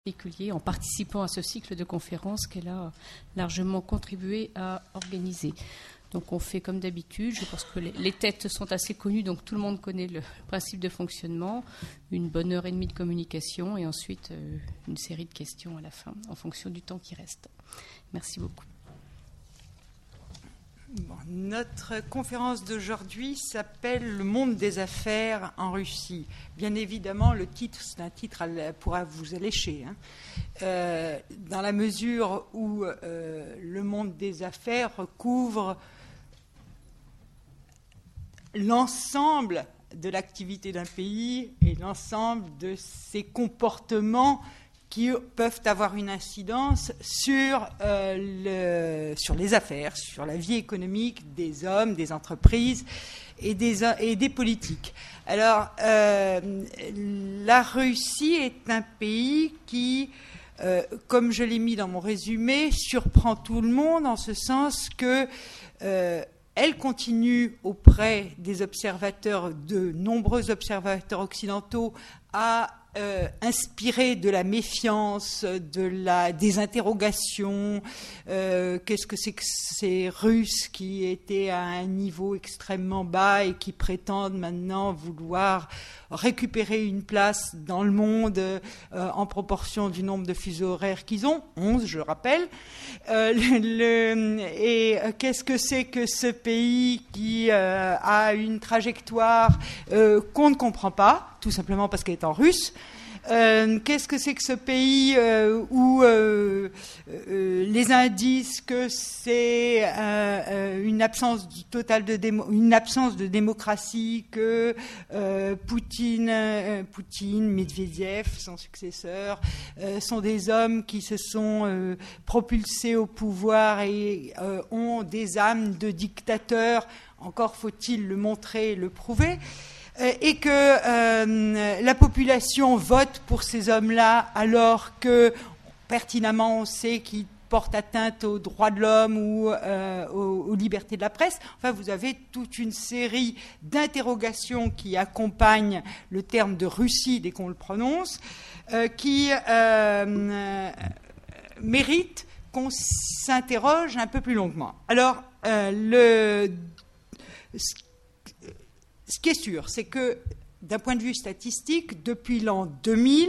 particulier en participant à ce cycle de conférences qu'elle a largement contribué à organiser. Donc on fait comme d'habitude, je pense que les têtes sont assez connues, donc tout le monde connaît le principe de fonctionnement, une bonne heure et demie de communication et ensuite une série de questions à la fin, en fonction du temps qui reste. Merci beaucoup. Bon, notre conférence d'aujourd'hui s'appelle « Le monde des affaires en Russie ». Bien évidemment, le titre, c'est un titre pourra vous allécher, dans la mesure où le monde des affaires recouvre l'ensemble de l'activité d'un pays et l'ensemble de ses comportements qui peuvent avoir une incidence sur les affaires, sur la vie économique des hommes, des entreprises et des politiques. Alors, la Russie est un pays qui, comme je l'ai mis dans mon résumé, surprend tout le monde en ce sens que elle continue auprès des observateurs, de nombreux observateurs occidentaux, à inspirer de la méfiance, des interrogations. Qu'est-ce que c'est que ces Russes qui étaient à un niveau extrêmement bas et qui prétendent maintenant vouloir récupérer une place dans le monde en proportion du nombre de fuseaux horaires qu'ils ont, 11 je rappelle. Et qu'est-ce que c'est que ce pays qui a une trajectoire qu'on ne comprend pas, tout simplement parce qu'elle est en russe. Qu'est-ce que c'est que ce pays où les indices que c'est une absence totale une absence de démocratie, que Poutine, Medvedev, son successeur, sont des hommes qui se sont propulsés au pouvoir et ont des âmes de dictateurs, encore faut-il le montrer et le prouver. Et que la population vote pour ces hommes-là alors que pertinemment on sait qu'ils portent atteinte aux droits de l'homme ou aux libertés de la presse. Enfin, vous avez toute une série d'interrogations qui accompagnent le terme de Russie dès qu'on le prononce, qui méritent qu'on s'interroge un peu plus longuement. Alors, ce qui est sûr, c'est que, d'un point de vue statistique, depuis l'an 2000,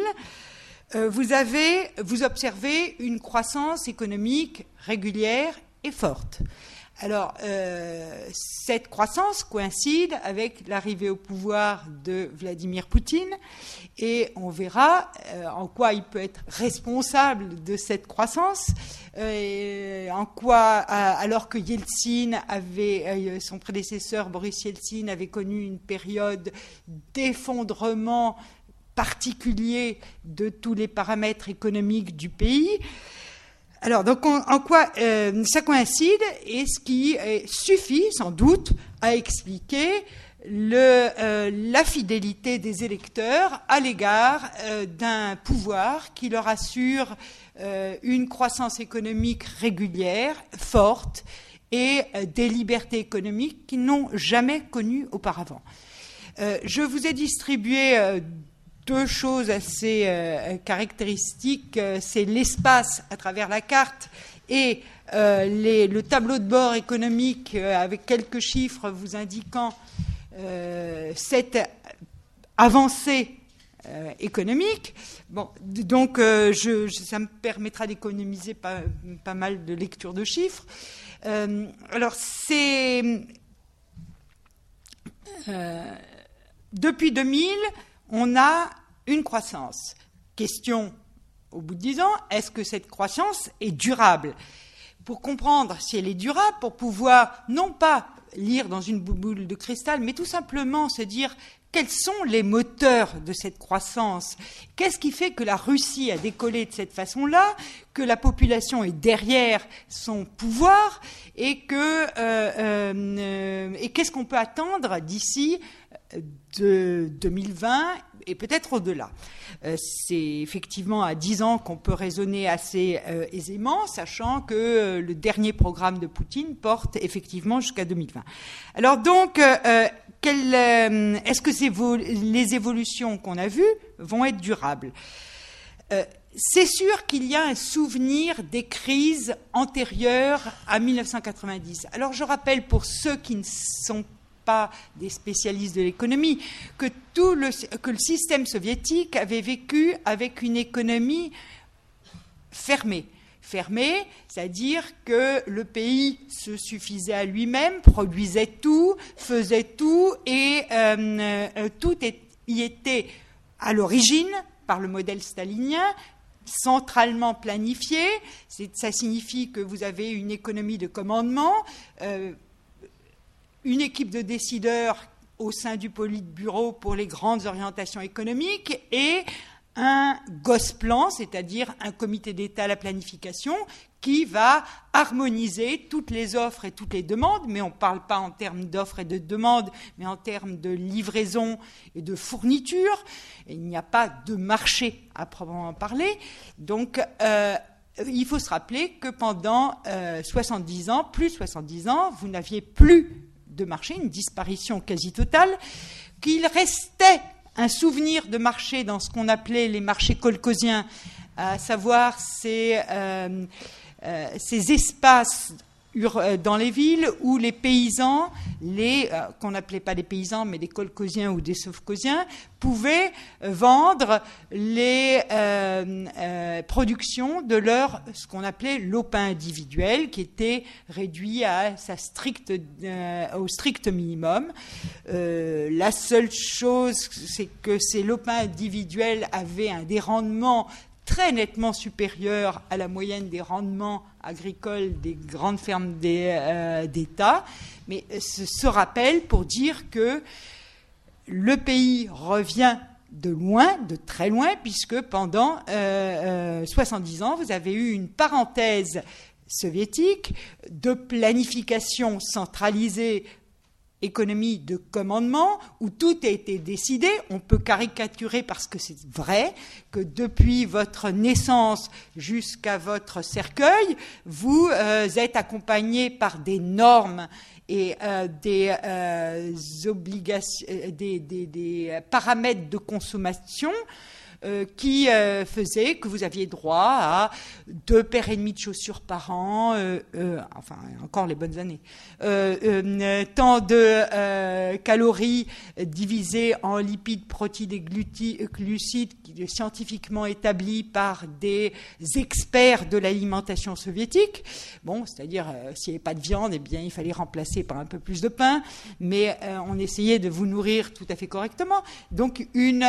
vous observez une croissance économique régulière et forte. Alors, cette croissance coïncide avec l'arrivée au pouvoir de Vladimir Poutine et on verra en quoi il peut être responsable de cette croissance, en quoi, alors que son prédécesseur Boris Yeltsin avait connu une période d'effondrement particulier de tous les paramètres économiques du pays. Alors, donc, en quoi ça coïncide et ce qui suffit sans doute à expliquer la fidélité des électeurs à l'égard d'un pouvoir qui leur assure une croissance économique régulière, forte et des libertés économiques qu'ils n'ont jamais connues auparavant. Je vous ai distribué deux choses assez caractéristiques, c'est l'espace à travers la carte et le tableau de bord économique avec quelques chiffres vous indiquant cette avancée économique. Bon, donc ça me permettra d'économiser pas mal de lecture de chiffres. Alors depuis 2000, on a une croissance. Question, au bout de 10 ans, est-ce que cette croissance est durable ? Pour comprendre si elle est durable, pour pouvoir non pas lire dans une boule de cristal, mais tout simplement se dire quels sont les moteurs de cette croissance ? Qu'est-ce qui fait que la Russie a décollé de cette façon-là, que la population est derrière son pouvoir et qu'est-ce qu'on peut attendre d'ici de 2020 et peut-être au-delà. C'est effectivement à 10 ans qu'on peut raisonner assez aisément, sachant que le dernier programme de Poutine porte effectivement jusqu'à 2020. Alors donc, est-ce que les évolutions qu'on a vues vont être durables ? c'est sûr qu'il y a un souvenir des crises antérieures à 1990. Alors je rappelle pour ceux qui ne sont pas des spécialistes de l'économie que le système soviétique avait vécu avec une économie fermée. Fermé, c'est-à-dire que le pays se suffisait à lui-même, produisait tout, faisait tout, et tout y était à l'origine, par le modèle stalinien, centralement planifié. Ça signifie que vous avez une économie de commandement, une équipe de décideurs au sein du Politburo pour les grandes orientations économiques, et un Gosplan, c'est-à-dire un comité d'État à la planification, qui va harmoniser toutes les offres et toutes les demandes, mais on ne parle pas en termes d'offres et de demandes, mais en termes de livraison et de fourniture. Et il n'y a pas de marché à proprement parler. Donc, il faut se rappeler que pendant 70 ans, plus 70 ans, vous n'aviez plus de marché, une disparition quasi totale, qu'il restait un souvenir de marché dans ce qu'on appelait les marchés kolkhosiens, à savoir ces espaces dans les villes où les paysans, qu'on n'appelait pas les paysans, mais des kolkhosiens ou des sovkhosiens, pouvaient vendre les productions de ce qu'on appelait l'opin individuel, qui était réduit à au strict minimum. La seule chose, c'est que ces lopins individuels avaient des rendements très nettement supérieurs à la moyenne des rendements agricoles des grandes fermes d'État. Mais ce rappel pour dire que le pays revient de loin, de très loin, puisque pendant 70 ans, vous avez eu une parenthèse soviétique de planification centralisée, économie de commandement, où tout a été décidé. On peut caricaturer, parce que c'est vrai, que depuis votre naissance jusqu'à votre cercueil, vous êtes accompagné par des normes et des obligations, des paramètres de consommation qui faisait que vous aviez droit à 2 paires et demie de chaussures par an, enfin encore les bonnes années, tant de calories divisées en lipides, protéines et glucides scientifiquement établis par des experts de l'alimentation soviétique. Bon, c'est-à-dire s'il n'y avait pas de viande, eh bien il fallait remplacer par un peu plus de pain, mais on essayait de vous nourrir tout à fait correctement. Donc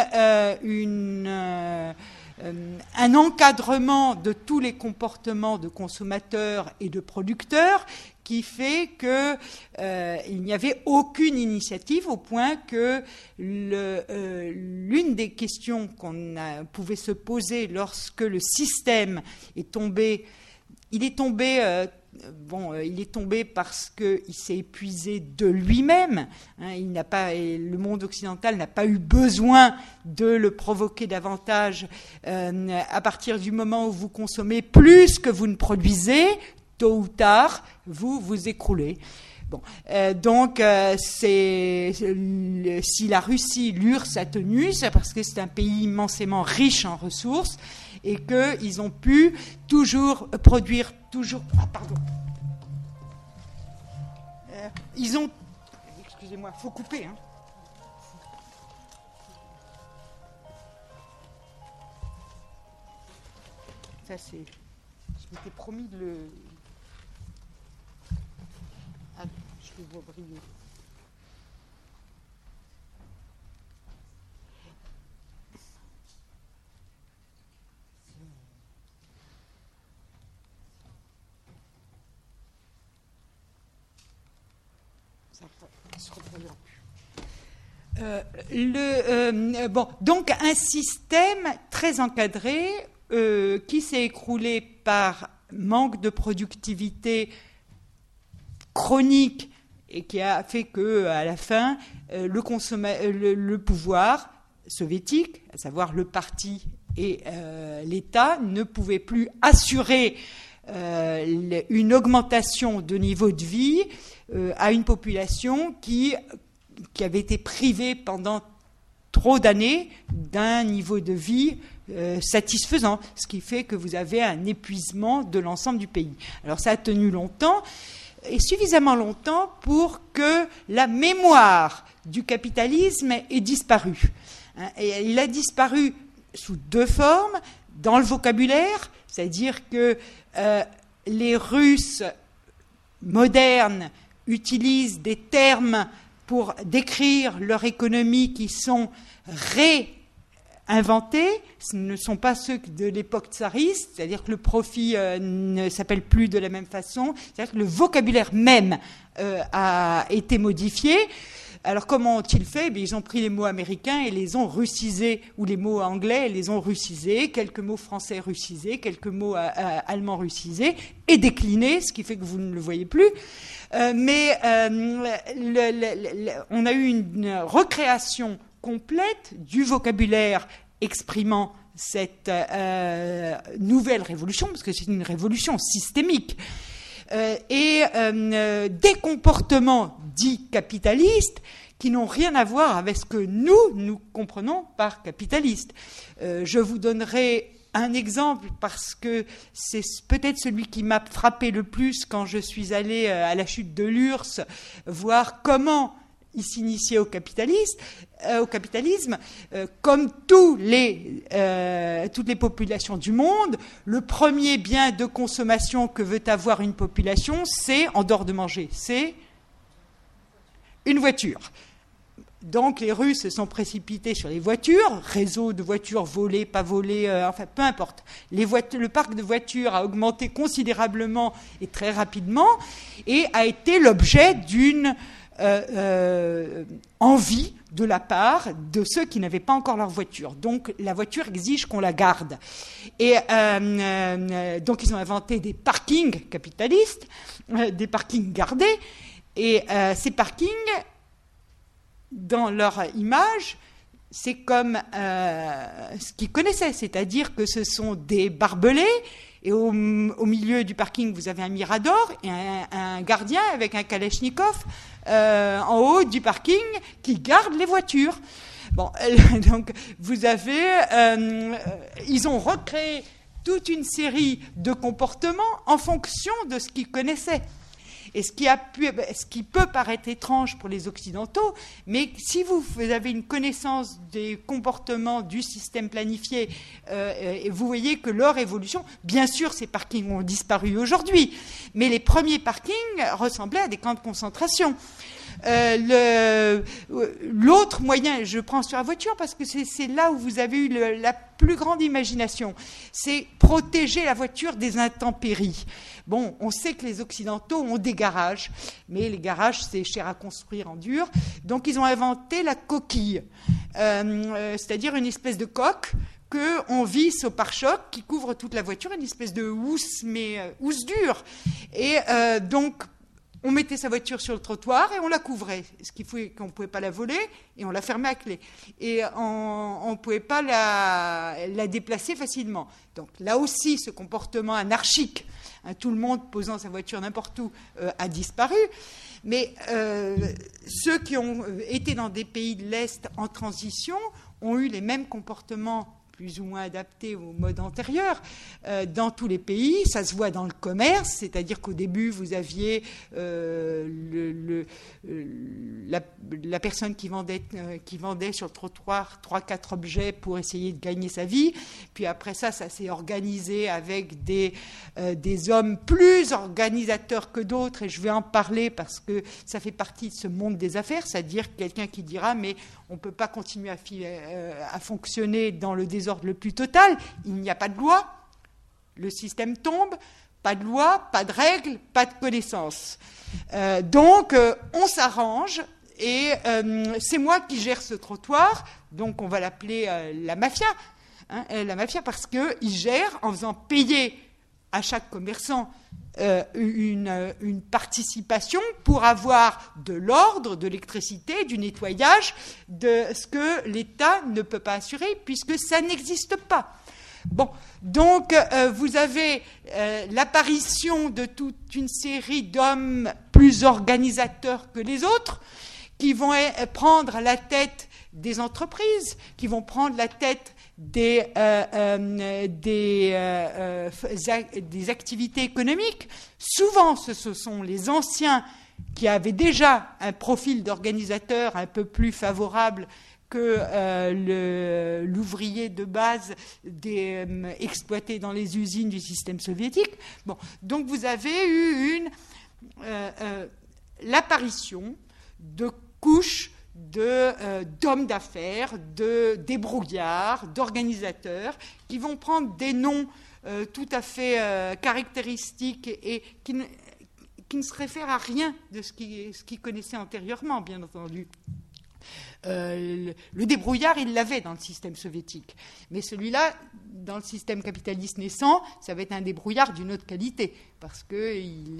un encadrement de tous les comportements de consommateurs et de producteurs qui fait qu'il n'y avait aucune initiative, au point que l'une des questions qu'on pouvait se poser lorsque le système est tombé, il est tombé parce qu'il s'est épuisé de lui-même. Le monde occidental n'a pas eu besoin de le provoquer davantage. À partir du moment où vous consommez plus que vous ne produisez, tôt ou tard, vous vous écroulez. Bon, donc, si la Russie, l'URSS a tenu, c'est parce que c'est un pays immensément riche en ressources et qu'ils ont pu toujours produire pardon. Excusez-moi, faut couper, hein. Ça, c'est... Je m'étais promis de le... Ah, je le vois briller. Ça se reproduira plus. Donc un système très encadré qui s'est écroulé par manque de productivité chronique et qui a fait que, à la fin, le pouvoir soviétique, à savoir le parti et l'État, ne pouvait plus assurer une augmentation de niveau de vie à une population qui avait été privée pendant trop d'années d'un niveau de vie satisfaisant, ce qui fait que vous avez un épuisement de l'ensemble du pays. Alors ça a tenu longtemps, et suffisamment longtemps pour que la mémoire du capitalisme ait disparu. Et il a disparu sous deux formes, dans le vocabulaire, c'est-à-dire que les Russes modernes utilisent des termes pour décrire leur économie qui sont réinventés, ce ne sont pas ceux de l'époque tsariste, c'est-à-dire que le profit ne s'appelle plus de la même façon, c'est-à-dire que le vocabulaire même a été modifié. Alors comment ont-ils fait ? Ils ont pris les mots américains et les ont russisés, ou les mots anglais et les ont russisés, quelques mots français russisés, quelques mots allemands russisés, et déclinés, ce qui fait que vous ne le voyez plus. Mais on a eu une recréation complète du vocabulaire exprimant cette nouvelle révolution, parce que c'est une révolution systémique, et des comportements dits capitalistes qui n'ont rien à voir avec ce que nous comprenons par capitaliste. Je vous donnerai un exemple parce que c'est peut-être celui qui m'a frappé le plus quand je suis allée à la chute de l'URSS voir comment il s'initiait au capitalisme. Comme toutes les populations du monde, le premier bien de consommation que veut avoir une population, c'est, en dehors de manger, c'est une voiture. Donc les Russes se sont précipités sur les voitures, réseau de voitures volées, pas volées, enfin peu importe. Le parc de voitures a augmenté considérablement et très rapidement et a été l'objet d'une envie de la part de ceux qui n'avaient pas encore leur voiture. Donc la voiture exige qu'on la garde. Et donc ils ont inventé des parkings capitalistes, des parkings gardés, et ces parkings, dans leur image, c'est comme ce qu'ils connaissaient, c'est-à-dire que ce sont des barbelés, et au milieu du parking, vous avez un mirador et un gardien avec un kalachnikov en haut du parking qui garde les voitures. Bon, donc vous avez... ils ont recréé toute une série de comportements en fonction de ce qu'ils connaissaient. Et ce qui peut paraître étrange pour les Occidentaux, mais si vous avez une connaissance des comportements du système planifié, vous voyez que leur évolution, bien sûr, ces parkings ont disparu aujourd'hui, mais les premiers parkings ressemblaient à des camps de concentration. L'autre moyen, je prends sur la voiture parce que c'est là où vous avez eu la plus grande imagination, c'est protéger la voiture des intempéries. Bon, on sait que les Occidentaux ont des garages, mais les garages, c'est cher à construire en dur. Donc, ils ont inventé la coquille, c'est-à-dire une espèce de coque qu'on visse au pare-choc qui couvre toute la voiture, une espèce de housse, mais housse dure. Et donc, on mettait sa voiture sur le trottoir et on la couvrait, ce qui fait qu'on ne pouvait pas la voler et on la fermait à clé. Et on ne pouvait pas la déplacer facilement. Donc là aussi, ce comportement anarchique, tout le monde posant sa voiture n'importe où, a disparu. Mais ceux qui ont été dans des pays de l'Est en transition ont eu les mêmes comportements plus ou moins adaptés au mode antérieur dans tous les pays. Ça se voit dans le commerce, c'est-à-dire qu'au début, vous aviez la personne qui vendait sur le trottoir 3-4 objets pour essayer de gagner sa vie. Puis après ça s'est organisé avec des hommes plus organisateurs que d'autres, et je vais en parler parce que ça fait partie de ce monde des affaires, c'est-à-dire quelqu'un qui dira « mais on ne peut pas continuer à fonctionner dans le désordre le plus total, il n'y a pas de loi, le système tombe, pas de loi, pas de règles, pas de connaissances. Donc, on s'arrange et c'est moi qui gère ce trottoir, donc on va l'appeler la mafia, la mafia parce qu'il gère en faisant payer à chaque commerçant une participation pour avoir de l'ordre, de l'électricité, du nettoyage, de ce que l'État ne peut pas assurer puisque ça n'existe pas. Bon, donc vous avez l'apparition de toute une série d'hommes plus organisateurs que les autres qui vont prendre la tête des entreprises qui vont prendre la tête des activités économiques. Souvent, ce sont les anciens qui avaient déjà un profil d'organisateur un peu plus favorable que l'ouvrier de base exploité dans les usines du système soviétique. Bon, donc vous avez eu l'apparition de couches d'hommes d'affaires, de débrouillards, d'organisateurs, qui vont prendre des noms tout à fait caractéristiques et qui ne se réfèrent à rien de ce qu'ils connaissaient antérieurement, bien entendu. Le débrouillard, il l'avait dans le système soviétique. Mais celui-là, dans le système capitaliste naissant, ça va être un débrouillard d'une autre qualité, parce qu'il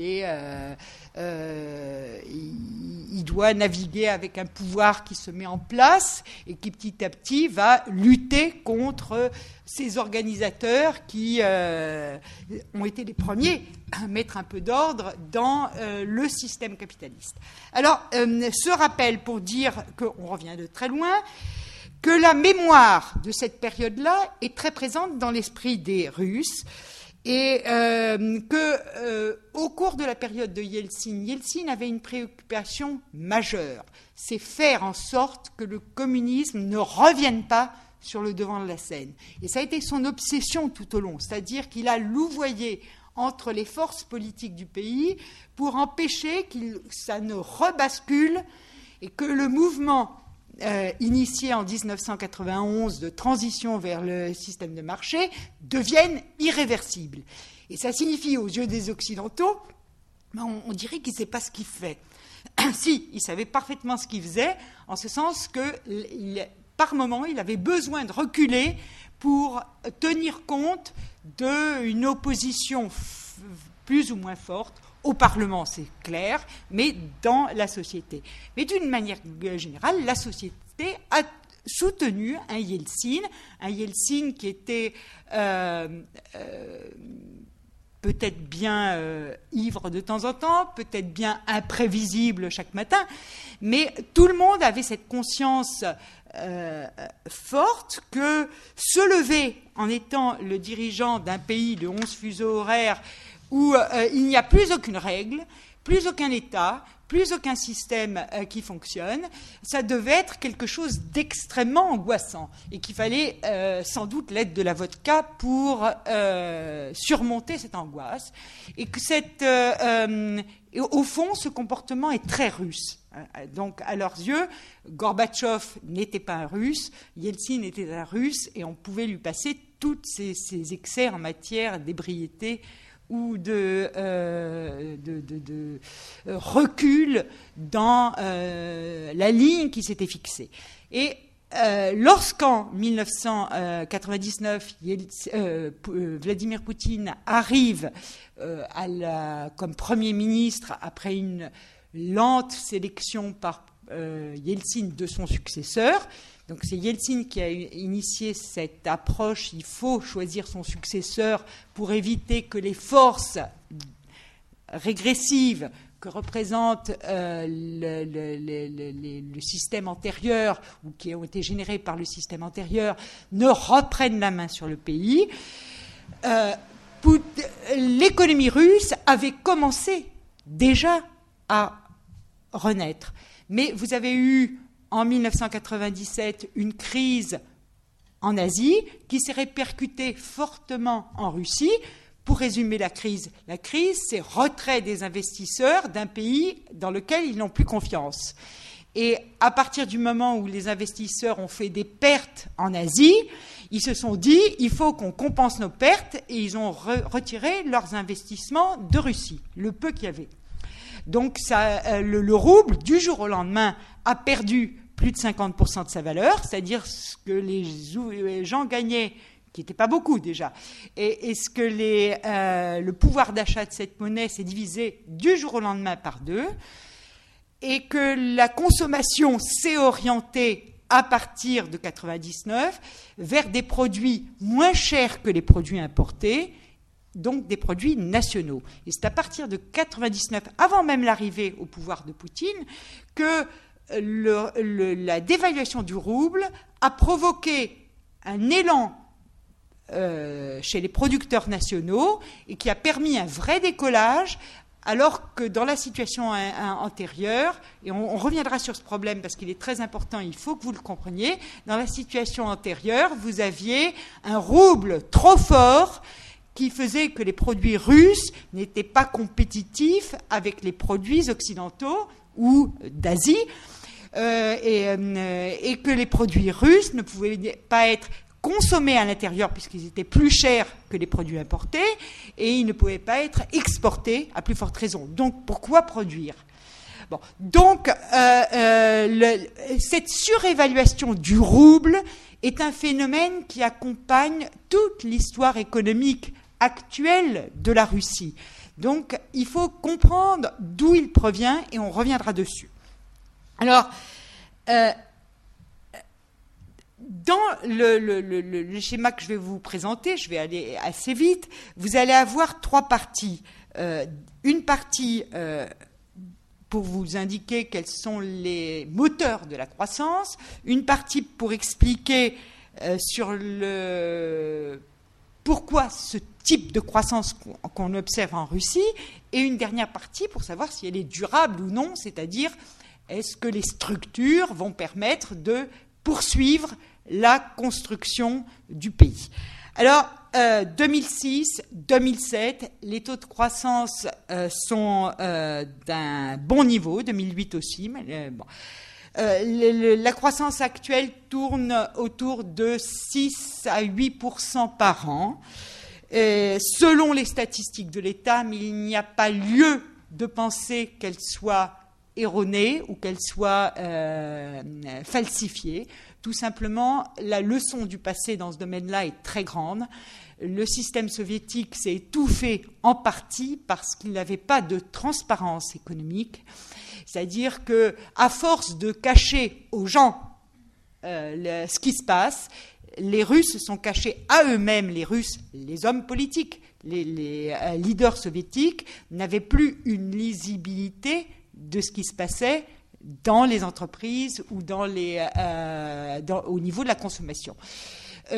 doit naviguer avec un pouvoir qui se met en place et qui petit à petit va lutter contre ces organisateurs qui ont été les premiers à mettre un peu d'ordre dans le système capitaliste. Alors, ce rappel pour dire qu'on revient de très loin, que la mémoire de cette période-là est très présente dans l'esprit des Russes et qu'au cours de la période de Yeltsin avait une préoccupation majeure, c'est faire en sorte que le communisme ne revienne pas sur le devant de la scène. Et ça a été son obsession tout au long, c'est-à-dire qu'il a louvoyé entre les forces politiques du pays pour empêcher que ça ne rebascule et que le mouvement initié en 1991 de transition vers le système de marché devienne irréversible. Et ça signifie aux yeux des Occidentaux, on dirait qu'il ne sait pas ce qu'il fait. Si, il savait parfaitement ce qu'il faisait, en ce sens que par moment, il avait besoin de reculer pour tenir compte d'une opposition plus ou moins forte au Parlement, c'est clair, mais dans la société. Mais d'une manière générale, la société a soutenu un Yeltsin qui était peut-être bien ivre de temps en temps, peut-être bien imprévisible chaque matin, mais tout le monde avait cette conscience forte que se lever en étant le dirigeant d'un pays de 11 fuseaux horaires où il n'y a plus aucune règle, plus aucun État, plus aucun système qui fonctionne, ça devait être quelque chose d'extrêmement angoissant et qu'il fallait sans doute l'aide de la vodka pour surmonter cette angoisse. Et que au fond, ce comportement est très russe. Donc, à leurs yeux, Gorbatchev n'était pas un Russe, Yeltsin était un Russe, et on pouvait lui passer tous ces excès en matière d'ébriété ou de recul dans la ligne qui s'était fixée. Et lorsqu'en 1999, Vladimir Poutine arrive comme Premier ministre après une lente sélection par Yeltsin de son successeur. Donc c'est Yeltsin qui a initié cette approche, il faut choisir son successeur pour éviter que les forces régressives que représente le système antérieur ou qui ont été générées par le système antérieur ne reprennent la main sur le pays. L'économie russe avait commencé déjà à renaître. Mais vous avez eu en 1997 une crise en Asie qui s'est répercutée fortement en Russie. Pour résumer la crise, c'est retrait des investisseurs d'un pays dans lequel ils n'ont plus confiance. Et à partir du moment où les investisseurs ont fait des pertes en Asie, ils se sont dit il faut qu'on compense nos pertes et ils ont retiré leurs investissements de Russie, le peu qu'il y avait. Donc le rouble, du jour au lendemain, a perdu plus de 50% de sa valeur, c'est-à-dire ce que les gens gagnaient, qui n'était pas beaucoup déjà, et ce que le pouvoir d'achat de cette monnaie s'est divisé du jour au lendemain par 2, et que la consommation s'est orientée à partir de 1999 vers des produits moins chers que les produits importés, donc des produits nationaux. Et c'est à partir de 1999, avant même l'arrivée au pouvoir de Poutine, que la dévaluation du rouble a provoqué un élan chez les producteurs nationaux et qui a permis un vrai décollage, alors que dans la situation antérieure, et on reviendra sur ce problème parce qu'il est très important, il faut que vous le compreniez, dans la situation antérieure, vous aviez un rouble trop fort qui faisait que les produits russes n'étaient pas compétitifs avec les produits occidentaux ou d'Asie, et que les produits russes ne pouvaient pas être consommés à l'intérieur puisqu'ils étaient plus chers que les produits importés, et ils ne pouvaient pas être exportés à plus forte raison. Donc, pourquoi produire ? Bon, donc, cette surévaluation du rouble est un phénomène qui accompagne toute l'histoire économique actuelle de la Russie. Donc, il faut comprendre d'où il provient et on reviendra dessus. Alors, dans le schéma que je vais vous présenter, je vais aller assez vite, vous allez avoir trois parties. Une partie pour vous indiquer quels sont les moteurs de la croissance, une partie pour expliquer sur pourquoi ce type de croissance qu'on observe en Russie, et une dernière partie pour savoir si elle est durable ou non, c'est-à-dire est-ce que les structures vont permettre de poursuivre la construction du pays. Alors, 2006-2007, les taux de croissance sont d'un bon niveau, 2008 aussi, mais bon. La croissance actuelle tourne autour de 6 à 8% par an. Selon les statistiques de l'État, mais il n'y a pas lieu de penser qu'elle soit erronée ou qu'elle soit falsifiée. Tout simplement, la leçon du passé dans ce domaine-là est très grande. Le système soviétique s'est étouffé en partie parce qu'il n'avait pas de transparence économique. C'est-à-dire qu'à force de cacher aux gens ce qui se passe, les Russes sont cachés à eux-mêmes, les Russes, les hommes politiques, les leaders soviétiques n'avaient plus une lisibilité de ce qui se passait dans les entreprises ou au niveau de la consommation. Vous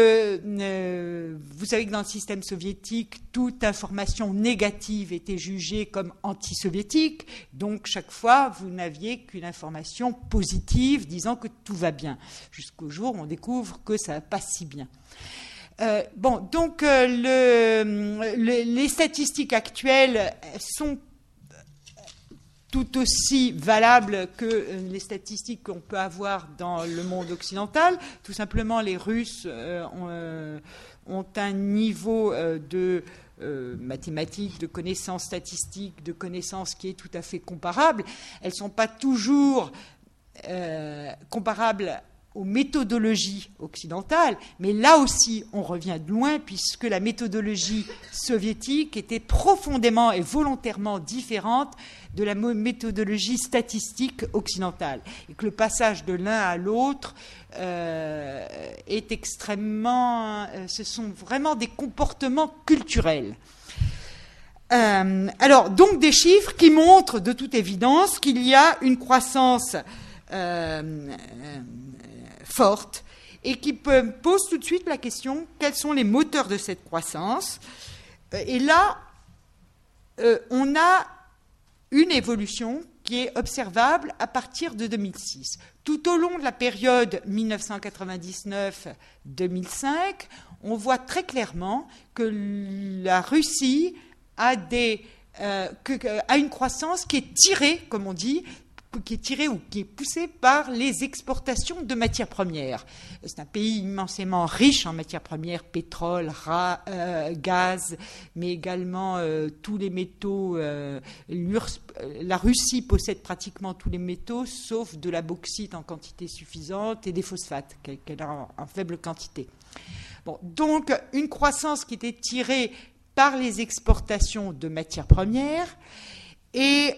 savez que dans le système soviétique, toute information négative était jugée comme anti-soviétique, donc chaque fois, vous n'aviez qu'une information positive disant que tout va bien, jusqu'au jour où on découvre que ça ne va pas si bien. Donc les statistiques actuelles sont tout aussi valables que les statistiques qu'on peut avoir dans le monde occidental. Tout simplement, les Russes ont un niveau de mathématiques, de connaissances statistiques, de connaissances qui est tout à fait comparable. Elles ne sont pas toujours comparables aux méthodologies occidentales, mais là aussi, on revient de loin, puisque la méthodologie soviétique était profondément et volontairement différente de la méthodologie statistique occidentale, et que le passage de l'un à l'autre est extrêmement... ce sont vraiment des comportements culturels. Alors, donc des chiffres qui montrent de toute évidence qu'il y a une croissance forte et qui pose tout de suite la question, quels sont les moteurs de cette croissance? Et là, on a une évolution qui est observable à partir de 2006. Tout au long de la période 1999-2005, on voit très clairement que la Russie a une croissance qui est tirée, comme on dit, qui est tirée ou qui est poussée par les exportations de matières premières. C'est un pays immensément riche en matières premières, pétrole, gaz, mais également tous les métaux. La Russie possède pratiquement tous les métaux, sauf de la bauxite en quantité suffisante et des phosphates qu'elle a en faible quantité. Bon, donc, une croissance qui était tirée par les exportations de matières premières et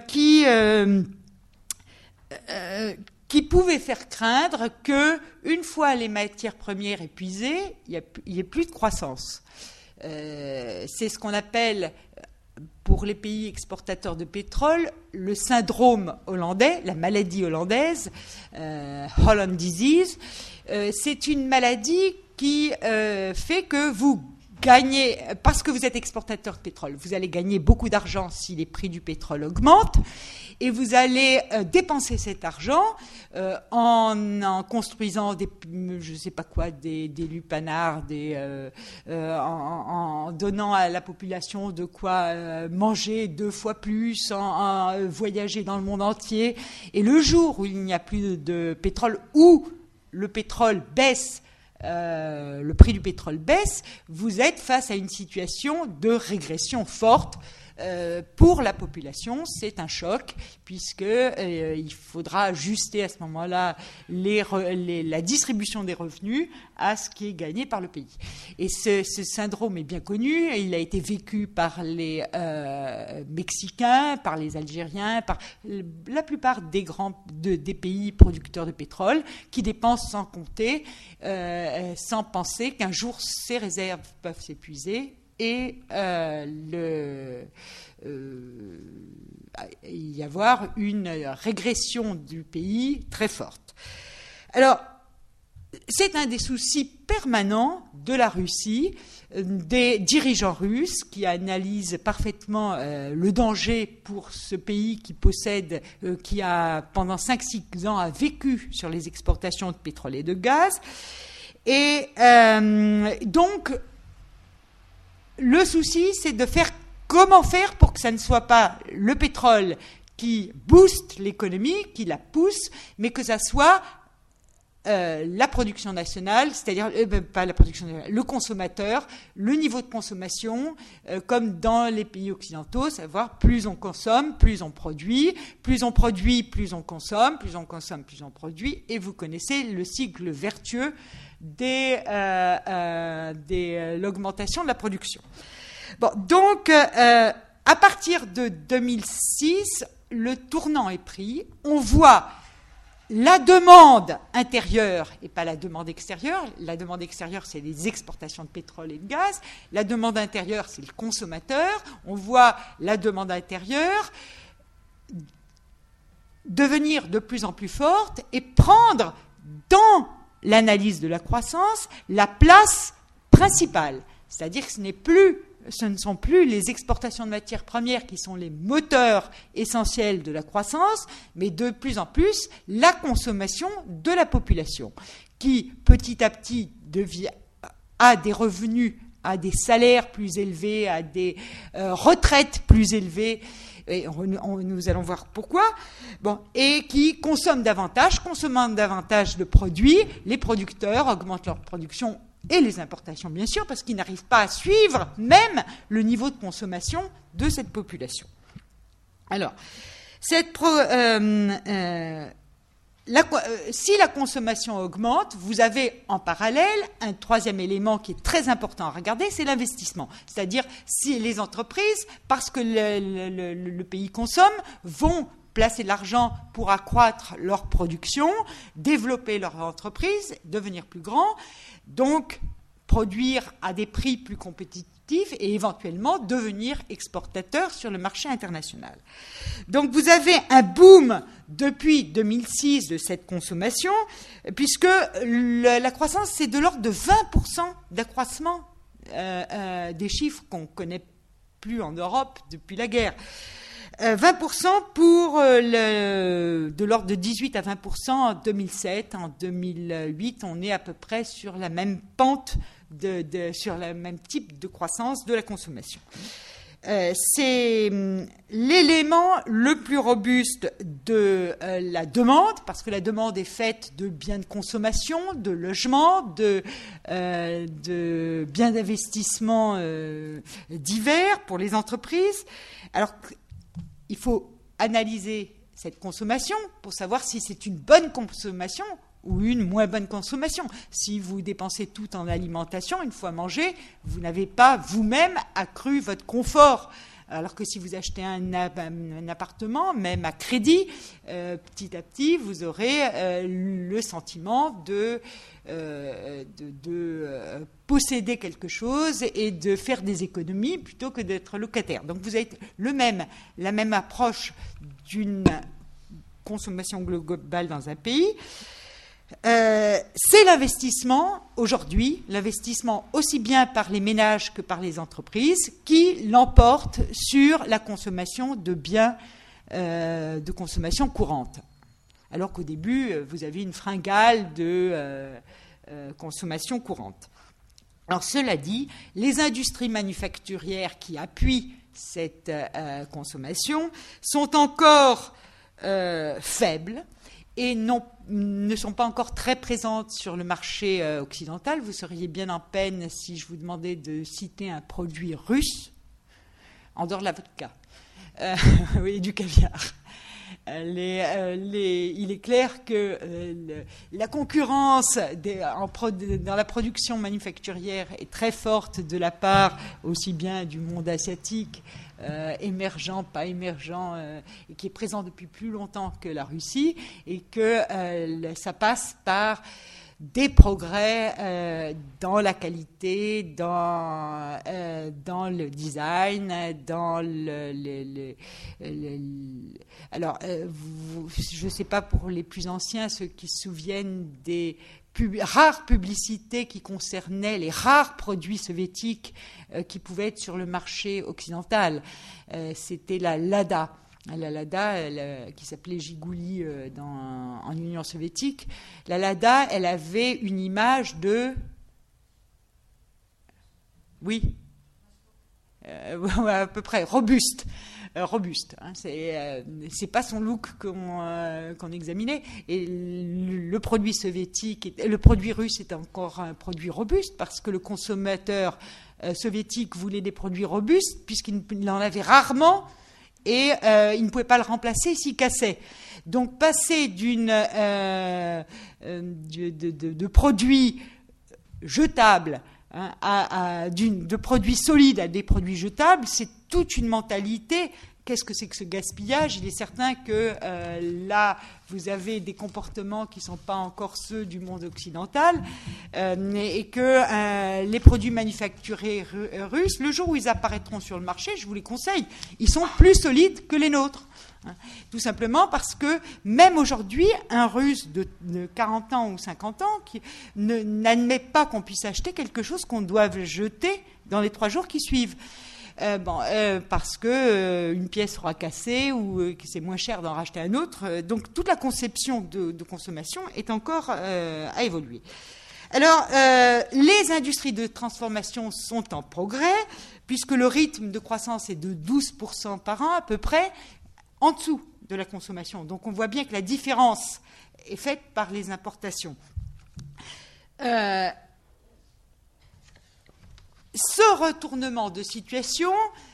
qui pouvait faire craindre qu'une fois les matières premières épuisées, il n'y ait plus de croissance. C'est ce qu'on appelle, pour les pays exportateurs de pétrole le syndrome hollandais, la maladie hollandaise, Holland Disease. C'est une maladie qui fait que vous gagnez, parce que vous êtes exportateur de pétrole, vous allez gagner beaucoup d'argent si les prix du pétrole augmentent, et vous allez dépenser cet argent en construisant des, je sais pas quoi, des lupanards, en donnant à la population de quoi manger 2 fois plus, en voyager dans le monde entier. Et le jour où il n'y a plus de pétrole, où le pétrole baisse, le prix du pétrole baisse, vous êtes face à une situation de régression forte. Pour la population, c'est un choc, puisque il faudra ajuster à ce moment-là la distribution des revenus à ce qui est gagné par le pays. Et ce syndrome est bien connu, et il a été vécu par les Mexicains, par les Algériens, par la plupart des pays producteurs de pétrole, qui dépensent sans compter, sans penser qu'un jour ces réserves peuvent s'épuiser, et y avoir une régression du pays très forte. Alors, c'est un des soucis permanents de la Russie, des dirigeants russes qui analysent parfaitement le danger pour ce pays qui possède, qui a pendant 5-6 ans a vécu sur les exportations de pétrole et de gaz. Et donc, le souci, c'est de faire comment faire pour que ça ne soit pas le pétrole qui booste l'économie, qui la pousse, mais que ça soit la production nationale, c'est-à-dire pas la production nationale, le consommateur, le niveau de consommation, comme dans les pays occidentaux, savoir plus on consomme, plus on produit, plus on produit, plus on consomme, plus on consomme, plus on produit, et vous connaissez le cycle vertueux de l'augmentation de la production. Bon, donc, à partir de 2006, le tournant est pris. On voit la demande intérieure et pas la demande extérieure. La demande extérieure, c'est les exportations de pétrole et de gaz. La demande intérieure, c'est le consommateur. On voit la demande intérieure devenir de plus en plus forte et prendre dans l'analyse de la croissance la place principale. C'est-à-dire que ce ne sont plus les exportations de matières premières qui sont les moteurs essentiels de la croissance, mais de plus en plus la consommation de la population, qui petit à petit a des revenus, a des salaires plus élevés, a des retraites plus élevées, et nous allons voir pourquoi, et qui consomment davantage, consommant davantage de produits, les producteurs augmentent leur production et les importations, bien sûr, parce qu'ils n'arrivent pas à suivre même le niveau de consommation de cette population. Alors, si la consommation augmente, vous avez en parallèle un troisième élément qui est très important à regarder, c'est l'investissement. C'est-à-dire si les entreprises, parce que le pays consomme, vont placer de l'argent pour accroître leur production, développer leur entreprise, devenir plus grand, donc produire à des prix plus compétitifs et éventuellement devenir exportateur sur le marché international. Donc vous avez un boom depuis 2006 de cette consommation, puisque la croissance, c'est de l'ordre de 20% d'accroissement des chiffres qu'on ne connaît plus en Europe depuis la guerre. 20% pour de l'ordre de 18 à 20% en 2007. En 2008, on est à peu près sur la même pente, sur le même type de croissance de la consommation. C'est l'élément le plus robuste de la demande, parce que la demande est faite de biens de consommation, de logements, de biens d'investissement divers pour les entreprises. Alors, il faut analyser cette consommation pour savoir si c'est une bonne consommation ou une moins bonne consommation. Si vous dépensez tout en alimentation, une fois mangé, vous n'avez pas vous-même accru votre confort Alors que si vous achetez un appartement, même à crédit, petit à petit, vous aurez le sentiment de posséder quelque chose et de faire des économies plutôt que d'être locataire. Donc vous avez la même approche d'une consommation globale dans un pays. C'est l'investissement, aujourd'hui, l'investissement aussi bien par les ménages que par les entreprises, qui l'emporte sur la consommation de biens de consommation courante. Alors qu'au début, vous avez une fringale de consommation courante. Alors cela dit, les industries manufacturières qui appuient cette consommation sont encore faibles et ne sont pas encore très présentes sur le marché occidental. Vous seriez bien en peine si je vous demandais de citer un produit russe, en dehors de la vodka et du caviar. Il est clair que la concurrence dans la production manufacturière est très forte de la part aussi bien du monde asiatique, émergent, pas émergent, et qui est présent depuis plus longtemps que la Russie, et que ça passe par des progrès dans la qualité, dans le design, dans alors, je ne sais pas pour les plus anciens, ceux qui se souviennent des rares publicités qui concernaient les rares produits soviétiques qui pouvaient être sur le marché occidental. C'était la Lada. La Lada, qui s'appelait Gigouli en Union soviétique, la Lada, elle avait une image de... Oui, à peu près, robuste. Hein, c'est pas son look qu'on examinait. Et le produit soviétique, le produit russe est encore un produit robuste parce que le consommateur soviétique voulait des produits robustes puisqu'il en avait rarement. Et il ne pouvait pas le remplacer s'il cassait. Donc passer de produits jetables de produits solides à des produits jetables, c'est toute une mentalité. Qu'est-ce que c'est que ce gaspillage ? Il est certain que là, vous avez des comportements qui ne sont pas encore ceux du monde occidental et que les produits manufacturés russes, le jour où ils apparaîtront sur le marché, je vous les conseille, ils sont plus solides que les nôtres. Tout simplement parce que même aujourd'hui, un Russe de 40 ans ou 50 ans qui n'admet pas qu'on puisse acheter quelque chose qu'on doive jeter dans les 3 jours qui suivent. Parce que une pièce sera cassée ou que c'est moins cher d'en racheter un autre. Donc toute la conception de consommation est encore à évoluer. Alors, les industries de transformation sont en progrès, puisque le rythme de croissance est de 12% par an à peu près, en dessous de la consommation. Donc on voit bien que la différence est faite par les importations. Ce retournement de situation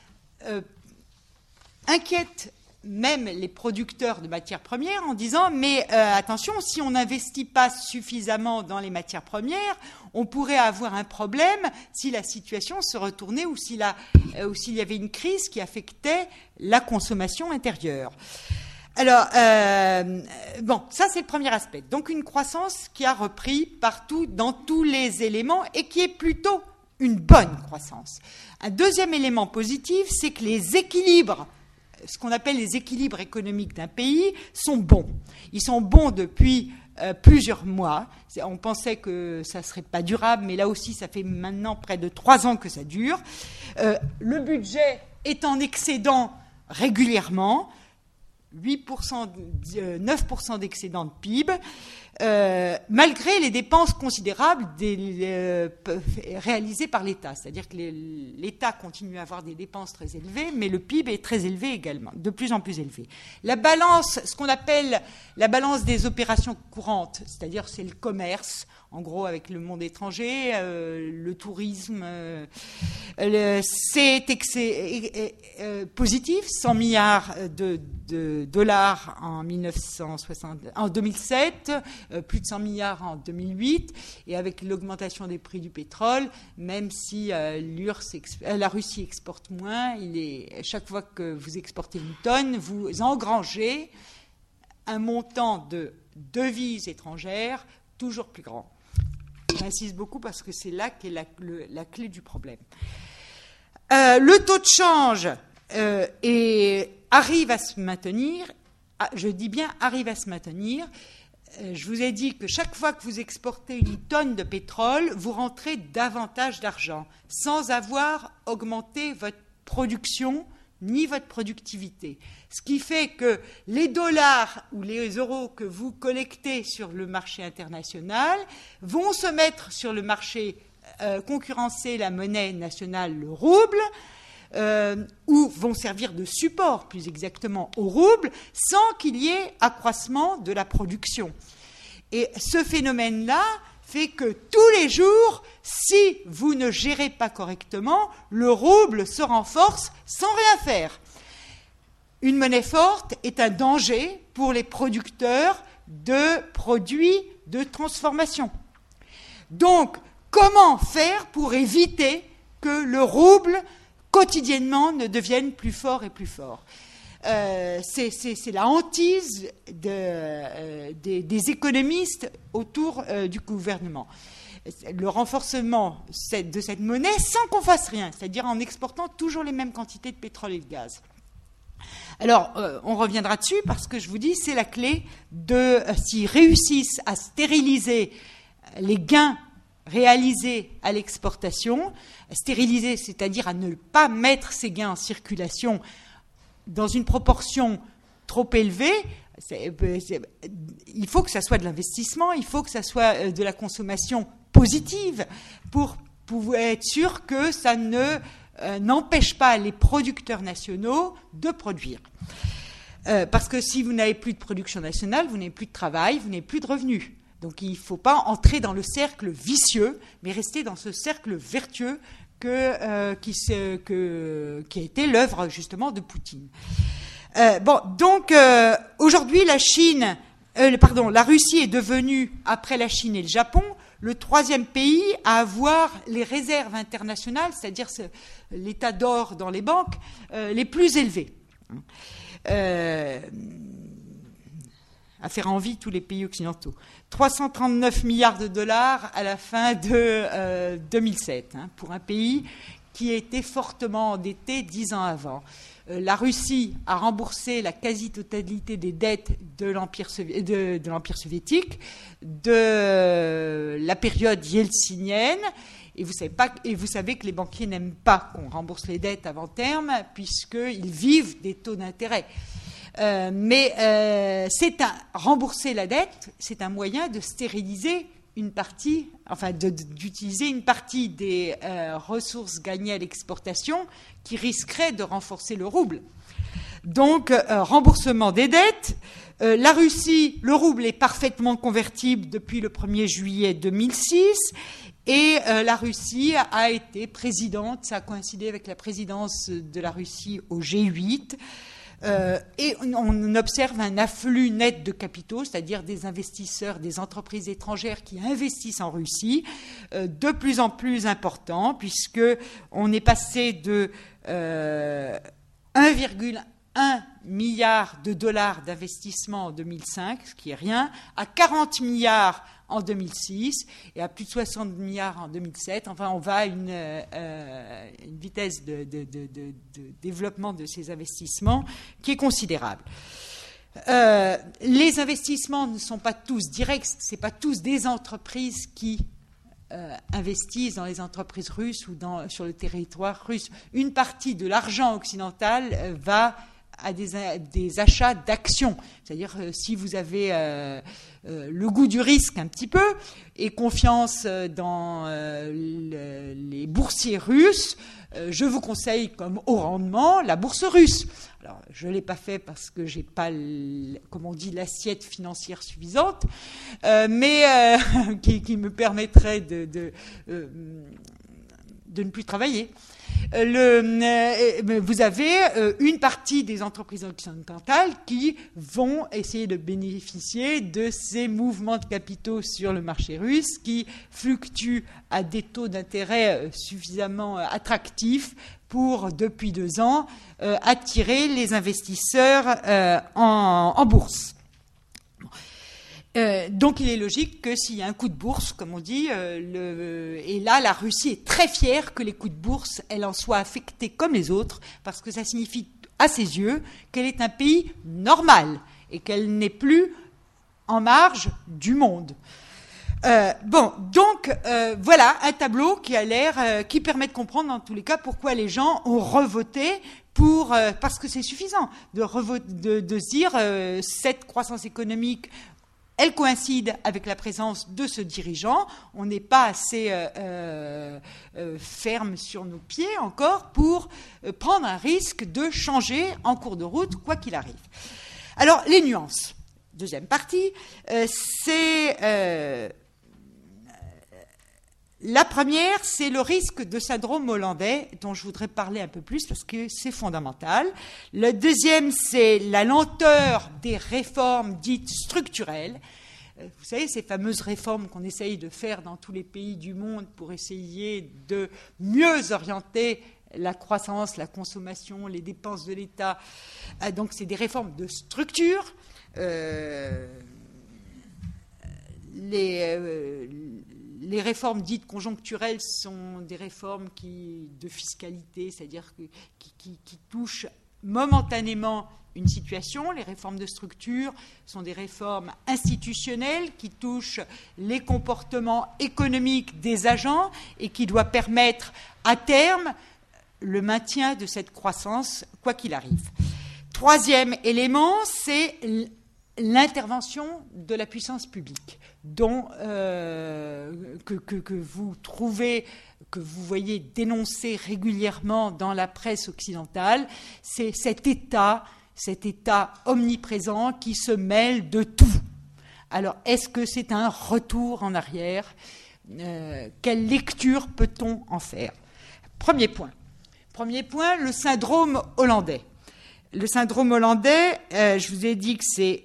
inquiète même les producteurs de matières premières en disant mais attention, si on n'investit pas suffisamment dans les matières premières, on pourrait avoir un problème si la situation se retournait ou s'il y avait une crise qui affectait la consommation intérieure. Alors, ça c'est le premier aspect. Donc une croissance qui a repris partout, dans tous les éléments et qui est plutôt une bonne croissance. Un deuxième élément positif, c'est que les équilibres, ce qu'on appelle les équilibres économiques d'un pays, sont bons. Ils sont bons depuis plusieurs mois. On pensait que ça ne serait pas durable, mais là aussi, ça fait maintenant près de 3 ans que ça dure. Le budget est en excédent régulièrement, 8%, 9% d'excédent de PIB, malgré les dépenses considérables réalisées par l'État. C'est-à-dire que l'État continue à avoir des dépenses très élevées, mais le PIB est très élevé également, de plus en plus élevé. La balance, ce qu'on appelle la balance des opérations courantes, c'est-à-dire c'est le commerce, en gros avec le monde étranger, le tourisme, c'est positif, 100 milliards de dollars en 2007, plus de 100 milliards en 2008, et avec l'augmentation des prix du pétrole, même si la Russie exporte moins, chaque fois que vous exportez une tonne, vous engrangez un montant de devises étrangères toujours plus grand. J'insiste beaucoup parce que c'est là qu'est la clé du problème. Le taux de change arrive à se maintenir. Je dis bien arrive à se maintenir. Je vous ai dit que chaque fois que vous exportez une tonne de pétrole, vous rentrez davantage d'argent sans avoir augmenté votre production ni votre productivité. Ce qui fait que les dollars ou les euros que vous collectez sur le marché international vont se mettre sur le marché concurrencer la monnaie nationale, le rouble, ou vont servir de support, plus exactement, au rouble, sans qu'il y ait accroissement de la production. Et ce phénomène-là fait que tous les jours, si vous ne gérez pas correctement, le rouble se renforce sans rien faire. Une monnaie forte est un danger pour les producteurs de produits de transformation. Donc, comment faire pour éviter que le rouble, quotidiennement, ne devienne plus fort et plus fort ? C'est la hantise des économistes autour du gouvernement. Le renforcement de cette monnaie sans qu'on fasse rien, c'est-à-dire en exportant toujours les mêmes quantités de pétrole et de gaz. Alors, on reviendra dessus parce que je vous dis, c'est la clé s'ils réussissent à stériliser les gains réalisés à l'exportation, stériliser, c'est-à-dire à ne pas mettre ces gains en circulation dans une proportion trop élevée, il faut que ça soit de l'investissement, il faut que ça soit de la consommation positive pour pouvoir être sûr que ça n'empêche pas les producteurs nationaux de produire. Parce que si vous n'avez plus de production nationale, vous n'avez plus de travail, vous n'avez plus de revenus. Donc il ne faut pas entrer dans le cercle vicieux, mais rester dans ce cercle vertueux qui a été l'œuvre justement de Poutine. Aujourd'hui, la Russie est devenue, après la Chine et le Japon, le troisième pays à avoir les réserves internationales, c'est-à-dire l'état d'or dans les banques, les plus élevés. À faire envie tous les pays occidentaux. 339 milliards de dollars à la fin de 2007, pour un pays qui était fortement endetté 10 ans avant. La Russie a remboursé la quasi-totalité des dettes de l'Empire soviétique, de la période yeltsinienne, et vous savez que les banquiers n'aiment pas qu'on rembourse les dettes avant terme, puisqu'ils vivent des taux d'intérêt. Rembourser la dette, c'est un moyen de stériliser une partie, d'utiliser une partie des ressources gagnées à l'exportation qui risqueraient de renforcer le rouble. Donc, remboursement des dettes. La Russie, le rouble est parfaitement convertible depuis le 1er juillet 2006 et la Russie a été présidente, ça a coïncidé avec la présidence de la Russie au G8. Et on observe un afflux net de capitaux, c'est-à-dire des investisseurs, des entreprises étrangères qui investissent en Russie, de plus en plus important, puisqu'on est passé de 1,1 milliard de dollars d'investissement en 2005, ce qui est rien, à 40 milliards en 2006 et à plus de 60 milliards en 2007. Enfin, on va à une vitesse de développement de ces investissements qui est considérable. Les investissements ne sont pas tous directs, ce n'est pas tous des entreprises qui investissent dans les entreprises russes ou sur le territoire russe. Une partie de l'argent occidental va à des achats d'actions. C'est-à-dire, si vous avez le goût du risque un petit peu et confiance dans les boursiers russes, je vous conseille comme haut rendement la bourse russe. Alors, je ne l'ai pas fait parce que je n'ai pas, comme on dit, l'assiette financière suffisante, mais qui me permettrait de ne plus travailler. vous avez une partie des entreprises occidentales qui vont essayer de bénéficier de ces mouvements de capitaux sur le marché russe qui fluctuent à des taux d'intérêt suffisamment attractifs pour, depuis 2 ans, attirer les investisseurs en bourse. Donc il est logique que s'il y a un coup de bourse, comme on dit, et là la Russie est très fière que les coups de bourse, elle en soit affectée comme les autres, parce que ça signifie à ses yeux qu'elle est un pays normal et qu'elle n'est plus en marge du monde. Donc voilà un tableau qui a l'air, qui permet de comprendre dans tous les cas pourquoi les gens ont revoté parce que c'est suffisant de se dire cette croissance économique. Elle coïncide avec la présence de ce dirigeant. On n'est pas assez ferme sur nos pieds encore pour prendre un risque de changer en cours de route, quoi qu'il arrive. Alors, les nuances. Deuxième partie, c'est... la première, c'est le risque de syndrome hollandais, dont je voudrais parler un peu plus parce que c'est fondamental. Le deuxième, c'est la lenteur des réformes dites structurelles. Vous savez, ces fameuses réformes qu'on essaye de faire dans tous les pays du monde pour essayer de mieux orienter la croissance, la consommation, les dépenses de l'État. Donc, c'est des réformes de structure. Les réformes dites conjoncturelles sont des réformes de fiscalité, c'est-à-dire qui touchent momentanément une situation. Les réformes de structure sont des réformes institutionnelles qui touchent les comportements économiques des agents et qui doivent permettre à terme le maintien de cette croissance, quoi qu'il arrive. Troisième élément, c'est l'intervention de la puissance publique, que vous trouvez, que vous voyez dénoncé régulièrement dans la presse occidentale. C'est cet État omniprésent qui se mêle de tout. Alors, est-ce que c'est un retour en arrière ? Quelle lecture peut-on en faire ? Premier point, le syndrome hollandais. Le syndrome hollandais, je vous ai dit que c'est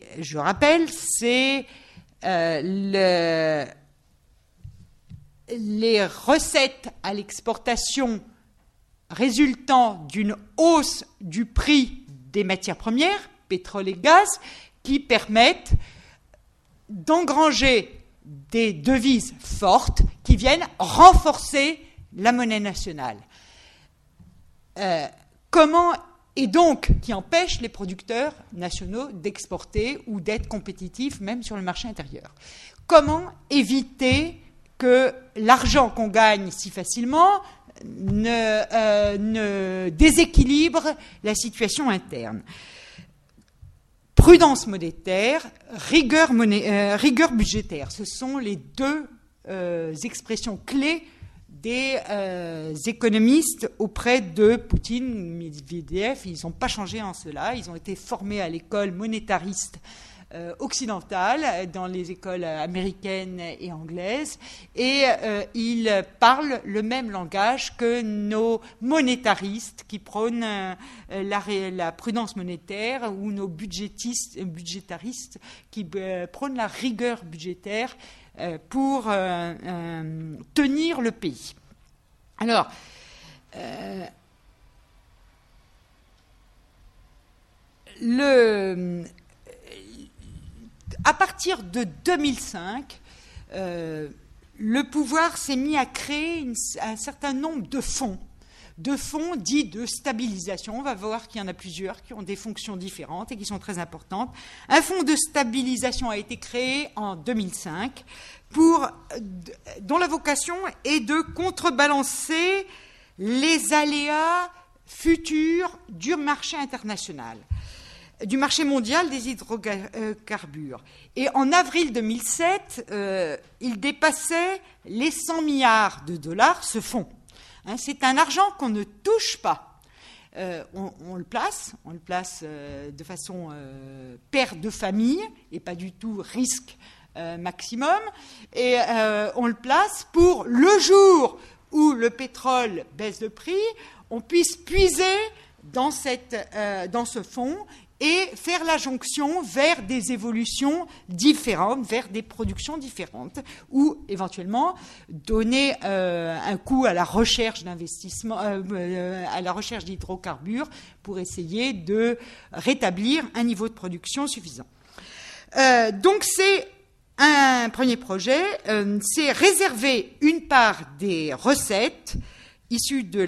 les recettes à l'exportation résultant d'une hausse du prix des matières premières, pétrole et gaz, qui permettent d'engranger des devises fortes qui viennent renforcer la monnaie nationale. Et donc qui empêchent les producteurs nationaux d'exporter ou d'être compétitifs même sur le marché intérieur. Comment éviter que l'argent qu'on gagne si facilement ne déséquilibre la situation interne? Prudence monétaire, rigueur budgétaire, ce sont les deux expressions clés des économistes auprès de Poutine, Medvedev. Ils n'ont pas changé en cela. Ils ont été formés à l'école monétariste occidentale, dans les écoles américaines et anglaises, et ils parlent le même langage que nos monétaristes qui prônent la prudence monétaire, ou nos budgétaristes qui prônent la rigueur budgétaire pour tenir le pays. Alors, à partir de 2005, le pouvoir s'est mis à créer un certain nombre de fonds dits de stabilisation. On va voir qu'il y en a plusieurs qui ont des fonctions différentes et qui sont très importantes. Un fonds de stabilisation a été créé en 2005 dont la vocation est de contrebalancer les aléas futurs du marché international, du marché mondial des hydrocarbures. Et en avril 2007, il dépassait les 100 milliards de dollars, ce fonds. C'est un argent qu'on ne touche pas. On le place de façon perte de famille et pas du tout risque maximum. Et on le place pour le jour où le pétrole baisse de prix, on puisse puiser dans ce fonds et faire la jonction vers des évolutions différentes, vers des productions différentes, ou éventuellement donner un coup à la recherche d'investissement, à la recherche d'hydrocarbures pour essayer de rétablir un niveau de production suffisant. Donc c'est un premier projet, c'est réserver une part des recettes issues de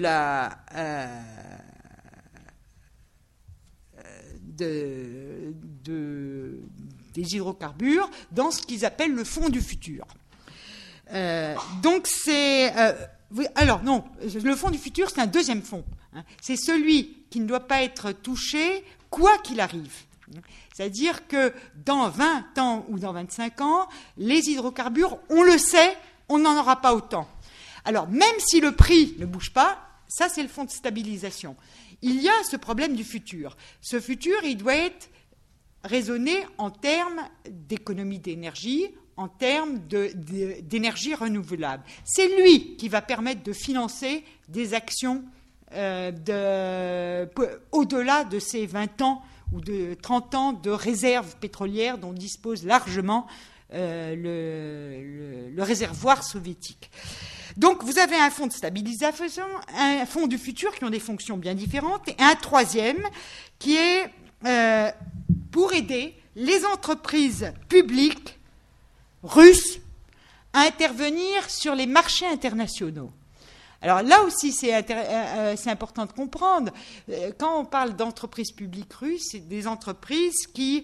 des hydrocarbures dans ce qu'ils appellent le fonds du futur. Donc c'est... alors non, le fonds du futur, c'est un deuxième fonds. Hein. C'est celui qui ne doit pas être touché quoi qu'il arrive. C'est-à-dire que dans 20 ans ou dans 25 ans, les hydrocarbures, on le sait, on n'en aura pas autant. Alors même si le prix ne bouge pas, ça c'est le fonds de stabilisation. Il y a ce problème du futur. Ce futur, il doit être raisonné en termes d'économie d'énergie, en termes d'énergie renouvelable. C'est lui qui va permettre de financer des actions au-delà de ces 20 ans ou de 30 ans de réserves pétrolières dont dispose largement le réservoir soviétique. Donc, vous avez un fonds de stabilisation, un fonds du futur qui ont des fonctions bien différentes, et un troisième qui est pour aider les entreprises publiques russes à intervenir sur les marchés internationaux. Alors là aussi, c'est important de comprendre. Quand on parle d'entreprises publiques russes, c'est des entreprises qui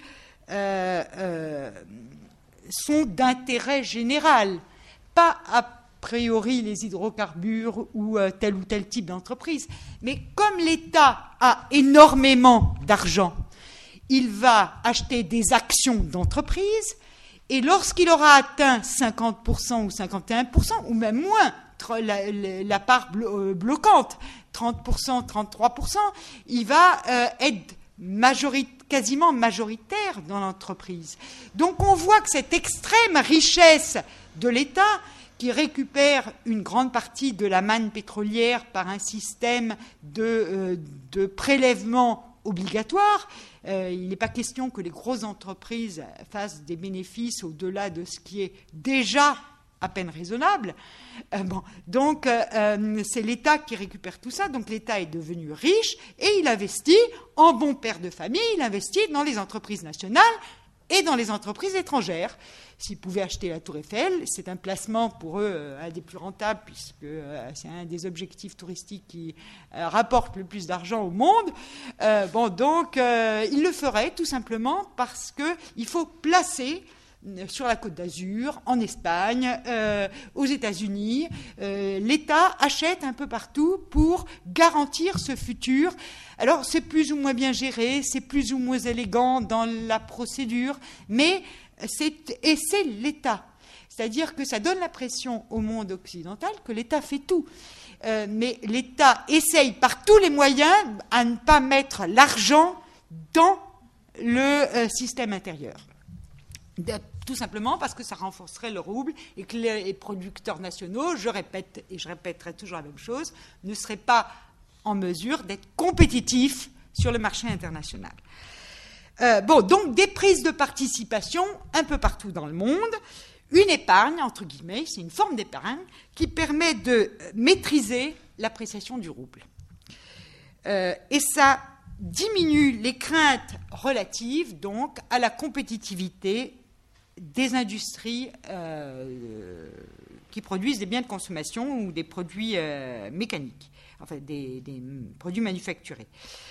sont d'intérêt général, pas a priori les hydrocarbures ou tel type d'entreprise. Mais comme l'État a énormément d'argent, il va acheter des actions d'entreprise et lorsqu'il aura atteint 50% ou 51%, ou même moins, la part bloquante, 30%, 33%, il va être quasiment majoritaire dans l'entreprise. Donc on voit que cette extrême richesse de l'État, qui récupère une grande partie de la manne pétrolière par un système de prélèvement obligatoire. Il n'est pas question que les grosses entreprises fassent des bénéfices au-delà de ce qui est déjà à peine raisonnable. Donc, c'est l'État qui récupère tout ça. Donc, l'État est devenu riche et il investit en bon père de famille. Il investit dans les entreprises nationales et dans les entreprises étrangères. S'ils pouvaient acheter la Tour Eiffel, c'est un placement pour eux un des plus rentables, puisque c'est un des objectifs touristiques qui rapporte le plus d'argent au monde. Donc, ils le feraient tout simplement parce qu'il faut placer sur la Côte d'Azur, en Espagne, aux États-Unis. L'État achète un peu partout pour garantir ce futur. Alors, c'est plus ou moins bien géré, c'est plus ou moins élégant dans la procédure, mais c'est l'État. C'est-à-dire que ça donne l'impression au monde occidental que l'État fait tout. Mais l'État essaye par tous les moyens à ne pas mettre l'argent dans le système intérieur. Tout simplement parce que ça renforcerait le rouble et que les producteurs nationaux, je répète et je répéterai toujours la même chose, ne seraient pas en mesure d'être compétitifs sur le marché international. Donc des prises de participation un peu partout dans le monde, une épargne, entre guillemets, c'est une forme d'épargne qui permet de maîtriser l'appréciation du rouble. Et ça diminue les craintes relatives donc à la compétitivité des industries qui produisent des biens de consommation ou des produits mécaniques, enfin des produits manufacturés.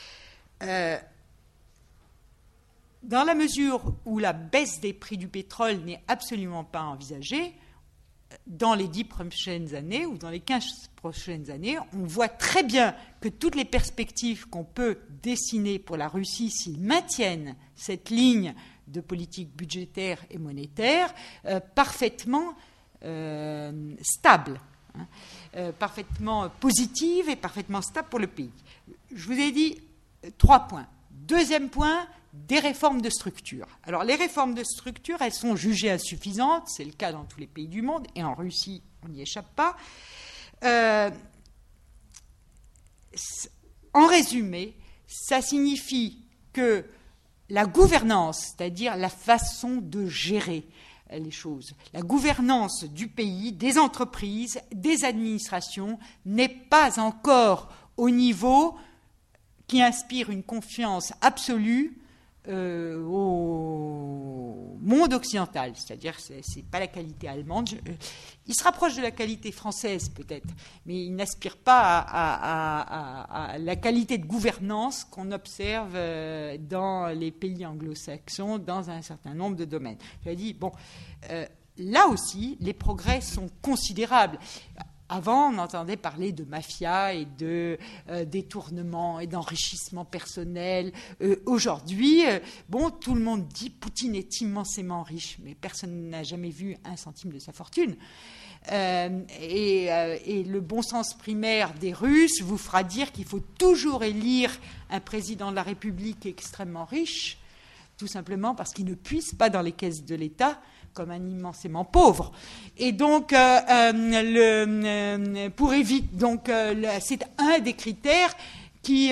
Dans la mesure où la baisse des prix du pétrole n'est absolument pas envisagée, dans les 10 prochaines années ou dans les 15 prochaines années, on voit très bien que toutes les perspectives qu'on peut dessiner pour la Russie s'ils maintiennent cette ligne de politique budgétaire et monétaire parfaitement stable, parfaitement positive et parfaitement stable pour le pays. Je vous ai dit 3 points. Deuxième point, des réformes de structure. Alors les réformes de structure, elles sont jugées insuffisantes, c'est le cas dans tous les pays du monde, et en Russie, on n'y échappe pas. en résumé, ça signifie que la gouvernance, c'est-à-dire la façon de gérer les choses, la gouvernance du pays, des entreprises, des administrations, n'est pas encore au niveau qui inspire une confiance absolue au monde occidental. C'est-à-dire, c'est pas la qualité allemande. Il se rapproche de la qualité française, peut-être, mais il n'aspire pas à la qualité de gouvernance qu'on observe dans les pays anglo-saxons dans un certain nombre de domaines. Je dis, bon, là aussi, les progrès sont considérables. Avant, on entendait parler de mafia et de détournement et d'enrichissement personnel. Aujourd'hui, tout le monde dit Poutine est immensément riche, mais personne n'a jamais vu un centime de sa fortune. Et le bon sens primaire des Russes vous fera dire qu'il faut toujours élire un président de la République extrêmement riche, tout simplement parce qu'il ne puise pas dans les caisses de l'État comme un immensément pauvre. Et donc, pour éviter, c'est un des critères qui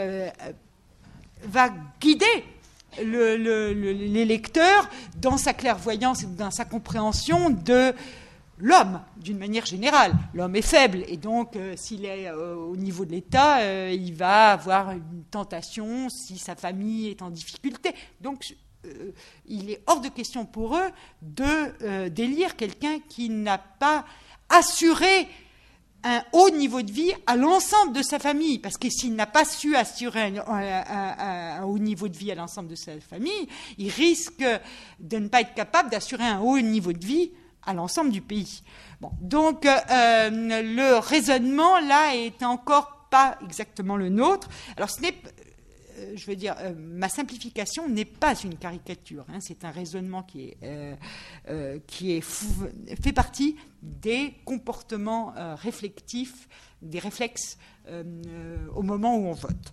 va guider l'électeur dans sa clairvoyance et dans sa compréhension de l'homme, d'une manière générale. L'homme est faible, et donc, s'il est au niveau de l'État, il va avoir une tentation si sa famille est en difficulté. Donc, il est hors de question pour eux d'élire quelqu'un qui n'a pas assuré un haut niveau de vie à l'ensemble de sa famille. Parce que s'il n'a pas su assurer un haut niveau de vie à l'ensemble de sa famille, il risque de ne pas être capable d'assurer un haut niveau de vie à l'ensemble du pays. Bon, donc, le raisonnement, là, est encore pas exactement le nôtre. Alors, ce n'est je veux dire, ma simplification n'est pas une caricature. Hein, c'est un raisonnement qui fait partie des comportements réflectifs, des réflexes au moment où on vote.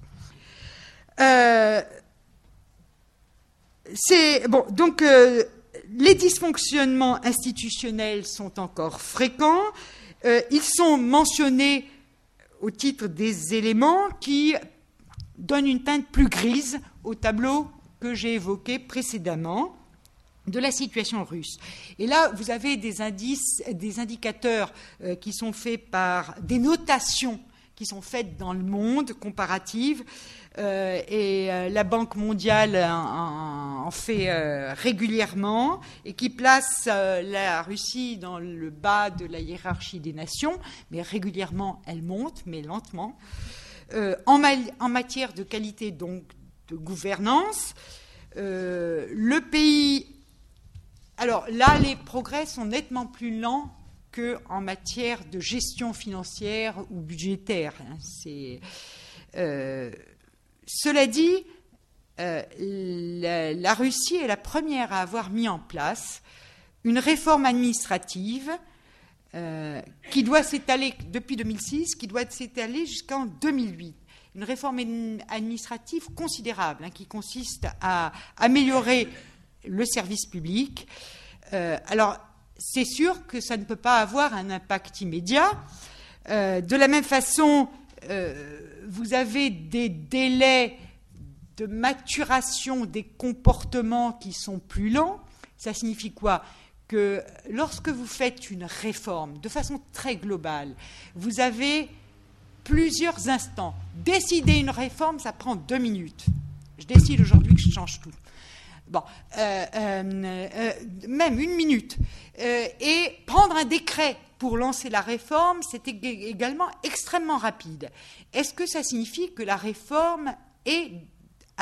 Les dysfonctionnements institutionnels sont encore fréquents. Ils sont mentionnés au titre des éléments qui donne une teinte plus grise au tableau que j'ai évoqué précédemment de la situation russe. Et là, vous avez des indicateurs qui sont faits par des notations qui sont faites dans le monde, comparatives, et la Banque mondiale en fait régulièrement, et qui place la Russie dans le bas de la hiérarchie des nations, mais régulièrement elle monte, mais lentement. En matière de qualité donc de gouvernance, le pays... Alors là, les progrès sont nettement plus lents qu'en matière de gestion financière ou budgétaire. Cela dit, la Russie est la première à avoir mis en place une réforme administrative qui doit s'étaler depuis 2006, qui doit s'étaler jusqu'en 2008. Une réforme administrative considérable qui consiste à améliorer le service public. Alors, c'est sûr que ça ne peut pas avoir un impact immédiat. De la même façon, vous avez des délais de maturation des comportements qui sont plus lents. Ça signifie quoi ? Que lorsque vous faites une réforme de façon très globale, vous avez plusieurs instants. Décider une réforme, ça prend 2 minutes. Je décide aujourd'hui que je change tout. Bon, même 1 minute. Et prendre un décret pour lancer la réforme, c'est également extrêmement rapide. Est-ce que ça signifie que la réforme est appliquée ?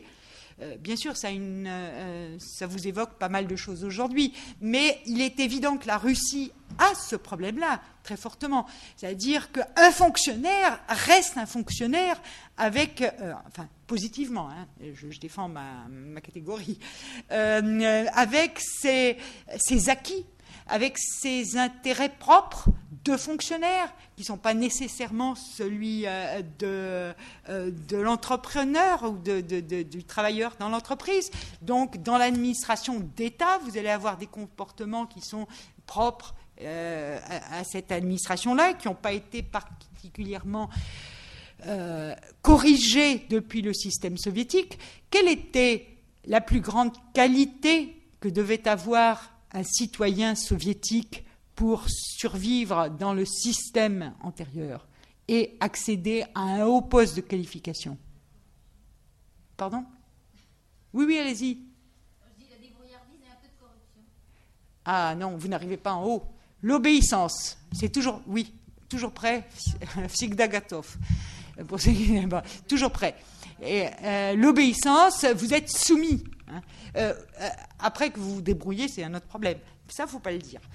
Bien sûr, ça vous évoque pas mal de choses aujourd'hui, mais il est évident que la Russie a ce problème-là très fortement. C'est-à-dire qu'un fonctionnaire reste un fonctionnaire avec, positivement, hein, je défends ma catégorie, avec ses acquis, avec ses intérêts propres de fonctionnaire, qui ne sont pas nécessairement celui de l'entrepreneur ou du travailleur dans l'entreprise. Donc, dans l'administration d'État, vous allez avoir des comportements qui sont propres à cette administration-là, qui n'ont pas été particulièrement corrigées depuis le système soviétique. Quelle était la plus grande qualité que devait avoir un citoyen soviétique pour survivre dans le système antérieur et accéder à un haut poste de qualification? Pardon? Oui, allez-y. Je dis la débrouillardise et un peu de corruption. Ah non, vous n'arrivez pas en haut. L'obéissance, c'est toujours... Oui, toujours prêt, Всегда готов. Toujours prêt. Et l'obéissance, vous êtes soumis. Après que vous vous débrouillez, c'est un autre problème. Ça, il ne faut pas le dire.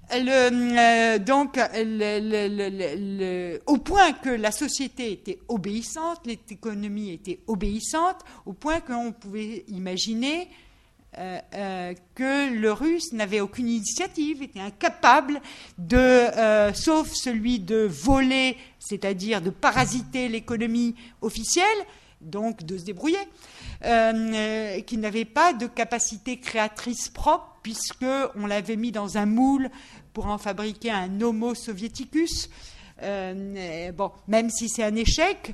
Au point que la société était obéissante, l'économie était obéissante, au point qu'on pouvait imaginer que le Russe n'avait aucune initiative, était incapable sauf celui de voler, c'est-à-dire de parasiter l'économie officielle, donc de se débrouiller, qui n'avait pas de capacité créatrice propre, puisqu'on l'avait mis dans un moule pour en fabriquer un Homo soviéticus. Même si c'est un échec,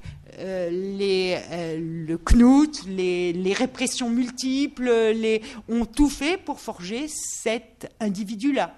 le Knut, les répressions multiples ont tout fait pour forger cet individu-là.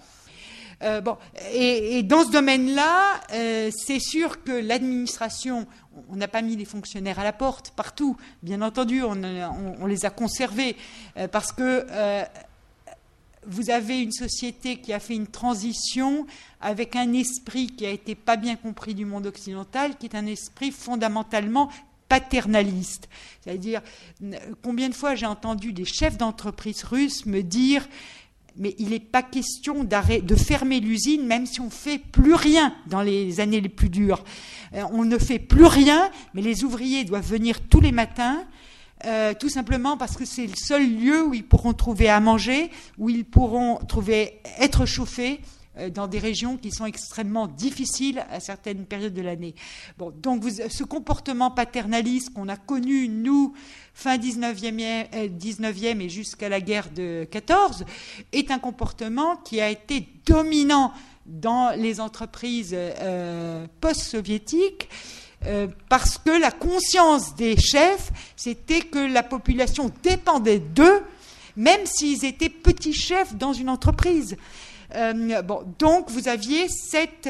Et dans ce domaine-là, c'est sûr que l'administration, on n'a pas mis les fonctionnaires à la porte partout, bien entendu, on les a conservés, parce que vous avez une société qui a fait une transition avec un esprit qui a été pas bien compris du monde occidental, qui est un esprit fondamentalement paternaliste. C'est-à-dire, combien de fois j'ai entendu des chefs d'entreprise russes me dire « mais il n'est pas question de fermer l'usine, même si on ne fait plus rien dans les années les plus dures. On ne fait plus rien, mais les ouvriers doivent venir tous les matins, tout simplement parce que c'est le seul lieu où ils pourront trouver à manger, où ils pourront être chauffés dans des régions qui sont extrêmement difficiles à certaines périodes de l'année. » Donc ce comportement paternaliste qu'on a connu, nous, fin 19e et jusqu'à la guerre de 14, est un comportement qui a été dominant dans les entreprises post-soviétiques, parce que la conscience des chefs, c'était que la population dépendait d'eux, même s'ils étaient petits chefs dans une entreprise. Donc vous aviez cette...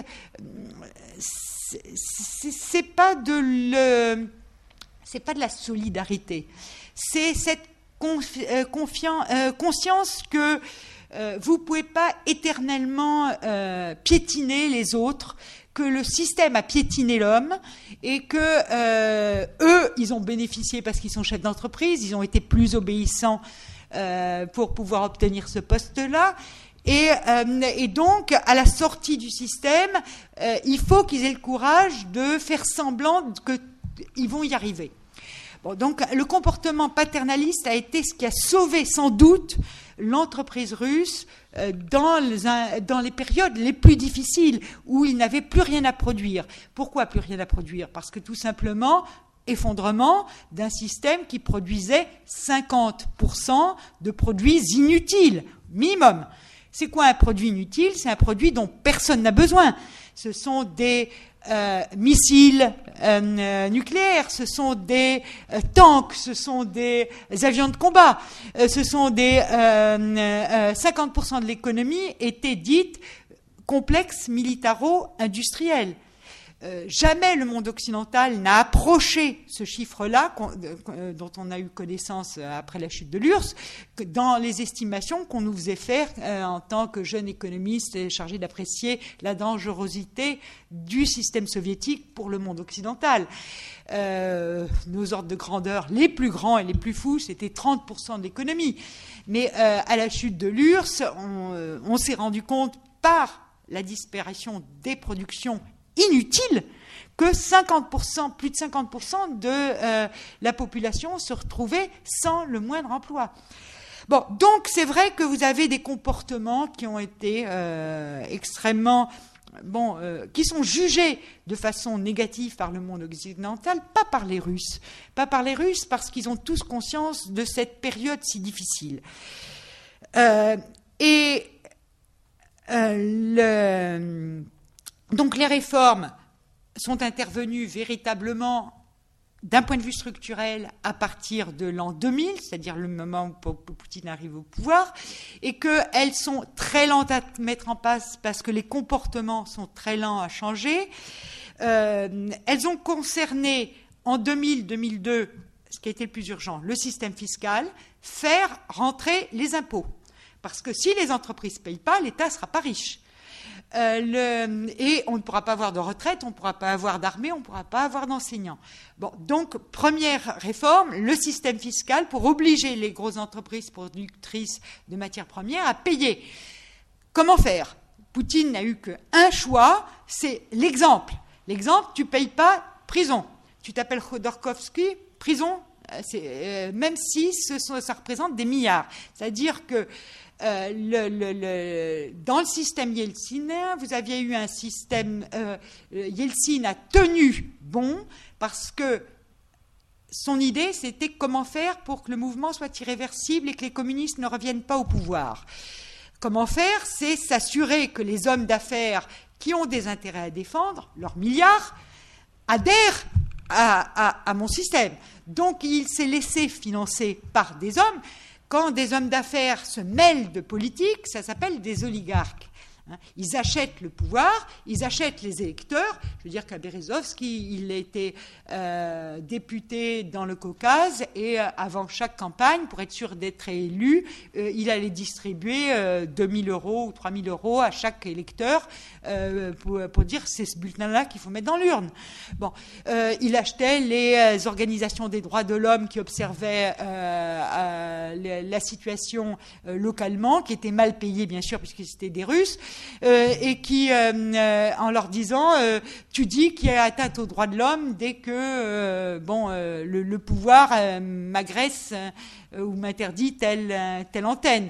C'est pas de la solidarité, c'est cette conscience que vous ne pouvez pas éternellement piétiner les autres, que le système a piétiné l'homme et que eux, ils ont bénéficié parce qu'ils sont chefs d'entreprise, ils ont été plus obéissants pour pouvoir obtenir ce poste-là. Et donc, à la sortie du système, il faut qu'ils aient le courage de faire semblant qu'ils vont y arriver. Donc, le comportement paternaliste a été ce qui a sauvé sans doute l'entreprise russe dans les périodes les plus difficiles où il n'avait plus rien à produire. Pourquoi plus rien à produire? Parce que tout simplement, effondrement d'un système qui produisait 50% de produits inutiles, minimum. C'est quoi un produit inutile? C'est un produit dont personne n'a besoin. Ce sont des missiles nucléaires, ce sont des tanks, ce sont des avions de combat, ce sont des 50% de l'économie était dite complexe militaro-industriel. Jamais le monde occidental n'a approché ce chiffre-là, dont on a eu connaissance après la chute de l'URSS, dans les estimations qu'on nous faisait faire en tant que jeunes économistes chargés d'apprécier la dangerosité du système soviétique pour le monde occidental. Nos ordres de grandeur les plus grands et les plus fous, c'était 30% de l'économie. Mais à la chute de l'URSS, on s'est rendu compte par la disparition des productions inutile que 50%, plus de 50% de la population se retrouvait sans le moindre emploi. Donc c'est vrai que vous avez des comportements qui ont été extrêmement, qui sont jugés de façon négative par le monde occidental, pas par les Russes parce qu'ils ont tous conscience de cette période si difficile. Et Donc les réformes sont intervenues véritablement d'un point de vue structurel à partir de l'an 2000, c'est-à-dire le moment où Poutine arrive au pouvoir, et qu'elles sont très lentes à mettre en place parce que les comportements sont très lents à changer. Elles ont concerné en 2000-2002, ce qui a été le plus urgent, le système fiscal, faire rentrer les impôts. Parce que si les entreprises ne payent pas, l'État ne sera pas riche. Et on ne pourra pas avoir de retraite, on ne pourra pas avoir d'armée, on ne pourra pas avoir d'enseignants. Bon, donc, première réforme, le système fiscal pour obliger les grosses entreprises productrices de matières premières à payer. Comment faire ? Poutine n'a eu qu'un choix, c'est l'exemple. L'exemple, tu ne payes pas, prison. Tu t'appelles Khodorkovsky, prison, même si ça représente des milliards. C'est-à-dire que dans le système yeltsinien, vous aviez eu un système... Yeltsin a tenu bon parce que son idée, c'était comment faire pour que le mouvement soit irréversible et que les communistes ne reviennent pas au pouvoir. Comment faire ? C'est s'assurer que les hommes d'affaires qui ont des intérêts à défendre, leurs milliards, adhèrent à mon système. Donc, il s'est laissé financer par des hommes. Quand des hommes d'affaires se mêlent de politique, ça s'appelle des oligarques. Ils achètent le pouvoir, ils achètent les électeurs. Je veux dire qu'à Berezovski, il était député dans le Caucase et avant chaque campagne, pour être sûr d'être élu, il allait distribuer 2 000 € ou 3 000 € à chaque électeur pour dire c'est ce bulletin-là qu'il faut mettre dans l'urne. Bon, il achetait les organisations des droits de l'homme qui observaient la situation localement, qui étaient mal payées bien sûr puisque c'était des Russes. Et qui, en leur disant, tu dis qu'il y a atteinte aux droits de l'homme dès que le pouvoir m'agresse ou m'interdit telle antenne.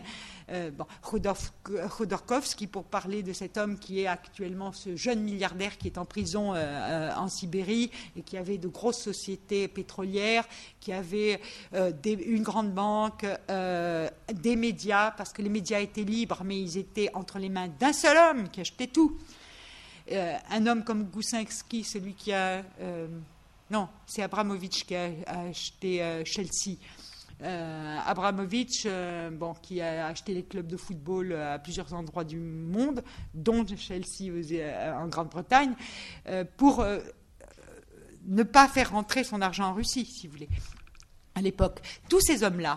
Khodorkovsky, pour parler de cet homme qui est actuellement ce jeune milliardaire qui est en prison en Sibérie et qui avait de grosses sociétés pétrolières, qui avait une grande banque, des médias, parce que les médias étaient libres, mais ils étaient entre les mains d'un seul homme qui achetait tout. Un homme comme Goussinski, celui qui a... non, c'est Abramovich qui a acheté Chelsea. Abramovich, qui a acheté les clubs de football à plusieurs endroits du monde, dont Chelsea en Grande-Bretagne, pour ne pas faire rentrer son argent en Russie, si vous voulez, à l'époque. Tous ces hommes-là,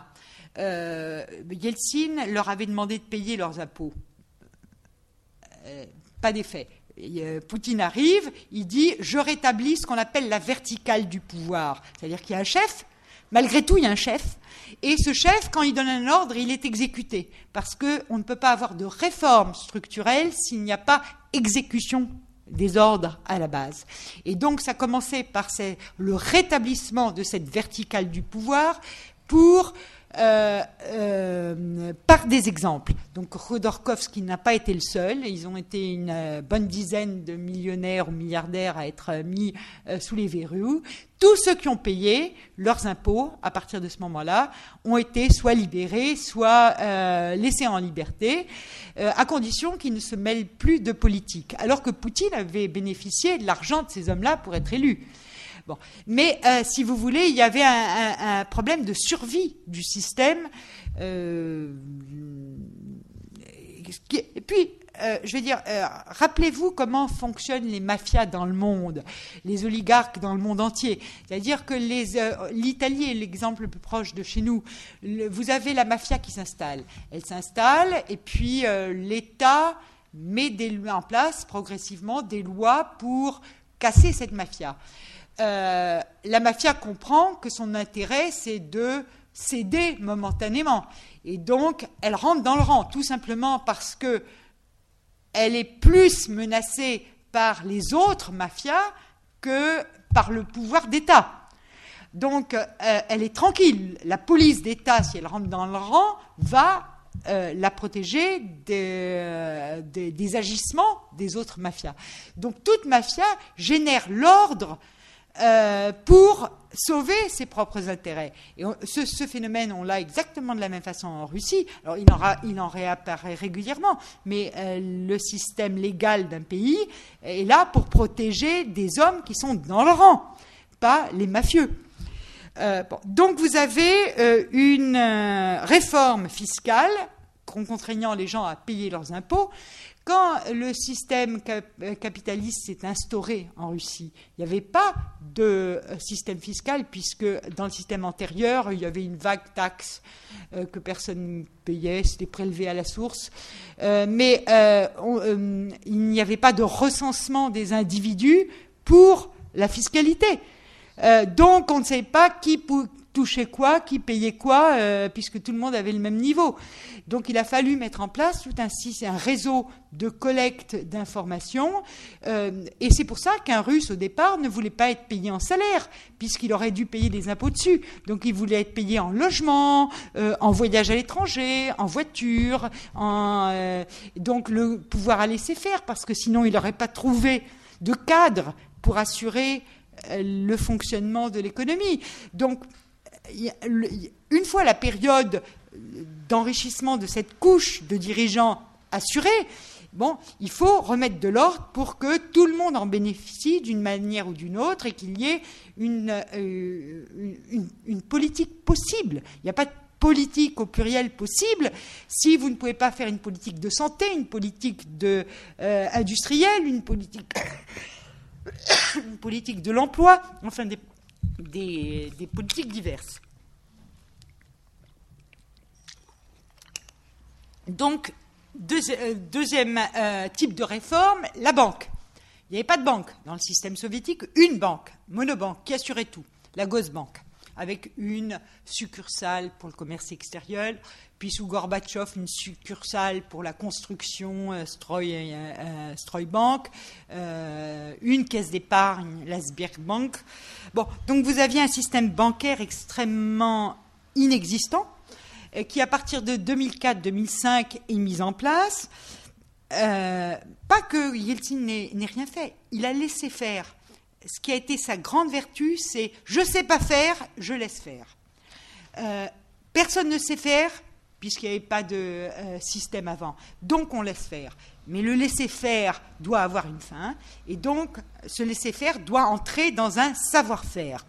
Yeltsin leur avait demandé de payer leurs impôts. Pas d'effet. Poutine arrive, il dit « je rétablis ce qu'on appelle la verticale du pouvoir ». C'est-à-dire qu'il y a un chef. Malgré tout, il y a un chef. Et ce chef, quand il donne un ordre, il est exécuté. Parce qu'on ne peut pas avoir de réforme structurelle s'il n'y a pas exécution des ordres à la base. Et donc, ça commençait par le rétablissement de cette verticale du pouvoir par des exemples. Donc Khodorkovsky n'a pas été le seul. Ils ont été une bonne dizaine de millionnaires ou milliardaires à être mis sous les verrous. Tous ceux qui ont payé leurs impôts à partir de ce moment-là ont été soit libérés, soit laissés en liberté, à condition qu'ils ne se mêlent plus de politique. Alors que Poutine avait bénéficié de l'argent de ces hommes-là pour être élu. Bon. Mais si vous voulez, il y avait un problème de survie du système. Et puis, je vais dire, rappelez-vous comment fonctionnent les mafias dans le monde, les oligarques dans le monde entier. C'est-à-dire que l'Italie est l'exemple le plus proche de chez nous. Vous avez la mafia qui s'installe. Elle s'installe et puis l'État met en place progressivement des lois pour casser cette mafia. La mafia comprend que son intérêt, c'est de céder momentanément. Et donc, elle rentre dans le rang, tout simplement parce que elle est plus menacée par les autres mafias que par le pouvoir d'État. Donc, elle est tranquille. La police d'État, si elle rentre dans le rang, va la protéger des agissements des autres mafias. Donc, toute mafia génère l'ordre pour sauver ses propres intérêts. Et ce phénomène, on l'a exactement de la même façon en Russie. Alors, il en réapparaît régulièrement, mais le système légal d'un pays est là pour protéger des hommes qui sont dans le rang, pas les mafieux. Donc, vous avez une réforme fiscale contraignant les gens à payer leurs impôts. Quand le système capitaliste s'est instauré en Russie, il n'y avait pas de système fiscal, puisque dans le système antérieur, il y avait une vague taxe que personne ne payait, c'était prélevé à la source. Mais il n'y avait pas de recensement des individus pour la fiscalité. Donc on ne savait pas qui touchait quoi, qui payait quoi, puisque tout le monde avait le même niveau. Donc il a fallu mettre en place tout un réseau de collecte d'informations, et c'est pour ça qu'un Russe au départ ne voulait pas être payé en salaire, puisqu'il aurait dû payer des impôts dessus. Donc il voulait être payé en logement, en voyage à l'étranger, en voiture, donc le pouvoir à laisser faire, parce que sinon il n'aurait pas trouvé de cadre pour assurer le fonctionnement de l'économie. Donc une fois la période d'enrichissement de cette couche de dirigeants assurée, il faut remettre de l'ordre pour que tout le monde en bénéficie d'une manière ou d'une autre et qu'il y ait une politique possible. Il n'y a pas de politique au pluriel possible si vous ne pouvez pas faire une politique de santé, une politique industrielle, une politique de l'emploi, enfin des politiques diverses. Donc, deuxième type de réforme, la banque. Il n'y avait pas de banque dans le système soviétique, une banque, monobanque, qui assurait tout, la Gosbank, avec une succursale pour le commerce extérieur, puis sous Gorbatchev, une succursale pour la construction, Stroybank, une caisse d'épargne, la Sberbank. Donc vous aviez un système bancaire extrêmement inexistant, qui à partir de 2004-2005 est mis en place. Pas que Yeltsin n'ait rien fait, il a laissé faire. Ce qui a été sa grande vertu, c'est « je ne sais pas faire, je laisse faire ». Personne ne sait faire, puisqu'il n'y avait pas de système avant. Donc on laisse faire. Mais le laisser-faire doit avoir une fin, et donc ce laisser-faire doit entrer dans un savoir-faire.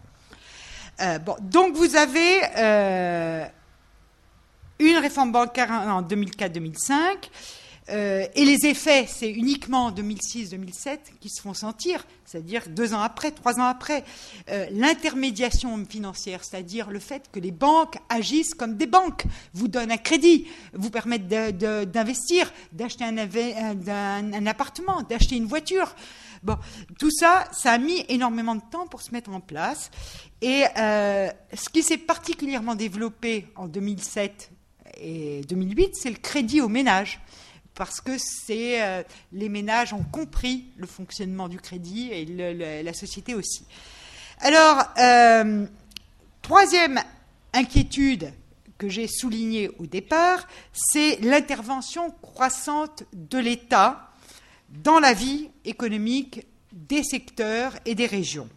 Donc vous avez une réforme bancaire en 2004-2005, et les effets, c'est uniquement en 2006-2007 qui se font sentir, c'est-à-dire 2 ans après, 3 ans après. L'intermédiation financière, c'est-à-dire le fait que les banques agissent comme des banques, vous donnent un crédit, vous permettent d'investir, d'acheter un appartement, d'acheter une voiture. Tout ça a mis énormément de temps pour se mettre en place. Et ce qui s'est particulièrement développé en 2007 et 2008, c'est le crédit aux ménages. Parce que les ménages ont compris le fonctionnement du crédit et la société aussi. Alors, troisième inquiétude que j'ai soulignée au départ, c'est l'intervention croissante de l'État dans la vie économique des secteurs et des régions.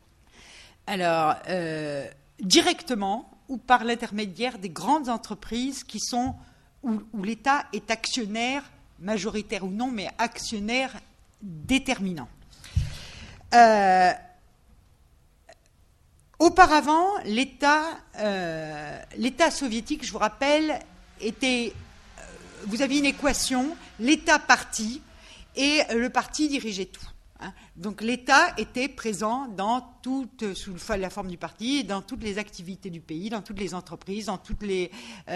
Alors, directement ou par l'intermédiaire des grandes entreprises qui sont où l'État est actionnaire, majoritaire ou non, mais actionnaire déterminant. Auparavant, l'État soviétique, je vous rappelle, vous aviez une équation, l'État-parti, et le parti dirigeait tout. Donc l'État était présent sous la forme du parti, dans toutes les activités du pays, dans toutes les entreprises, dans toutes les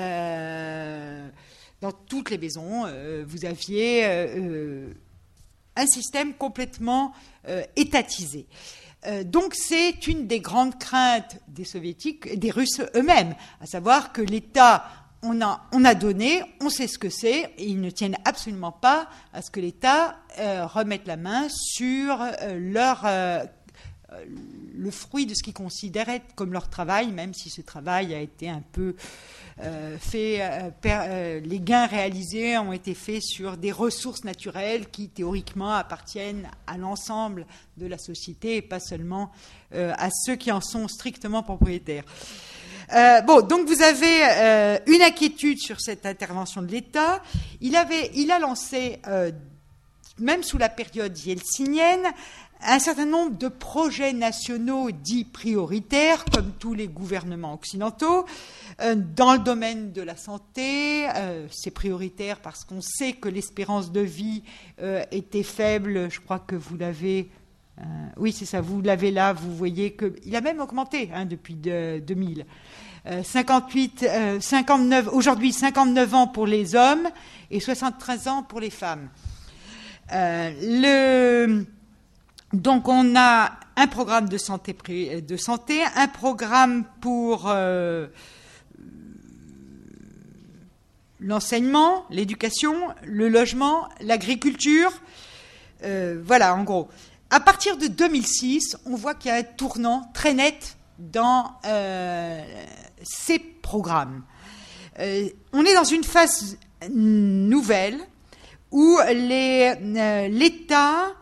maisons. Vous aviez un système complètement étatisé. Donc c'est une des grandes craintes des soviétiques, des Russes eux-mêmes, à savoir que l'État, on a donné, on sait ce que c'est, et ils ne tiennent absolument pas à ce que l'État remette la main sur leur le fruit de ce qu'ils considéraient comme leur travail, même si ce travail a été un peu les gains réalisés ont été faits sur des ressources naturelles qui théoriquement appartiennent à l'ensemble de la société et pas seulement à ceux qui en sont strictement propriétaires. Donc vous avez une inquiétude sur cette intervention de l'État. Il a lancé, même sous la période yeltsinienne, un certain nombre de projets nationaux dits prioritaires, comme tous les gouvernements occidentaux, dans le domaine de la santé. C'est prioritaire parce qu'on sait que l'espérance de vie était faible. Je crois que vous l'avez... oui, c'est ça, vous l'avez là, vous voyez qu'il a même augmenté depuis 2000. 59, aujourd'hui 59 ans pour les hommes et 73 ans pour les femmes. Donc on a un programme de santé, un programme pour l'enseignement, l'éducation, le logement, l'agriculture. Voilà, en gros. À partir de 2006, on voit qu'il y a un tournant très net dans ces programmes. On est dans une phase nouvelle où l'État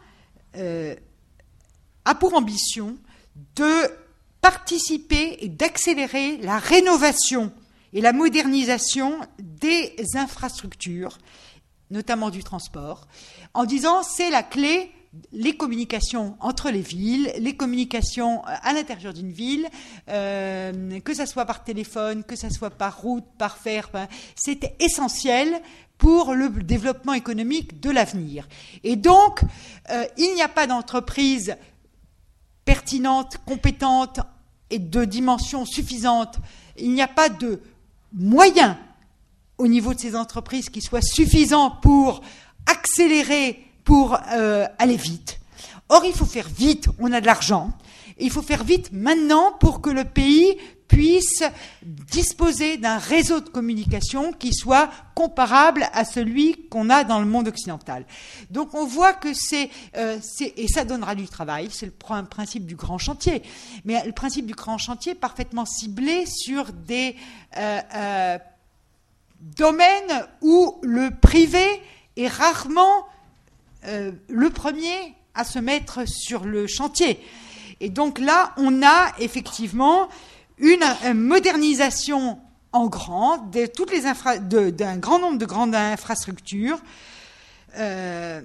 a pour ambition de participer et d'accélérer la rénovation et la modernisation des infrastructures, notamment du transport, en disant c'est la clé. Les communications entre les villes, les communications à l'intérieur d'une ville, que ça soit par téléphone, que ça soit par route, par fer, c'est essentiel pour le développement économique de l'avenir. Et donc, il n'y a pas d'entreprise pertinente, compétente et de dimension suffisante. Il n'y a pas de moyens au niveau de ces entreprises qui soient suffisants pour accélérer, pour aller vite. Or, il faut faire vite, on a de l'argent. Il faut faire vite maintenant pour que le pays puisse disposer d'un réseau de communication qui soit comparable à celui qu'on a dans le monde occidental. Donc on voit que et ça donnera du travail, c'est le principe du grand chantier. Mais le principe du grand chantier parfaitement ciblé sur des domaines où le privé est rarement le premier à se mettre sur le chantier. Et donc là, on a effectivement une modernisation en grand de toutes les d'un grand nombre de grandes infrastructures. En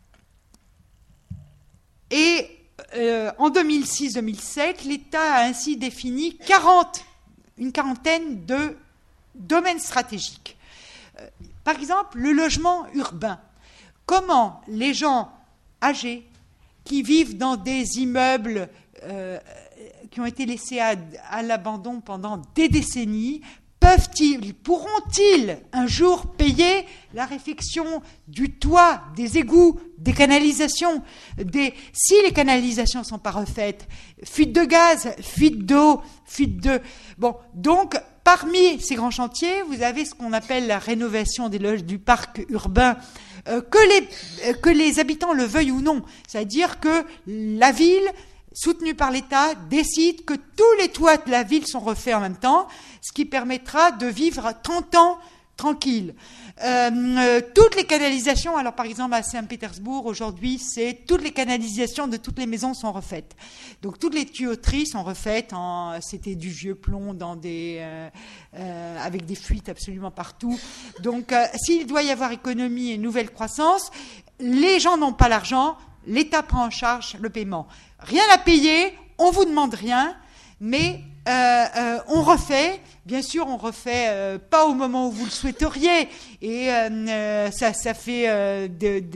2006-2007, l'État a ainsi défini une quarantaine de domaines stratégiques. Par exemple, le logement urbain. Comment les gens âgés qui vivent dans des immeubles qui ont été laissés à l'abandon pendant des décennies, pourront-ils un jour payer la réfection du toit, des égouts, des canalisations, si les canalisations ne sont pas refaites, fuite de gaz, fuite d'eau, Bon, donc, parmi ces grands chantiers, vous avez ce qu'on appelle la rénovation du parc urbain, que les habitants le veuillent ou non. C'est-à-dire que la ville, soutenue par l'État, décide que tous les toits de la ville sont refaits en même temps, ce qui permettra de vivre 30 ans tranquille. Toutes les canalisations, alors par exemple à Saint-Pétersbourg, aujourd'hui, toutes les canalisations de toutes les maisons sont refaites. Donc toutes les tuyauteries sont refaites, c'était du vieux plomb avec des fuites absolument partout. Donc s'il doit y avoir économie et nouvelle croissance, les gens n'ont pas l'argent, l'État prend en charge le paiement. Rien à payer, on vous demande rien, mais on refait. Bien sûr, on refait pas au moment où vous le souhaiteriez, et ça fait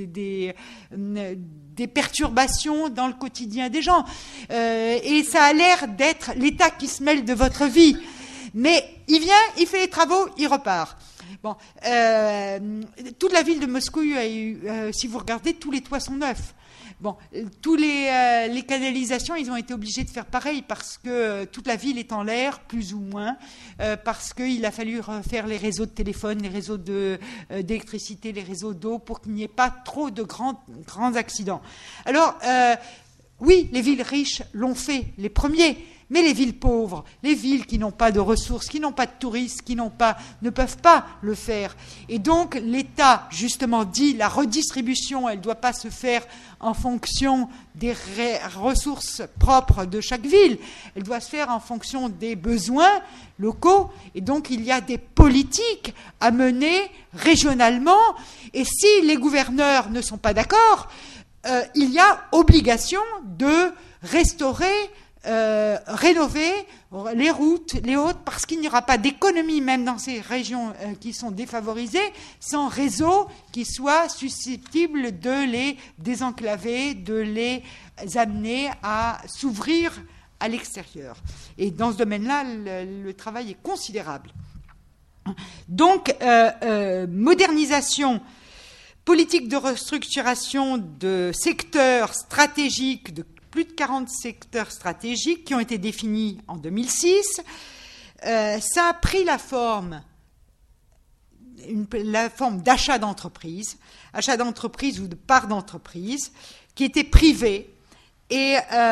des perturbations dans le quotidien des gens. Et ça a l'air d'être l'État qui se mêle de votre vie. Mais il vient, il fait les travaux, il repart. Bon, toute la ville de Moscou a eu, si vous regardez, tous les toits sont neufs. Bon, tous les canalisations, ils ont été obligés de faire pareil parce que toute la ville est en l'air, plus ou moins, parce qu'il a fallu refaire les réseaux de téléphone, les réseaux d'électricité, les réseaux d'eau pour qu'il n'y ait pas trop de grands accidents. Alors, Oui, les villes riches l'ont fait, les premiers, mais les villes pauvres, les villes qui n'ont pas de ressources, qui n'ont pas de touristes, ne peuvent pas le faire. Et donc l'État, justement, dit la redistribution, elle ne doit pas se faire en fonction des ressources propres de chaque ville, elle doit se faire en fonction des besoins locaux. Et donc il y a des politiques à mener régionalement. Et si les gouverneurs ne sont pas d'accord, il y a obligation de restaurer, rénover les routes, les hautes, parce qu'il n'y aura pas d'économie, même dans ces régions qui sont défavorisées, sans réseau qui soit susceptible de les désenclaver, de les amener à s'ouvrir à l'extérieur. Et dans ce domaine-là, le travail est considérable. Donc, modernisation, politique de restructuration de secteurs stratégiques, de plus de 40 secteurs stratégiques qui ont été définis en 2006. Ça a pris la forme d'achat d'entreprise ou de part d'entreprise qui était privée. Et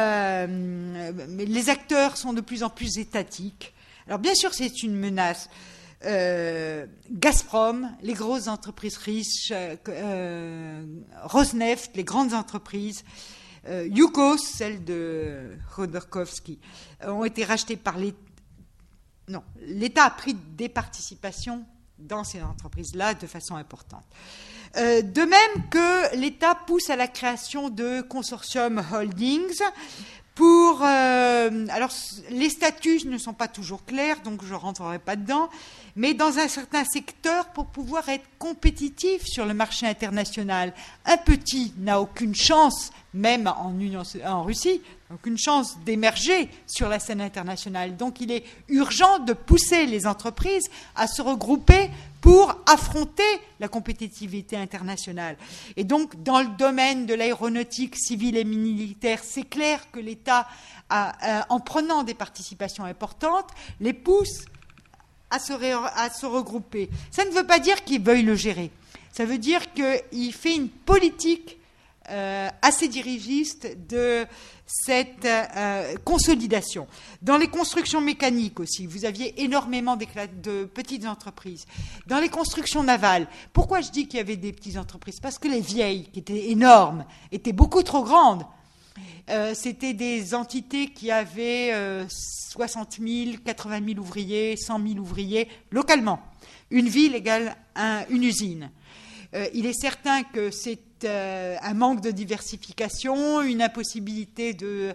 les acteurs sont de plus en plus étatiques. Alors bien sûr, c'est une menace. Gazprom, les grosses entreprises riches, Rosneft, les grandes entreprises, Yukos, celle de Khodorkovsky, ont été rachetées par l'État. Non, l'État a pris des participations dans ces entreprises-là de façon importante. De même que l'État pousse à la création de consortium holdings pour... alors, les statuts ne sont pas toujours clairs, donc je ne rentrerai pas dedans, mais dans un certain secteur, pour pouvoir être compétitif sur le marché international, un petit n'a aucune chance, même en Russie, aucune chance d'émerger sur la scène internationale. Donc il est urgent de pousser les entreprises à se regrouper pour affronter la compétitivité internationale. Et donc, dans le domaine de l'aéronautique civile et militaire, c'est clair que l'État, en prenant des participations importantes, les pousse à se regrouper. Ça ne veut pas dire qu'il veuille le gérer. Ça veut dire qu'il fait une politique assez dirigiste de cette consolidation. Dans les constructions mécaniques aussi, vous aviez énormément de petites entreprises. Dans les constructions navales, pourquoi je dis qu'il y avait des petites entreprises ? Parce que les vieilles, qui étaient énormes, étaient beaucoup trop grandes. C'était des entités qui avaient 60 000, 80 000 ouvriers, 100 000 ouvriers localement. Une ville égale une usine. Il est certain que c'est un manque de diversification, une impossibilité de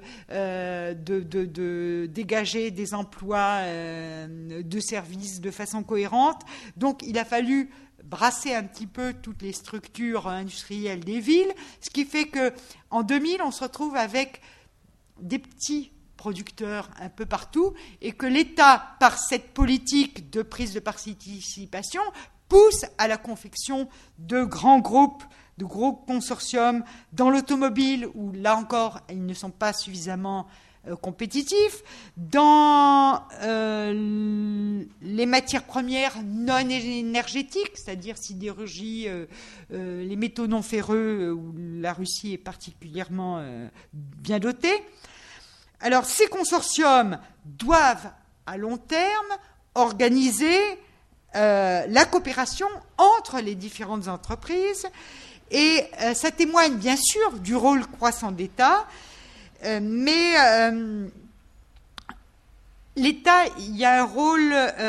dégager des emplois de services de façon cohérente. Donc il a fallu brasser un petit peu toutes les structures industrielles des villes, ce qui fait qu'en 2000, on se retrouve avec des petits producteurs un peu partout et que l'État, par cette politique de prise de participation, pousse à la confection de grands groupes, de gros consortiums dans l'automobile, où là encore, ils ne sont pas suffisamment compétitifs, dans les matières premières non énergétiques, c'est-à-dire sidérurgie, les métaux non ferreux, où la Russie est particulièrement bien dotée. Alors, ces consortiums doivent, à long terme, organiser la coopération entre les différentes entreprises, et ça témoigne bien sûr du rôle croissant d'État, mais l'État, il y a un rôle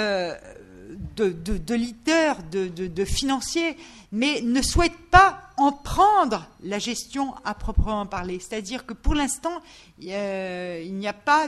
de leader, de financier, mais ne souhaite pas en prendre la gestion à proprement parler. C'est-à-dire que pour l'instant, il n'y a pas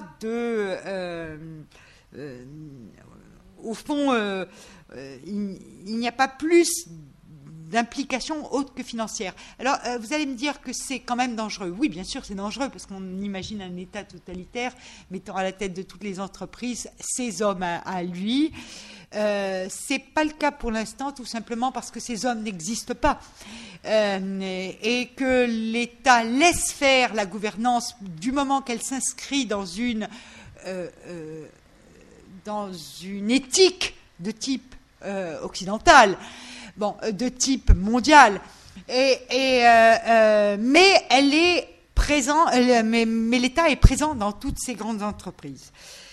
au fond, il n'y a pas plus d'implication autre que financière. Alors, vous allez me dire que c'est quand même dangereux. Oui, bien sûr, c'est dangereux, parce qu'on imagine un État totalitaire mettant à la tête de toutes les entreprises ces hommes à lui. C'est pas le cas pour l'instant, tout simplement parce que ces hommes n'existent pas. Et que l'État laisse faire la gouvernance du moment qu'elle s'inscrit dans une éthique de type occidental, de type mondial, mais elle est présent, mais l'État est présent dans toutes ces grandes entreprises.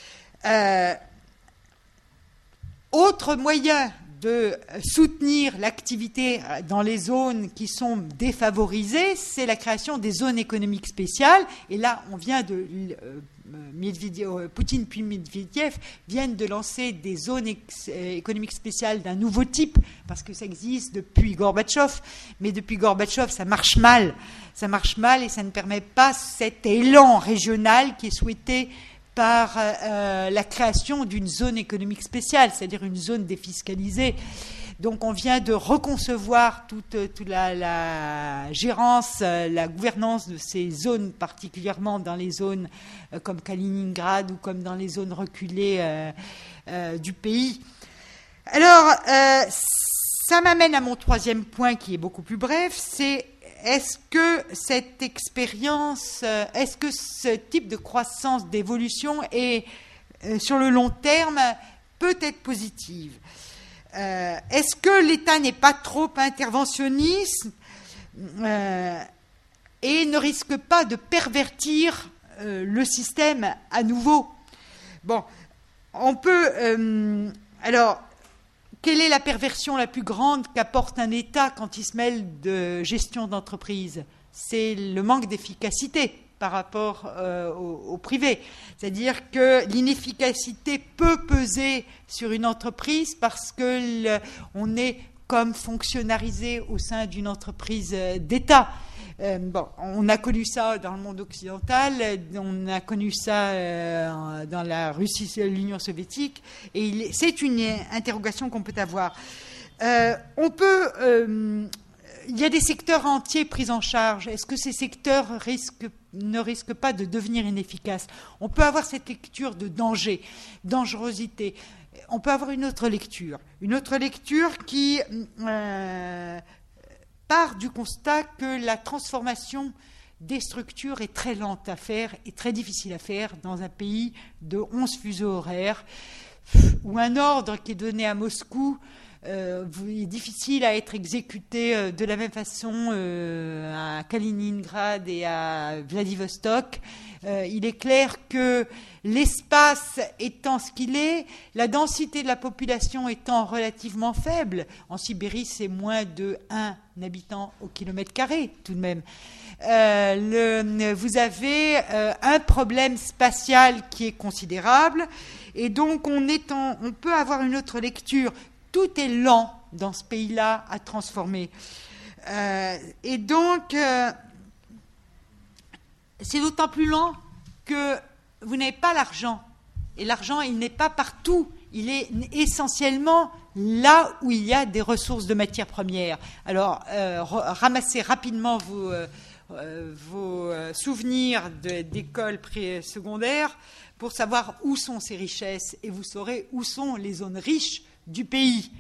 Autre moyen de soutenir l'activité dans les zones qui sont défavorisées, c'est la création des zones économiques spéciales. Et là, on vient de Poutine puis Medvedev viennent de lancer des zones économiques spéciales d'un nouveau type, parce que ça existe depuis Gorbatchev, mais depuis Gorbatchev, ça marche mal. Ça marche mal et ça ne permet pas cet élan régional qui est souhaité par la création d'une zone économique spéciale, c'est-à-dire une zone défiscalisée. Donc on vient de reconcevoir toute la gérance, la gouvernance de ces zones, particulièrement dans les zones comme Kaliningrad ou comme dans les zones reculées du pays. Alors, ça m'amène à mon troisième point qui est beaucoup plus bref, c'est est-ce que cette expérience, est-ce que ce type de croissance, d'évolution est, sur le long terme, peut être positive ? Est-ce que l'État n'est pas trop interventionniste et ne risque pas de pervertir le système à nouveau ? Bon, on peut... alors, quelle est la perversion la plus grande qu'apporte un État quand il se mêle de gestion d'entreprise ? C'est le manque d'efficacité par rapport au privé. C'est-à-dire que l'inefficacité peut peser sur une entreprise parce qu'on est comme fonctionnalisé au sein d'une entreprise d'État. On a connu ça dans le monde occidental, on a connu ça dans la Russie, l'Union soviétique, et c'est une interrogation qu'on peut avoir. Il y a des secteurs entiers pris en charge. Est-ce que ces secteurs ne risquent pas de devenir inefficaces ? On peut avoir cette lecture de danger, dangerosité. On peut avoir une autre lecture qui part du constat que la transformation des structures est très lente à faire et très difficile à faire dans un pays de 11 fuseaux horaires où un ordre qui est donné à Moscou est difficile à être exécuté de la même façon à Kaliningrad et à Vladivostok. Il est clair que l'espace étant ce qu'il est, la densité de la population étant relativement faible, en Sibérie c'est moins de 1 habitant au kilomètre carré tout de même, vous avez un problème spatial qui est considérable et donc on peut avoir une autre lecture. Tout est lent dans ce pays-là à transformer. Et donc, c'est d'autant plus lent que vous n'avez pas l'argent. Et l'argent, il n'est pas partout. Il est essentiellement là où il y a des ressources de matières premières. Alors, ramassez rapidement vos souvenirs d'école secondaire pour savoir où sont ces richesses. Et vous saurez où sont les zones riches du pays.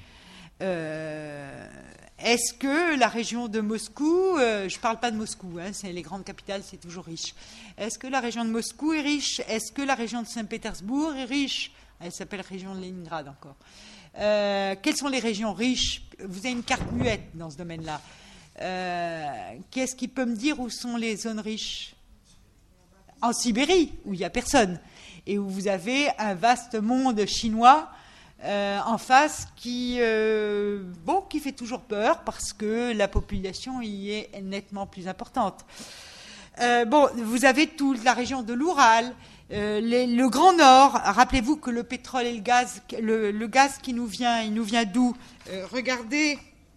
Est-ce que la région de Moscou, je ne parle pas de Moscou, c'est les grandes capitales, c'est toujours riche. Est-ce que la région de Moscou est riche ? Est-ce que la région de Saint-Pétersbourg est riche ? Elle s'appelle région de Leningrad encore. Quelles sont les régions riches ? Vous avez une carte muette dans ce domaine-là. Qu'est-ce qui peut me dire où sont les zones riches ? En Sibérie, où il n'y a personne, et où vous avez un vaste monde chinois en face qui fait toujours peur parce que la population y est nettement plus importante. Vous avez toute la région de l'Oural, le Grand Nord. Rappelez-vous que le pétrole et le gaz, le gaz qui nous vient, il nous vient d'où ? Regardez,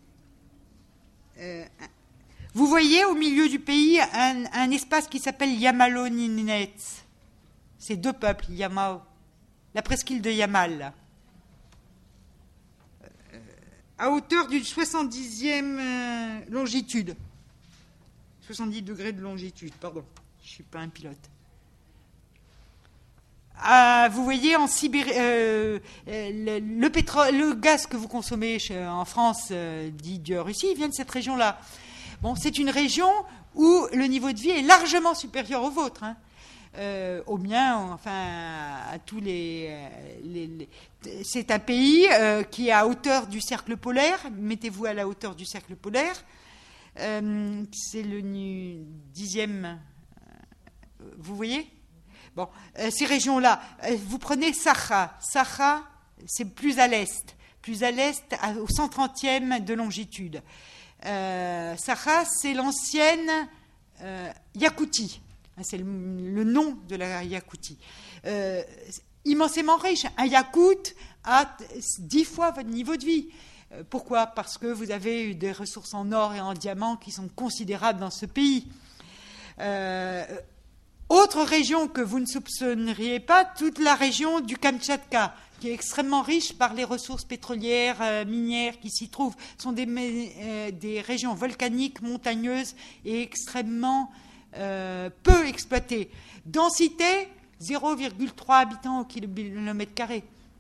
vous voyez au milieu du pays un espace qui s'appelle Yamalo-Ninets. C'est deux peuples, Yamao, la presqu'île de Yamal, là. À hauteur d'une 70e longitude. 70 degrés de longitude, pardon. Je ne suis pas un pilote. Vous voyez, en Sibérie, le pétrole, le gaz que vous consommez en France, dit de Russie, il vient de cette région-là. Bon, c'est une région où le niveau de vie est largement supérieur au vôtre, au mien, enfin à tous c'est un pays qui est à hauteur du cercle polaire. Mettez-vous à la hauteur du cercle polaire. C'est le 10e Vous voyez? Bon, ces régions-là, vous prenez Sakha. Sakha, c'est plus à l'est, au 130e de longitude. Sakha, c'est l'ancienne Yakoutie. C'est le nom de la Yakoutie. Immensément riche. Un Yakoute a 10 fois votre niveau de vie. Pourquoi? Parce que vous avez eu des ressources en or et en diamants qui sont considérables dans ce pays. Autre région que vous ne soupçonneriez pas, toute la région du Kamtchatka, qui est extrêmement riche par les ressources pétrolières, minières qui s'y trouvent. Ce sont des régions volcaniques, montagneuses et extrêmement peu exploitées. Densité, 0,3 habitants au kilomètre carré.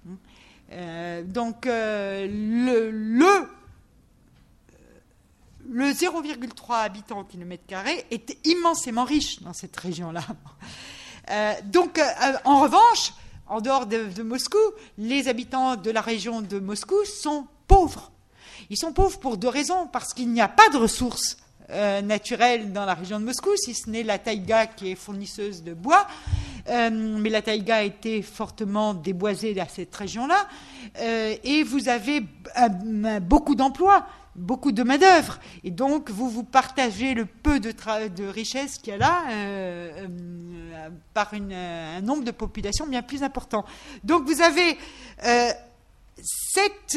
Donc le 0,3 habitants au kilomètre carré est immensément riche dans cette région-là. En revanche, en dehors de Moscou, les habitants de la région de Moscou sont pauvres. Ils sont pauvres pour 2 raisons. Parce qu'il n'y a pas de ressources naturelles dans la région de Moscou, si ce n'est la taïga qui est fournisseuse de bois. Mais la taïga a été fortement déboisée à cette région-là. Et vous avez beaucoup d'emplois, beaucoup de main-d'œuvre. Et donc, vous partagez le peu de richesse qu'il y a là par un nombre de populations bien plus important. Donc, vous avez cette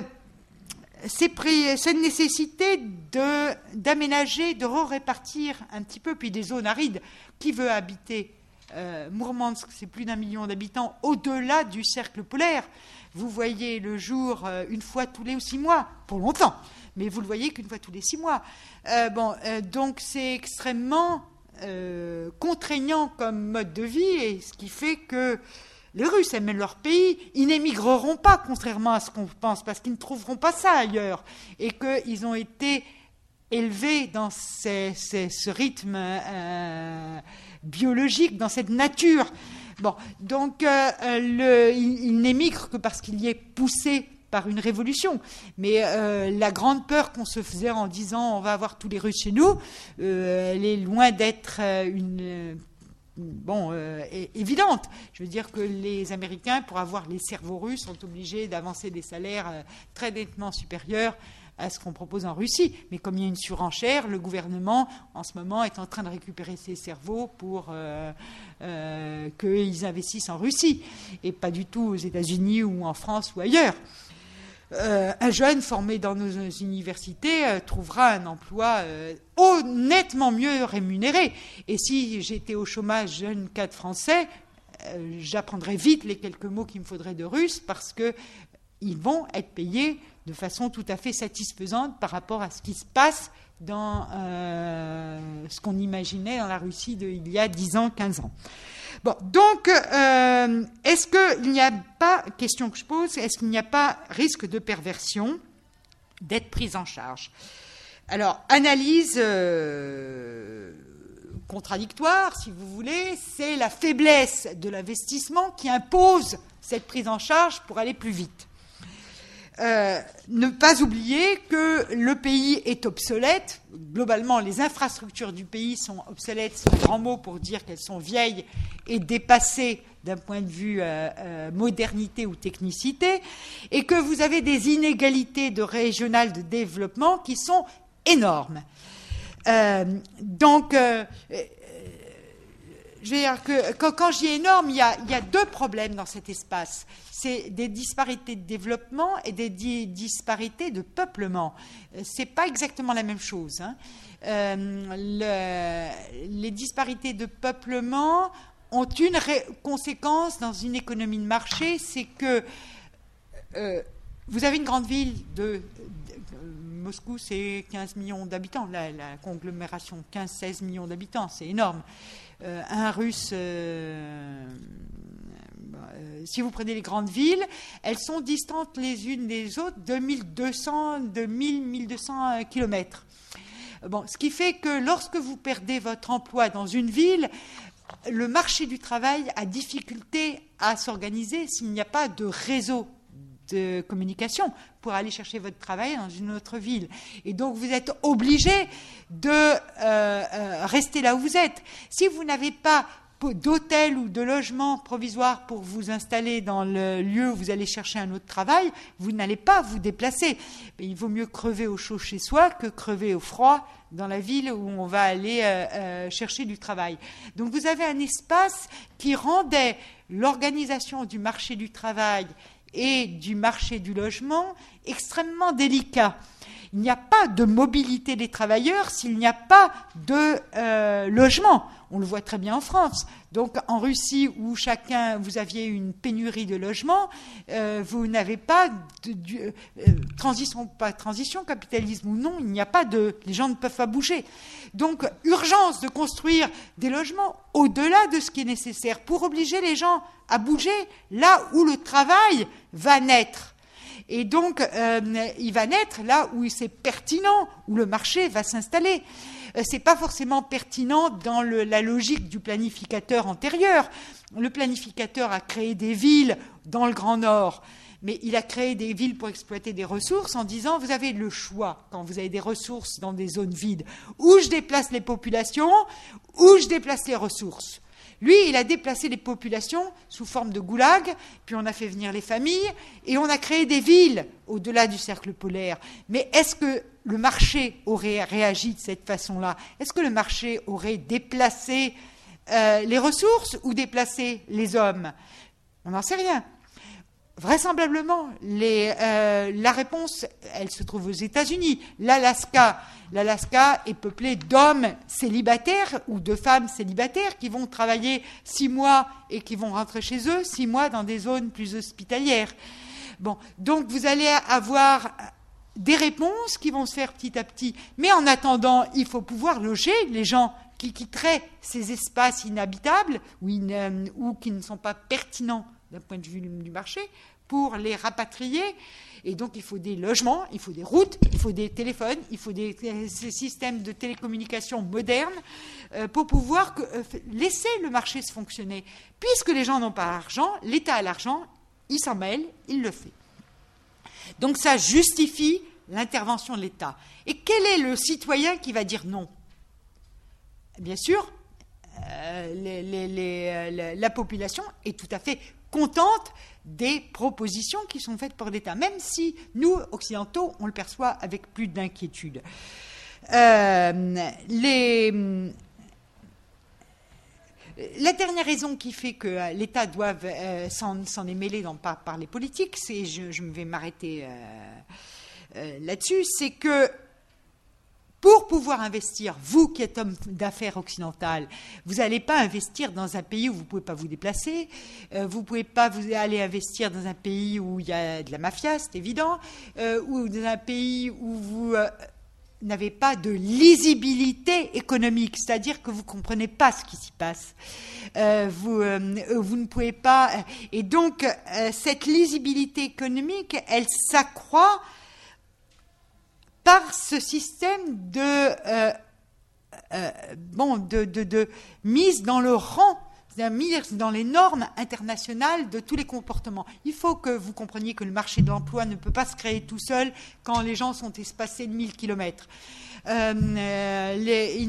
nécessité d'aménager, de répartir un petit peu, puis des zones arides. Qui veut habiter Mourmansk, c'est plus d'1 million d'habitants, au-delà du cercle polaire. Vous voyez le jour une fois tous les 6 mois, pour longtemps, mais vous le voyez qu'une fois tous les 6 mois. Donc c'est extrêmement contraignant comme mode de vie, et ce qui fait que les Russes aiment leur pays, ils n'émigreront pas, contrairement à ce qu'on pense, parce qu'ils ne trouveront pas ça ailleurs, et qu'ils ont été élevés dans ce rythme biologique, dans cette nature. Bon, donc il n'émigre que parce qu'il y est poussé par une révolution. Mais la grande peur qu'on se faisait en disant on va avoir tous les Russes chez nous, elle est loin d'être évidente. Je veux dire que les Américains, pour avoir les cerveaux russes, sont obligés d'avancer des salaires très nettement supérieurs à ce qu'on propose en Russie. Mais comme il y a une surenchère, le gouvernement, en ce moment, est en train de récupérer ces cerveaux pour qu'ils investissent en Russie, et pas du tout aux États-Unis ou en France ou ailleurs. Un jeune formé dans nos universités trouvera un emploi nettement mieux rémunéré. Et si j'étais au chômage jeune cadre français, j'apprendrais vite les quelques mots qu'il me faudrait de russe, parce qu'ils vont être payés de façon tout à fait satisfaisante par rapport à ce qui se passe dans ce qu'on imaginait dans la Russie il y a 10 ans, 15 ans. Bon, donc, est-ce qu'il n'y a pas, question que je pose, est-ce qu'il n'y a pas risque de perversion d'être prise en charge? Alors, analyse contradictoire, si vous voulez, c'est la faiblesse de l'investissement qui impose cette prise en charge pour aller plus vite. Ne pas oublier que le pays est obsolète. Globalement, les infrastructures du pays sont obsolètes, c'est un grand mot pour dire qu'elles sont vieilles et dépassées d'un point de vue modernité ou technicité, et que vous avez des inégalités régionales de développement qui sont énormes. Je veux dire que quand je dis énorme, il y a 2 problèmes dans cet espace. C'est des disparités de développement et des disparités de peuplement. C'est pas exactement la même chose. Les disparités de peuplement ont une conséquence dans une économie de marché, c'est que vous avez une grande ville Moscou, c'est 15 millions d'habitants, la conglomération, 15-16 millions d'habitants, c'est énorme. Un Russe, si vous prenez les grandes villes, elles sont distantes les unes des autres de 1200 kilomètres. Bon, ce qui fait que lorsque vous perdez votre emploi dans une ville, le marché du travail a difficulté à s'organiser s'il n'y a pas de réseau de communication pour aller chercher votre travail dans une autre ville. Et donc, vous êtes obligé de rester là où vous êtes. Si vous n'avez pas d'hôtel ou de logement provisoire pour vous installer dans le lieu où vous allez chercher un autre travail, vous n'allez pas vous déplacer. Mais il vaut mieux crever au chaud chez soi que crever au froid dans la ville où on va aller chercher du travail. Donc vous avez un espace qui rendait l'organisation du marché du travail et du marché du logement extrêmement délicat. Il n'y a pas de mobilité des travailleurs s'il n'y a pas de logement. On le voit très bien en France. Donc en Russie, où vous aviez une pénurie de logements, vous n'avez pas transition, capitalisme ou non, il n'y a pas les gens ne peuvent pas bouger. Donc urgence de construire des logements au-delà de ce qui est nécessaire pour obliger les gens à bouger là où le travail va naître. Et donc, il va naître là où c'est pertinent, où le marché va s'installer. C'est pas forcément pertinent dans la logique du planificateur antérieur. Le planificateur a créé des villes dans le Grand Nord, mais il a créé des villes pour exploiter des ressources en disant, vous avez le choix, quand vous avez des ressources dans des zones vides, où je déplace les populations, où je déplace les ressources. Lui, il a déplacé les populations sous forme de goulag, puis on a fait venir les familles, et on a créé des villes au-delà du cercle polaire. Mais est-ce que le marché aurait réagi de cette façon-là? Est-ce que le marché aurait déplacé les ressources ou déplacé les hommes? On n'en sait rien. Vraisemblablement, la réponse, elle se trouve aux États-Unis. L'Alaska est peuplé d'hommes célibataires ou de femmes célibataires qui vont travailler 6 mois et qui vont rentrer chez eux 6 mois dans des zones plus hospitalières. Bon, donc vous allez avoir des réponses qui vont se faire petit à petit. Mais en attendant, il faut pouvoir loger les gens qui quitteraient ces espaces inhabitables ou qui ne sont pas pertinents d'un point de vue du marché, pour les rapatrier. Et donc, il faut des logements, il faut des routes, il faut des téléphones, il faut des systèmes de télécommunications modernes pour pouvoir laisser le marché se fonctionner. Puisque les gens n'ont pas l'argent, l'État a l'argent, il s'en mêle, il le fait. Donc, ça justifie l'intervention de l'État. Et quel est le citoyen qui va dire non? Bien sûr, la population est tout à fait contente des propositions qui sont faites par l'État, même si nous, occidentaux, on le perçoit avec plus d'inquiétude. La dernière raison qui fait que l'État doive s'en est mêlé par les politiques, je vais m'arrêter là-dessus, c'est que pour pouvoir investir, vous qui êtes homme d'affaires occidental, vous n'allez pas investir dans un pays où vous ne pouvez pas vous déplacer, vous ne pouvez pas aller investir dans un pays où il y a de la mafia, c'est évident, ou dans un pays où vous n'avez pas de lisibilité économique, c'est-à-dire que vous ne comprenez pas ce qui s'y passe. Vous ne pouvez pas... Et donc, cette lisibilité économique, elle s'accroît par ce système de mise dans le rang, mise dans les normes internationales de tous les comportements. Il faut que vous compreniez que le marché de l'emploi ne peut pas se créer tout seul quand les gens sont espacés de 1000 kilomètres. Pareil,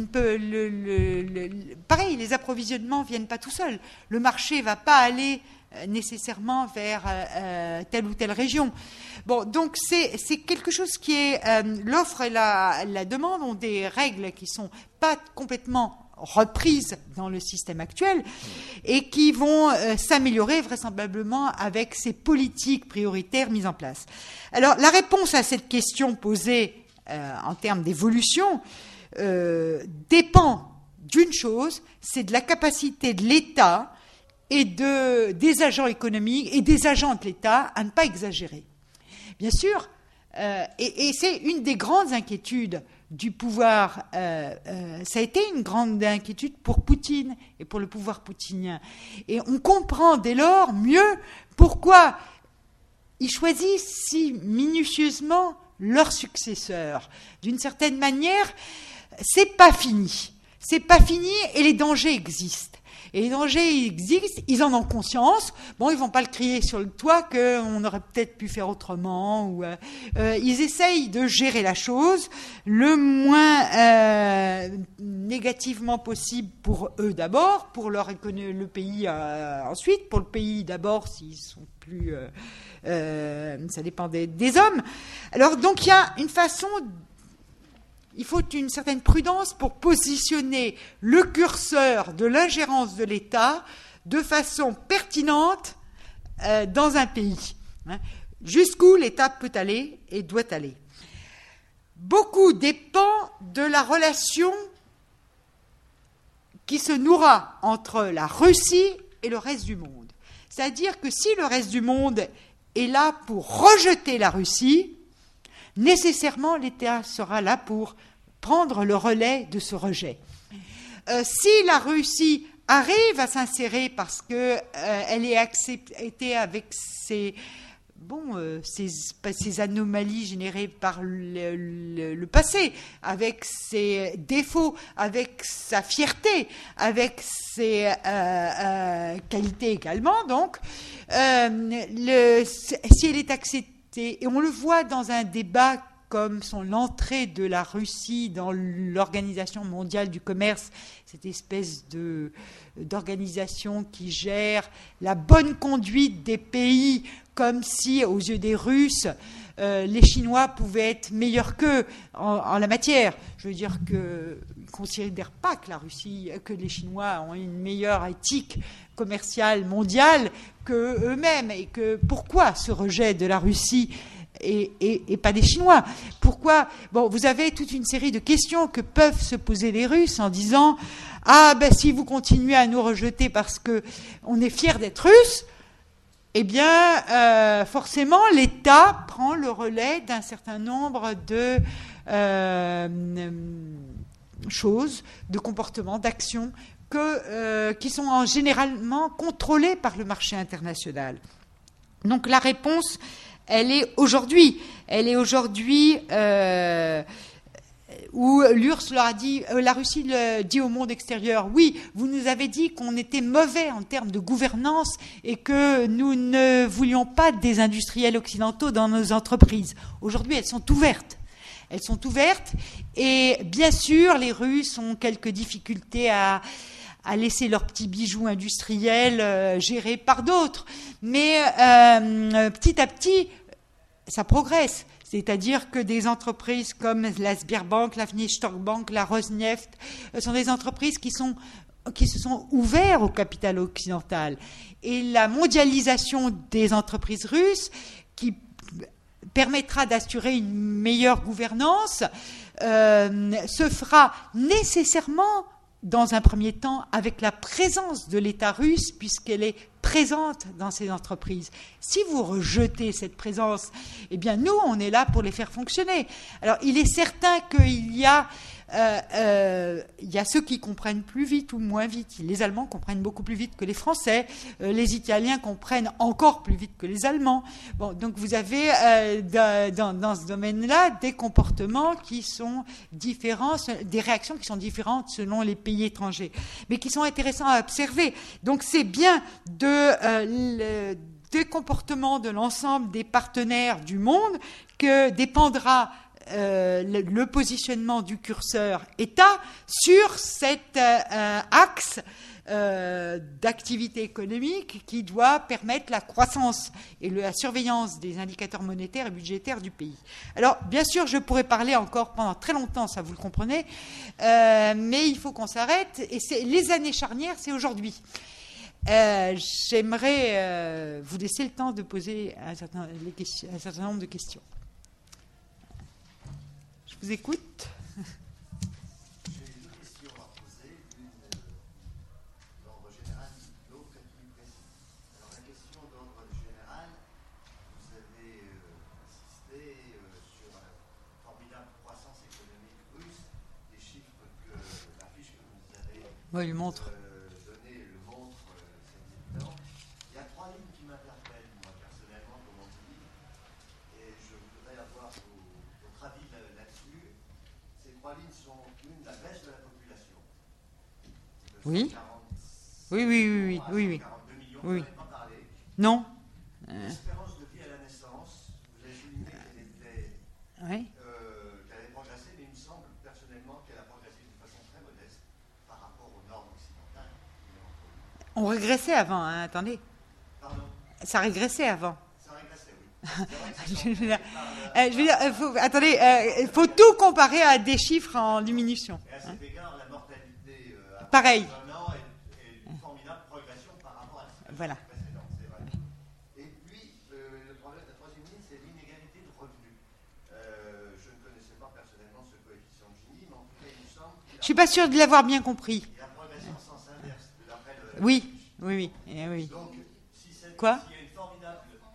les approvisionnements ne viennent pas tout seuls. Le marché ne va pas aller nécessairement vers telle ou telle région. Bon, donc c'est quelque chose qui est l'offre et la demande ont des règles qui sont pas complètement reprises dans le système actuel et qui vont s'améliorer vraisemblablement avec ces politiques prioritaires mises en place. Alors la réponse à cette question posée en termes d'évolution dépend d'une chose, c'est de la capacité de l'État et des agents économiques et des agents de l'État à ne pas exagérer. Bien sûr, et c'est une des grandes inquiétudes du pouvoir, ça a été une grande inquiétude pour Poutine et pour le pouvoir poutinien. Et on comprend dès lors mieux pourquoi ils choisissent si minutieusement leurs successeurs. D'une certaine manière, c'est pas fini. C'est pas fini et les dangers existent. Et les dangers existent, ils en ont conscience. Bon, ils vont pas le crier sur le toit qu'on aurait peut-être pu faire autrement. Ou, ils essayent de gérer la chose le moins négativement possible pour eux d'abord, pour le pays ensuite, pour le pays d'abord s'ils sont plus... ça dépend des hommes. Alors donc il y a une façon... Il faut une certaine prudence pour positionner le curseur de l'ingérence de l'État de façon pertinente dans un pays. Jusqu'où l'État peut aller et doit aller. Beaucoup dépend de la relation qui se nourra entre la Russie et le reste du monde. C'est-à-dire que si le reste du monde est là pour rejeter la Russie, nécessairement, l'État sera là pour prendre le relais de ce rejet. Si la Russie arrive à s'insérer parce qu'elle est acceptée avec ces anomalies générées par le passé, avec ses défauts, avec sa fierté, avec ses qualités également, donc, si elle est acceptée, et on le voit dans un débat comme l'entrée de la Russie dans l'Organisation mondiale du commerce, cette espèce d'organisation qui gère la bonne conduite des pays, comme si, aux yeux des Russes, les Chinois pouvaient être meilleurs qu'eux en la matière. Je veux dire qu'ils ne considèrent pas que les Chinois ont une meilleure éthique commerciale mondiale qu'eux-mêmes. Et que pourquoi ce rejet de la Russie et pas des Chinois? Pourquoi? Bon, vous avez toute une série de questions que peuvent se poser les Russes en disant « Ah, ben si vous continuez à nous rejeter parce qu'on est fiers d'être Russes, eh bien, forcément, l'État prend le relais d'un certain nombre de choses, de comportements, d'actions qui sont généralement contrôlés par le marché international. » Donc la réponse, elle est aujourd'hui où l'URSS leur a dit, la Russie le dit au monde extérieur, oui, vous nous avez dit qu'on était mauvais en termes de gouvernance et que nous ne voulions pas des industriels occidentaux dans nos entreprises. Aujourd'hui, elles sont ouvertes. Elles sont ouvertes et bien sûr, les Russes ont quelques difficultés à laisser leurs petits bijoux industriels gérés par d'autres. Mais petit à petit, ça progresse. C'est-à-dire que des entreprises comme la Sberbank, la Vneshtorgbank, la Rosneft sont des entreprises qui se sont ouvertes au capital occidental. Et la mondialisation des entreprises russes, qui permettra d'assurer une meilleure gouvernance, se fera nécessairement dans un premier temps avec la présence de l'État russe, puisqu'elle est présente dans ces entreprises. Si vous rejetez cette présence, eh bien nous, on est là pour les faire fonctionner. Alors, il est certain qu'il y a ceux qui comprennent plus vite ou moins vite. Les Allemands comprennent beaucoup plus vite que les Français. Les Italiens comprennent encore plus vite que les Allemands. Bon, donc vous avez dans ce domaine-là des comportements qui sont différents, des réactions qui sont différentes selon les pays étrangers, mais qui sont intéressants à observer. Donc c'est bien des comportements de l'ensemble des partenaires du monde que dépendra le positionnement du curseur État sur cet axe d'activité économique qui doit permettre la croissance et la surveillance des indicateurs monétaires et budgétaires du pays. Alors, bien sûr, je pourrais parler encore pendant très longtemps, ça vous le comprenez, mais il faut qu'on s'arrête. Et les années charnières, c'est aujourd'hui. J'aimerais vous laisser le temps de poser un certain nombre de questions. Je vous écoute. J'ai deux questions à poser, l'une d'ordre général, l'autre est plus précise. Alors la question d'ordre général, vous avez insisté sur la formidable croissance économique russe, les chiffres que la fiche que vous avez lui montre. donnée le montre, c'est évident. Il y a trois lignes qui m'interpellent, moi personnellement, comme on dit, et je voudrais avoir votre avis là-dessus. Ces trois lignes sont une, la baisse de la population. De Oui. 147 Oui, oui, oui, oui, oui, oui. 42 millions, Oui. vous n'en avez pas parlé. Non. L'espérance de vie à la naissance, vous avez souligné Oui. qu'elle avait progressé, mais il me semble personnellement qu'elle a progressé d'une façon très modeste par rapport aux normes occidentales. On régressait avant, hein, attendez. Pardon, Ça régressait avant. ça régressait, oui. C'est vrai que Je veux dire, attendez, il faut tout comparer à des chiffres en diminution. Et à cet égard, la mortalité à Pareil. un an est une formidable progression par rapport à la situation Voilà. précédente, c'est vrai. Et puis, le problème de la troisième ligne, c'est l'inégalité de revenus. Je ne connaissais pas personnellement ce coefficient de Gini, mais en tout cas, il me semble qu'il Je suis pas sûre de l'avoir bien compris. y a progression en sens inverse, d'après le... Oui, oui, oui, oui. Donc, si c'est Quoi? s'il y a une formidable...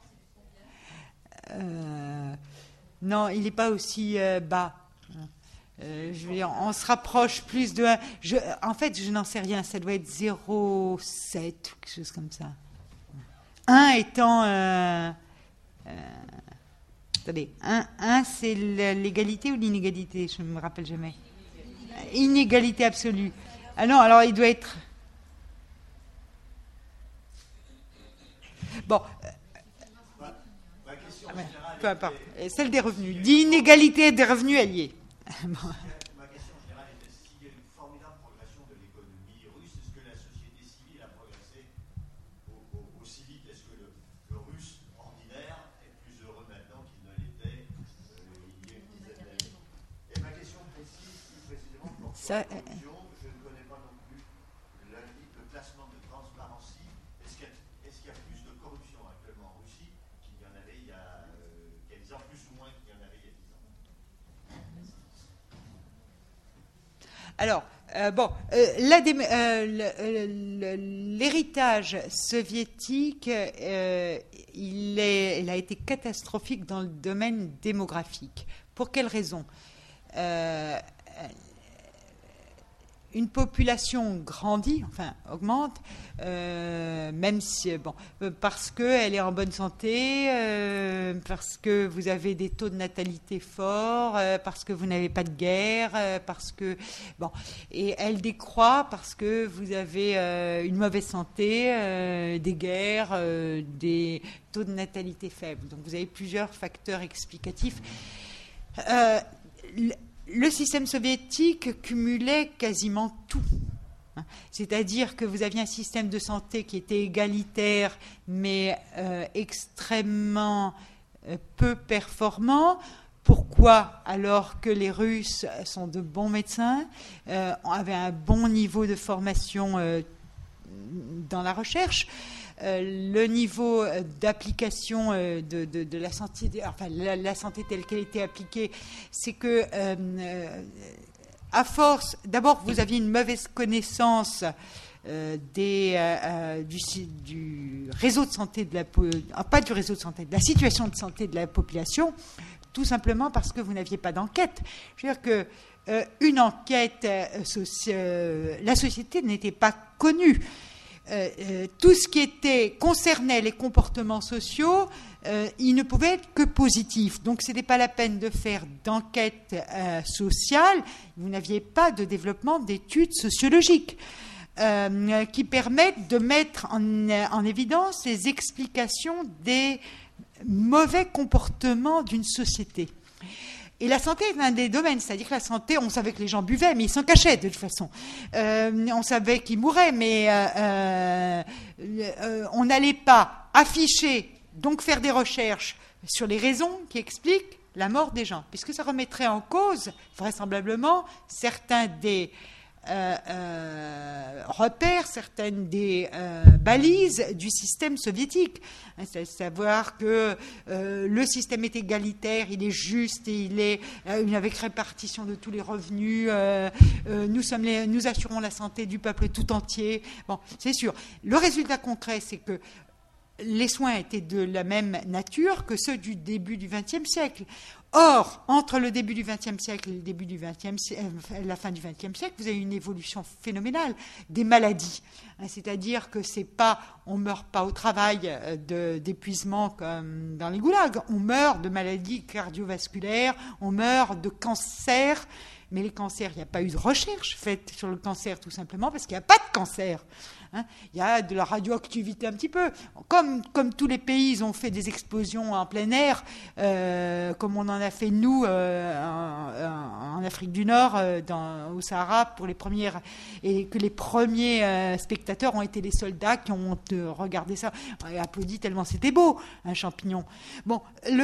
Non, il n'est pas aussi bas. Je veux dire, on se rapproche plus de 1. En fait, je n'en sais rien. Ça doit être 0,7 ou quelque chose comme ça. 1 étant... attendez, 1 c'est l'égalité ou l'inégalité? Je ne me rappelle jamais. Inégalité absolue. Ah non, alors il doit être... Bon, Ma question ouais, générale peu importe. Celle des revenus. D'inégalité des revenus, elle y est. Bon. Ma question générale était s'il y a une formidable progression de l'économie russe, est-ce que la société civile a progressé aussi vite? Est-ce que le russe ordinaire est plus heureux maintenant qu'il ne l'était il y a une dizaine d'années? Et ma question précise, plus précisément, pour Ça, conclusion, je ne connais pas non plus le classement de Transparency. Est-ce qu'il y a plus de corruption actuellement en Russie qu'il y en avait il y a 10 ans, plus ou moins qu'il y en avait il y a 10 ans? Alors, l'héritage soviétique, il a été catastrophique dans le domaine démographique. Pour quelle raison? Une population grandit, enfin augmente, même si, parce qu'elle est en bonne santé, parce que vous avez des taux de natalité forts, parce que vous n'avez pas de guerre, parce que et elle décroît parce que vous avez une mauvaise santé, des guerres, des taux de natalité faibles. Donc vous avez plusieurs facteurs explicatifs. Le système soviétique cumulait quasiment tout. C'est-à-dire que vous aviez un système de santé qui était égalitaire, mais extrêmement peu performant. Pourquoi? Alors que les Russes sont de bons médecins, avaient un bon niveau de formation dans la recherche. Le niveau d'application de la santé, enfin la santé telle qu'elle était appliquée, c'est que à force, d'abord vous aviez une mauvaise connaissance du réseau de santé pas du réseau de santé, de la situation de santé de la population, tout simplement parce que vous n'aviez pas d'enquête. Je veux dire que une enquête, la société n'était pas connue. Tout ce qui concernait les comportements sociaux, il ne pouvait être que positif. Donc, ce n'était pas la peine de faire d'enquête sociale. Vous n'aviez pas de développement d'études sociologiques qui permettent de mettre en évidence les explications des mauvais comportements d'une société. Et la santé est un des domaines, c'est-à-dire que la santé, on savait que les gens buvaient, mais ils s'en cachaient de toute façon. On savait qu'ils mouraient, mais on n'allait pas afficher, donc faire des recherches sur les raisons qui expliquent la mort des gens, puisque ça remettrait en cause, vraisemblablement, certains des repères, certaines des balises du système soviétique. C'est savoir que le système est égalitaire, il est juste et il est avec répartition de tous les revenus. Nous assurons la santé du peuple tout entier. Bon, c'est sûr. Le résultat concret, c'est que les soins étaient de la même nature que ceux du début du XXe siècle. Or, entre le début du XXe siècle et le début du la fin du XXe siècle, vous avez une évolution phénoménale des maladies. C'est-à-dire que c'est pas, on meurt pas au travail d'épuisement comme dans les goulags, on meurt de maladies cardiovasculaires, on meurt de cancers. Mais les cancers, il n'y a pas eu de recherche faite sur le cancer, tout simplement parce qu'il n'y a pas de cancer. Il y a de la radioactivité un petit peu. Comme tous les pays, ils ont fait des explosions en plein air, comme on en a fait nous en Afrique du Nord, au Sahara, pour les premières, et que les premiers spectateurs ont été les soldats qui ont regardé ça et applaudi tellement c'était beau, un champignon. Bon,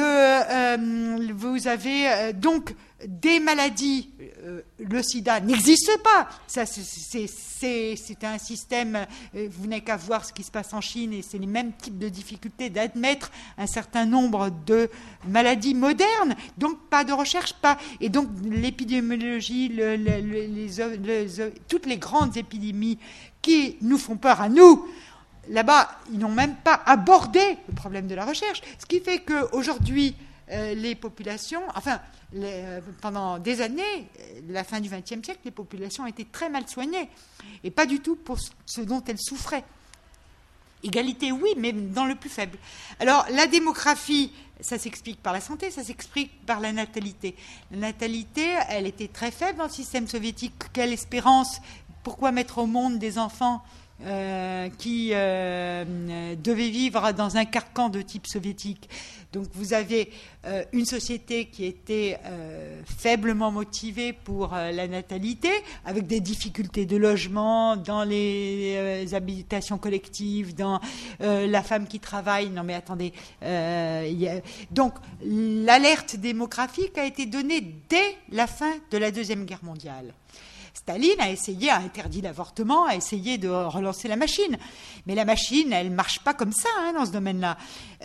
vous avez donc des maladies, le sida n'existe pas. Ça, c'est un système, vous n'avez qu'à voir ce qui se passe en Chine, et c'est les mêmes types de difficultés d'admettre un certain nombre de maladies modernes. Donc, pas de recherche, pas. Et donc, l'épidémiologie, toutes les grandes épidémies qui nous font peur à nous, là-bas, ils n'ont même pas abordé le problème de la recherche. Ce qui fait qu'aujourd'hui, les populations, pendant des années, la fin du XXe siècle, les populations étaient très mal soignées, et pas du tout pour ce dont elles souffraient. Égalité, oui, mais dans le plus faible. Alors, la démographie, ça s'explique par la santé, ça s'explique par la natalité. La natalité, elle était très faible dans le système soviétique. Quelle espérance? Pourquoi mettre au monde des enfants qui devaient vivre dans un carcan de type soviétique? Donc vous avez une société qui était faiblement motivée pour la natalité, avec des difficultés de logement, dans les habitations collectives, dans la femme qui travaille. Non mais attendez. Donc l'alerte démographique a été donnée dès la fin de la Deuxième Guerre mondiale. Staline a interdit l'avortement, a essayé de relancer la machine. Mais la machine, elle ne marche pas comme ça dans ce domaine-là.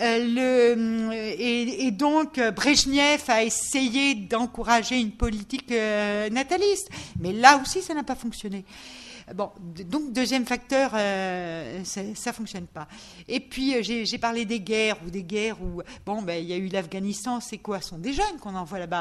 Et donc, Brejnev a essayé d'encourager une politique nataliste. Mais là aussi, ça n'a pas fonctionné. Bon, donc deuxième facteur, ça ne fonctionne pas. Et puis j'ai parlé des guerres où il y a eu l'Afghanistan, c'est quoi? Ce sont des jeunes qu'on envoie là-bas.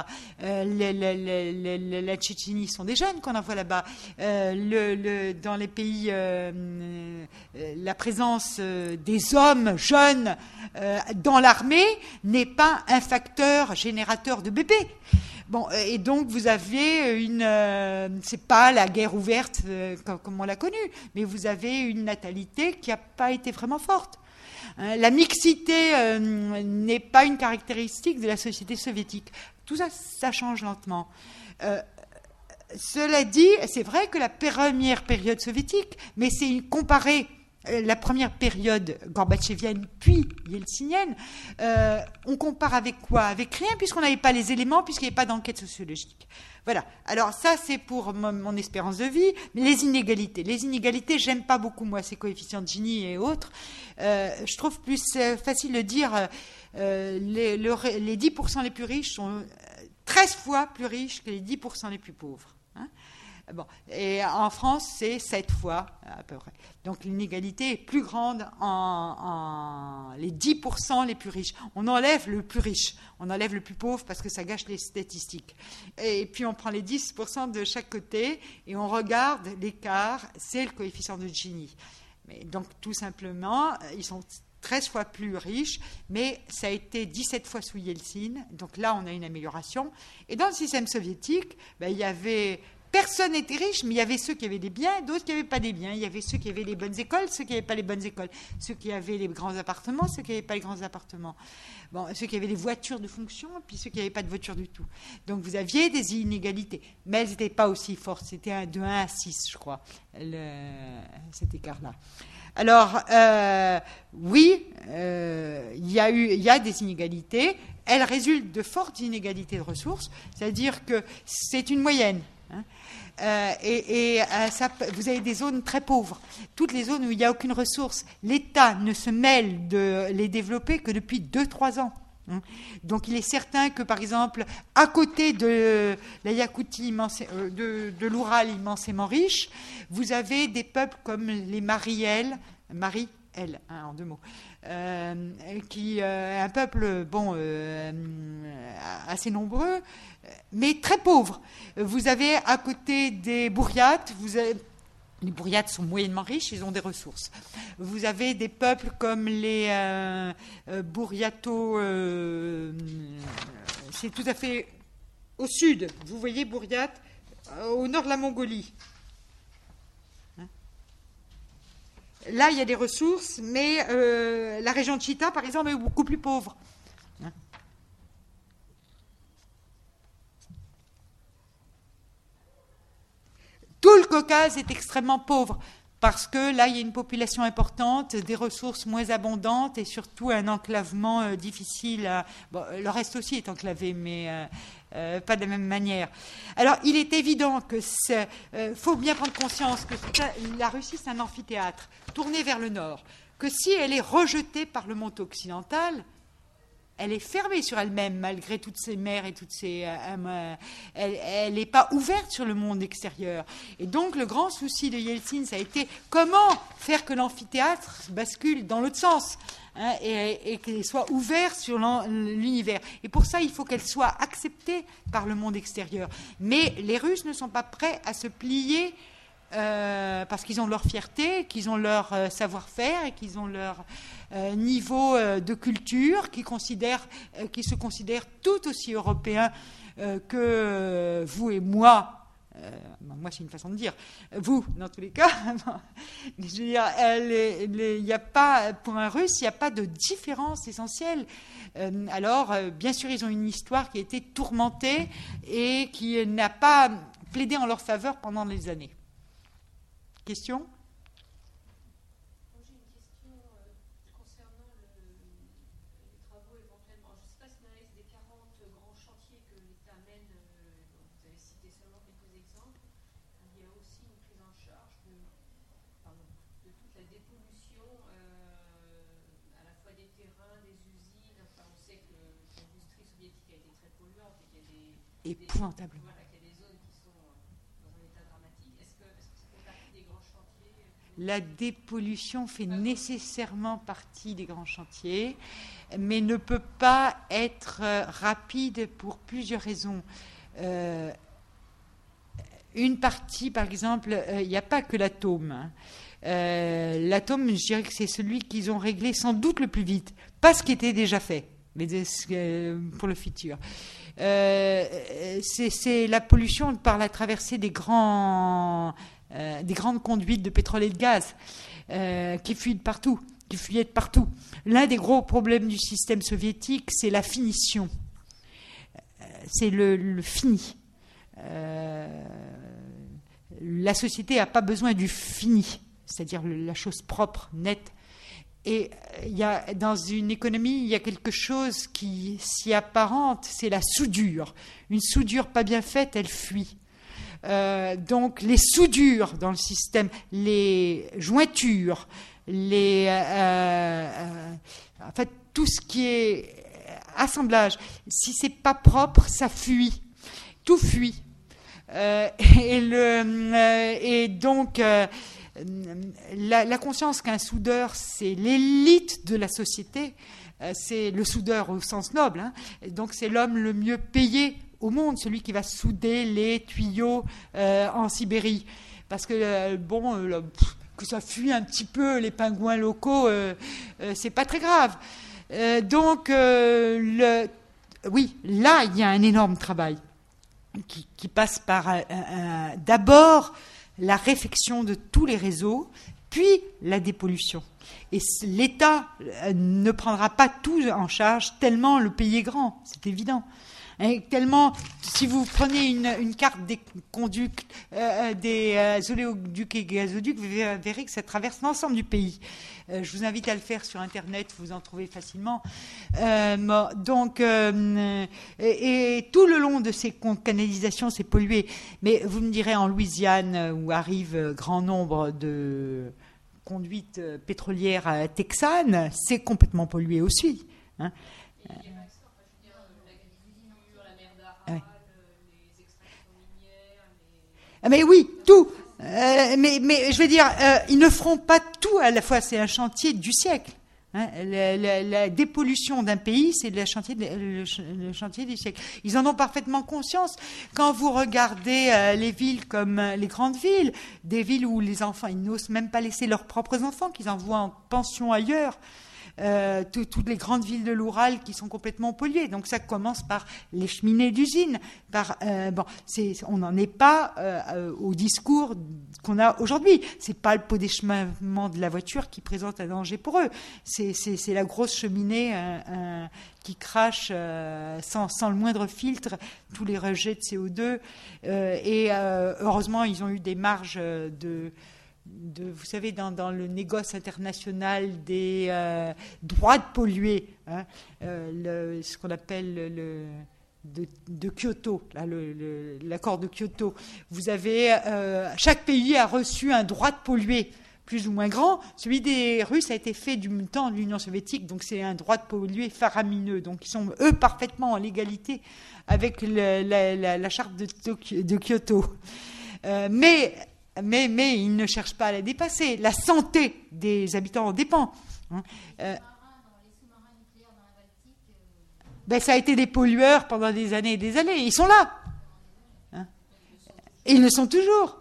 La Tchétchénie, sont des jeunes qu'on envoie là-bas. Dans les pays, la présence des hommes jeunes dans l'armée n'est pas un facteur générateur de bébés. Bon, et donc vous avez c'est pas la guerre ouverte comme on l'a connue, mais vous avez une natalité qui n'a pas été vraiment forte. La mixité n'est pas une caractéristique de la société soviétique. Tout ça, ça change lentement. Cela dit, c'est vrai que la première période soviétique, mais c'est comparé la première période gorbatchevienne puis yeltsinienne, on compare avec quoi? Avec rien, puisqu'on n'avait pas les éléments, puisqu'il n'y avait pas d'enquête sociologique. Voilà. Alors ça, c'est pour mon espérance de vie. Mais les inégalités, j'aime pas beaucoup, moi, ces coefficients de Gini et autres. Je trouve plus facile de dire les 10% les plus riches sont 13 fois plus riches que les 10% les plus pauvres. Bon, et en France, c'est 7 fois à peu près. Donc l'inégalité est plus grande en les 10% les plus riches. On enlève le plus riche, on enlève le plus pauvre parce que ça gâche les statistiques. Et puis on prend les 10% de chaque côté et on regarde l'écart, c'est le coefficient de Gini. Mais donc tout simplement, ils sont 13 fois plus riches, mais ça a été 17 fois sous Yeltsin. Donc là, on a une amélioration. Et dans le système soviétique, il y avait... Personne n'était riche, mais il y avait ceux qui avaient des biens, d'autres qui n'avaient pas des biens. Il y avait ceux qui avaient les bonnes écoles, ceux qui n'avaient pas les bonnes écoles. Ceux qui avaient les grands appartements, ceux qui n'avaient pas les grands appartements. Bon, ceux qui avaient les voitures de fonction, puis ceux qui n'avaient pas de voiture du tout. Donc vous aviez des inégalités, mais elles n'étaient pas aussi fortes. C'était de 1 à 6, je crois, cet écart-là. Alors, oui, il y a des inégalités. Elles résultent de fortes inégalités de ressources, c'est-à-dire que c'est une moyenne. Vous avez des zones très pauvres. Toutes les zones où il n'y a aucune ressource, l'État ne se mêle de les développer que depuis 2-3 ans. Donc il est certain que, par exemple, à côté de la Yakoutie, de l'Oural immensément riche, vous avez des peuples comme les Mariel, en 2 mots, qui un peuple assez nombreux, mais très pauvres. Vous avez à côté des Bouriates, les Bouriates sont moyennement riches, ils ont des ressources. Vous avez des peuples comme les Bouriato, c'est tout à fait au sud. Vous voyez Bouriat, au nord de la Mongolie. Là, il y a des ressources, mais la région de Chita, par exemple, est beaucoup plus pauvre. Tout le Caucase est extrêmement pauvre, parce que là, il y a une population importante, des ressources moins abondantes et surtout un enclavement difficile. Bon, le reste aussi est enclavé, mais pas de la même manière. Alors, il est évident que faut bien prendre conscience que la Russie, c'est un amphithéâtre tourné vers le nord, que si elle est rejetée par le monde occidental, elle est fermée sur elle-même, malgré toutes ses mers et toutes ses... elle n'est pas ouverte sur le monde extérieur. Et donc, le grand souci de Yeltsin, ça a été comment faire que l'amphithéâtre bascule dans l'autre sens, hein, et qu'elle soit ouverte sur l'univers. Et pour ça, il faut qu'elle soit acceptée par le monde extérieur. Mais les Russes ne sont pas prêts à se plier parce qu'ils ont leur fierté, qu'ils ont leur savoir-faire et qu'ils ont leur niveau de culture, qui se considèrent tout aussi européens que vous et moi. Moi, c'est une façon de dire. Vous, dans tous les cas. Je veux dire, il n'y a pas, pour un Russe, il n'y a pas de différence essentielle. Alors, bien sûr, ils ont une histoire qui a été tourmentée et qui n'a pas plaidé en leur faveur pendant des années. Question ? J'ai une question concernant les travaux éventuellement. Je ne sais pas si dans la liste des 40 grands chantiers que l'État mène, dont vous avez cité seulement quelques exemples, il y a aussi une prise en charge de toute la dépollution à la fois des terrains, des usines. Enfin, on sait que l'industrie soviétique a été très polluante et qu'il y a des épouvantablement. La dépollution fait nécessairement partie des grands chantiers, mais ne peut pas être rapide pour plusieurs raisons. Une partie, par exemple, il n'y a pas que l'atome. Hein. L'atome, je dirais que c'est celui qu'ils ont réglé sans doute le plus vite, pas ce qui était déjà fait, mais pour le futur. C'est la pollution par la traversée des grandes conduites de pétrole et de gaz qui fuient de partout, L'un des gros problèmes du système soviétique, c'est la finition. C'est le fini. La société n'a pas besoin du fini, c'est-à-dire la chose propre, nette. Et dans une économie, il y a quelque chose qui s'y apparente, c'est la soudure. Une soudure pas bien faite, elle fuit. Donc les soudures dans le système, les jointures, en fait tout ce qui est assemblage, si c'est pas propre, ça fuit, tout fuit. Et donc la conscience qu'un soudeur, c'est l'élite de la société, c'est le soudeur au sens noble, hein, donc c'est l'homme le mieux payé au monde, celui qui va souder les tuyaux en Sibérie. Parce que, que ça fuit un petit peu les pingouins locaux, c'est pas très grave. Oui, là, il y a un énorme travail qui passe par d'abord la réfection de tous les réseaux, puis la dépollution. Et l'État ne prendra pas tout en charge tellement le pays est grand, c'est évident. Et tellement, si vous prenez une carte des conducts, des oléoducs et gazoducs, vous verrez que ça traverse l'ensemble du pays. Je vous invite à le faire sur Internet, vous en trouvez facilement. Donc, et tout le long de ces canalisations, c'est pollué. Mais vous me direz, en Louisiane, où arrive grand nombre de conduites pétrolières texanes, c'est complètement pollué aussi. Hein. Mais oui, tout. Mais je veux dire, ils ne feront pas tout à la fois. C'est un chantier du siècle. Hein, la dépollution d'un pays, c'est le chantier du siècle. Ils en ont parfaitement conscience. Quand vous regardez les villes comme les grandes villes, des villes où les enfants, ils n'osent même pas laisser leurs propres enfants, qu'ils envoient en pension ailleurs. Toutes les grandes villes de l'Oural qui sont complètement polluées. Donc ça commence par les cheminées d'usines. On n'en est pas au discours qu'on a aujourd'hui. C'est pas le pot d'échappement de la voiture qui présente un danger pour eux. C'est la grosse cheminée qui crache sans le moindre filtre tous les rejets de CO2. Heureusement, ils ont eu des marges vous savez, dans le négoce international des droits de polluer, hein, ce qu'on appelle de Kyoto, l'accord de Kyoto. Vous avez, chaque pays a reçu un droit de polluer plus ou moins grand. Celui des Russes a été fait du temps de l'Union soviétique, donc c'est un droit de polluer faramineux. Donc ils sont, eux, parfaitement en légalité avec la charte de Kyoto. Mais ils ne cherchent pas à la dépasser. La santé des habitants en dépend. Hein. Ça a été des pollueurs pendant des années et des années. Ils sont là. Hein. Et ils le sont toujours.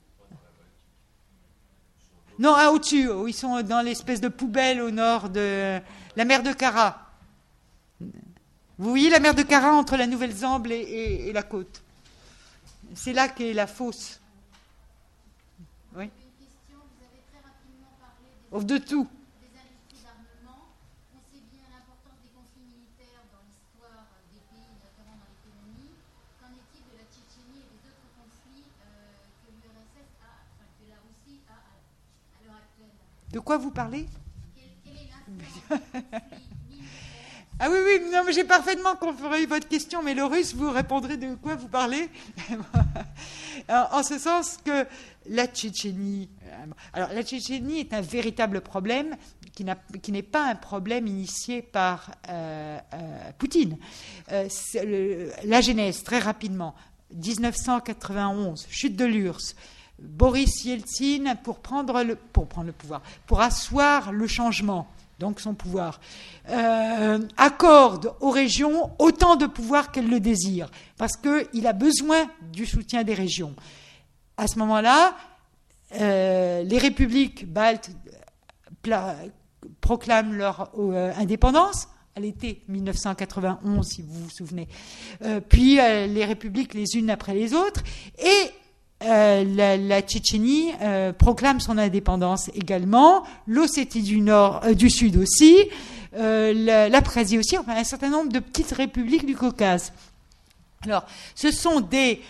Non, au-dessus. Ils sont dans l'espèce de poubelle au nord de la mer de Kara. Vous voyez la mer de Kara entre la Nouvelle-Zambie et la côte. C'est là qu'est la fosse. Oui. Une question, vous avez très rapidement parlé De tout. des industries d'armement. On sait bien l'importance des conflits militaires dans l'histoire des pays, notamment dans l'économie. Qu'en est-il de la Tchétchénie et des autres conflits que l'URSS que la Russie a à l'heure actuelle? De quoi vous parlez? Quelle est l'influence des conflits militaires? Ah oui, non, mais j'ai parfaitement compris votre question, mais le russe, vous répondrez de quoi vous parlez. En ce sens que la Tchétchénie... Alors, la Tchétchénie est un véritable problème qui n'est pas un problème initié par Poutine. La genèse, très rapidement, 1991, chute de l'URSS, Boris Yeltsin pour prendre le pouvoir, pour asseoir le changement, donc son pouvoir, accorde aux régions autant de pouvoir qu'elles le désirent, parce qu'il a besoin du soutien des régions. À ce moment-là, les républiques baltes proclament leur indépendance à l'été 1991, si vous vous souvenez. Puis les républiques les unes après les autres, et la Tchétchénie proclame son indépendance également, l'Ossétie du Sud aussi, l'Abkhazie aussi, enfin un certain nombre de petites républiques du Caucase. Alors, ce sont des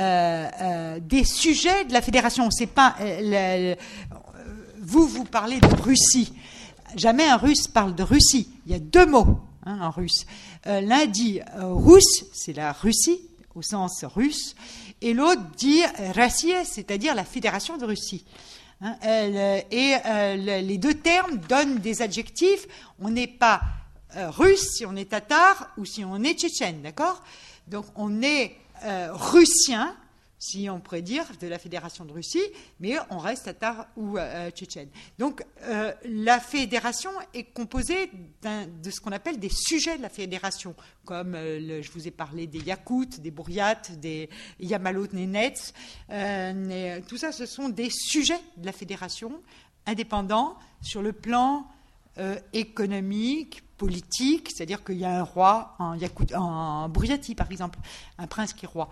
sujets de la fédération. C'est pas vous parlez de Russie. Jamais un Russe parle de Russie. Il y a deux mots en russe. L'un dit Russe, c'est la Russie au sens russe, et l'autre dit Россия, c'est-à-dire la Fédération de Russie. Les deux termes donnent des adjectifs. On n'est pas russe si on est tatar ou si on est tchétchène, d'accord? Donc on est russien, si on pourrait dire, de la Fédération de Russie, mais on reste tatar ou tchétchène. Donc la fédération est composée de ce qu'on appelle des sujets de la fédération, comme je vous ai parlé des Yakoutes, des Bouriates, des Yamalo-Nénets. Tout ça, ce sont des sujets de la fédération indépendants sur le plan économique, politique, c'est-à-dire qu'il y a un roi en Bouriatie, par exemple, un prince qui est roi.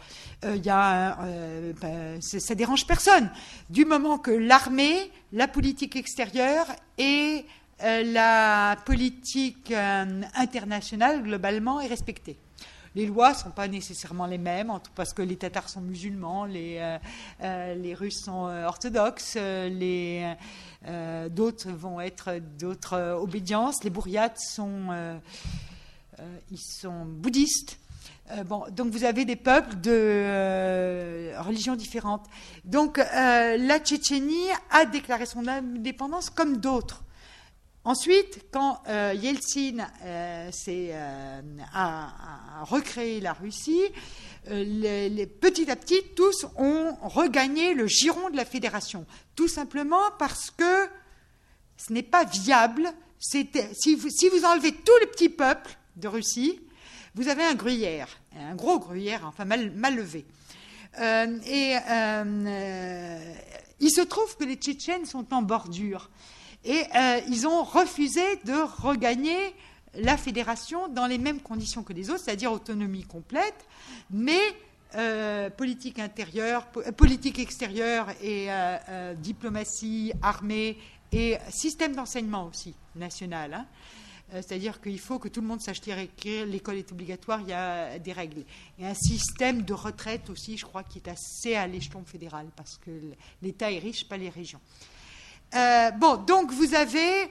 Ça dérange personne, du moment que l'armée, la politique extérieure et la politique internationale, globalement, est respectée. Les lois ne sont pas nécessairement les mêmes, parce que les Tatars sont musulmans, les Russes sont orthodoxes, d'autres vont être d'autres obédiences. Les Bouriates ils sont bouddhistes. Donc vous avez des peuples de religions différentes. Donc la Tchétchénie a déclaré son indépendance comme d'autres. Ensuite, quand Yeltsin a recréé la Russie, petit à petit, tous ont regagné le giron de la fédération. Tout simplement parce que ce n'est pas viable si vous enlevez tous les petits peuples de Russie, vous avez un gruyère, un gros gruyère, enfin mal levé. Il se trouve que les Tchétchènes sont en bordure et ils ont refusé de regagner la fédération dans les mêmes conditions que les autres, c'est-à-dire autonomie complète, mais politique intérieure, politique extérieure et diplomatie, armée et système d'enseignement aussi national. Hein. C'est-à-dire qu'il faut que tout le monde sache lire et écrire, l'école est obligatoire, il y a des règles. Et un système de retraite aussi, je crois, qui est assez à l'échelon fédéral, parce que l'État est riche, pas les régions. Donc vous avez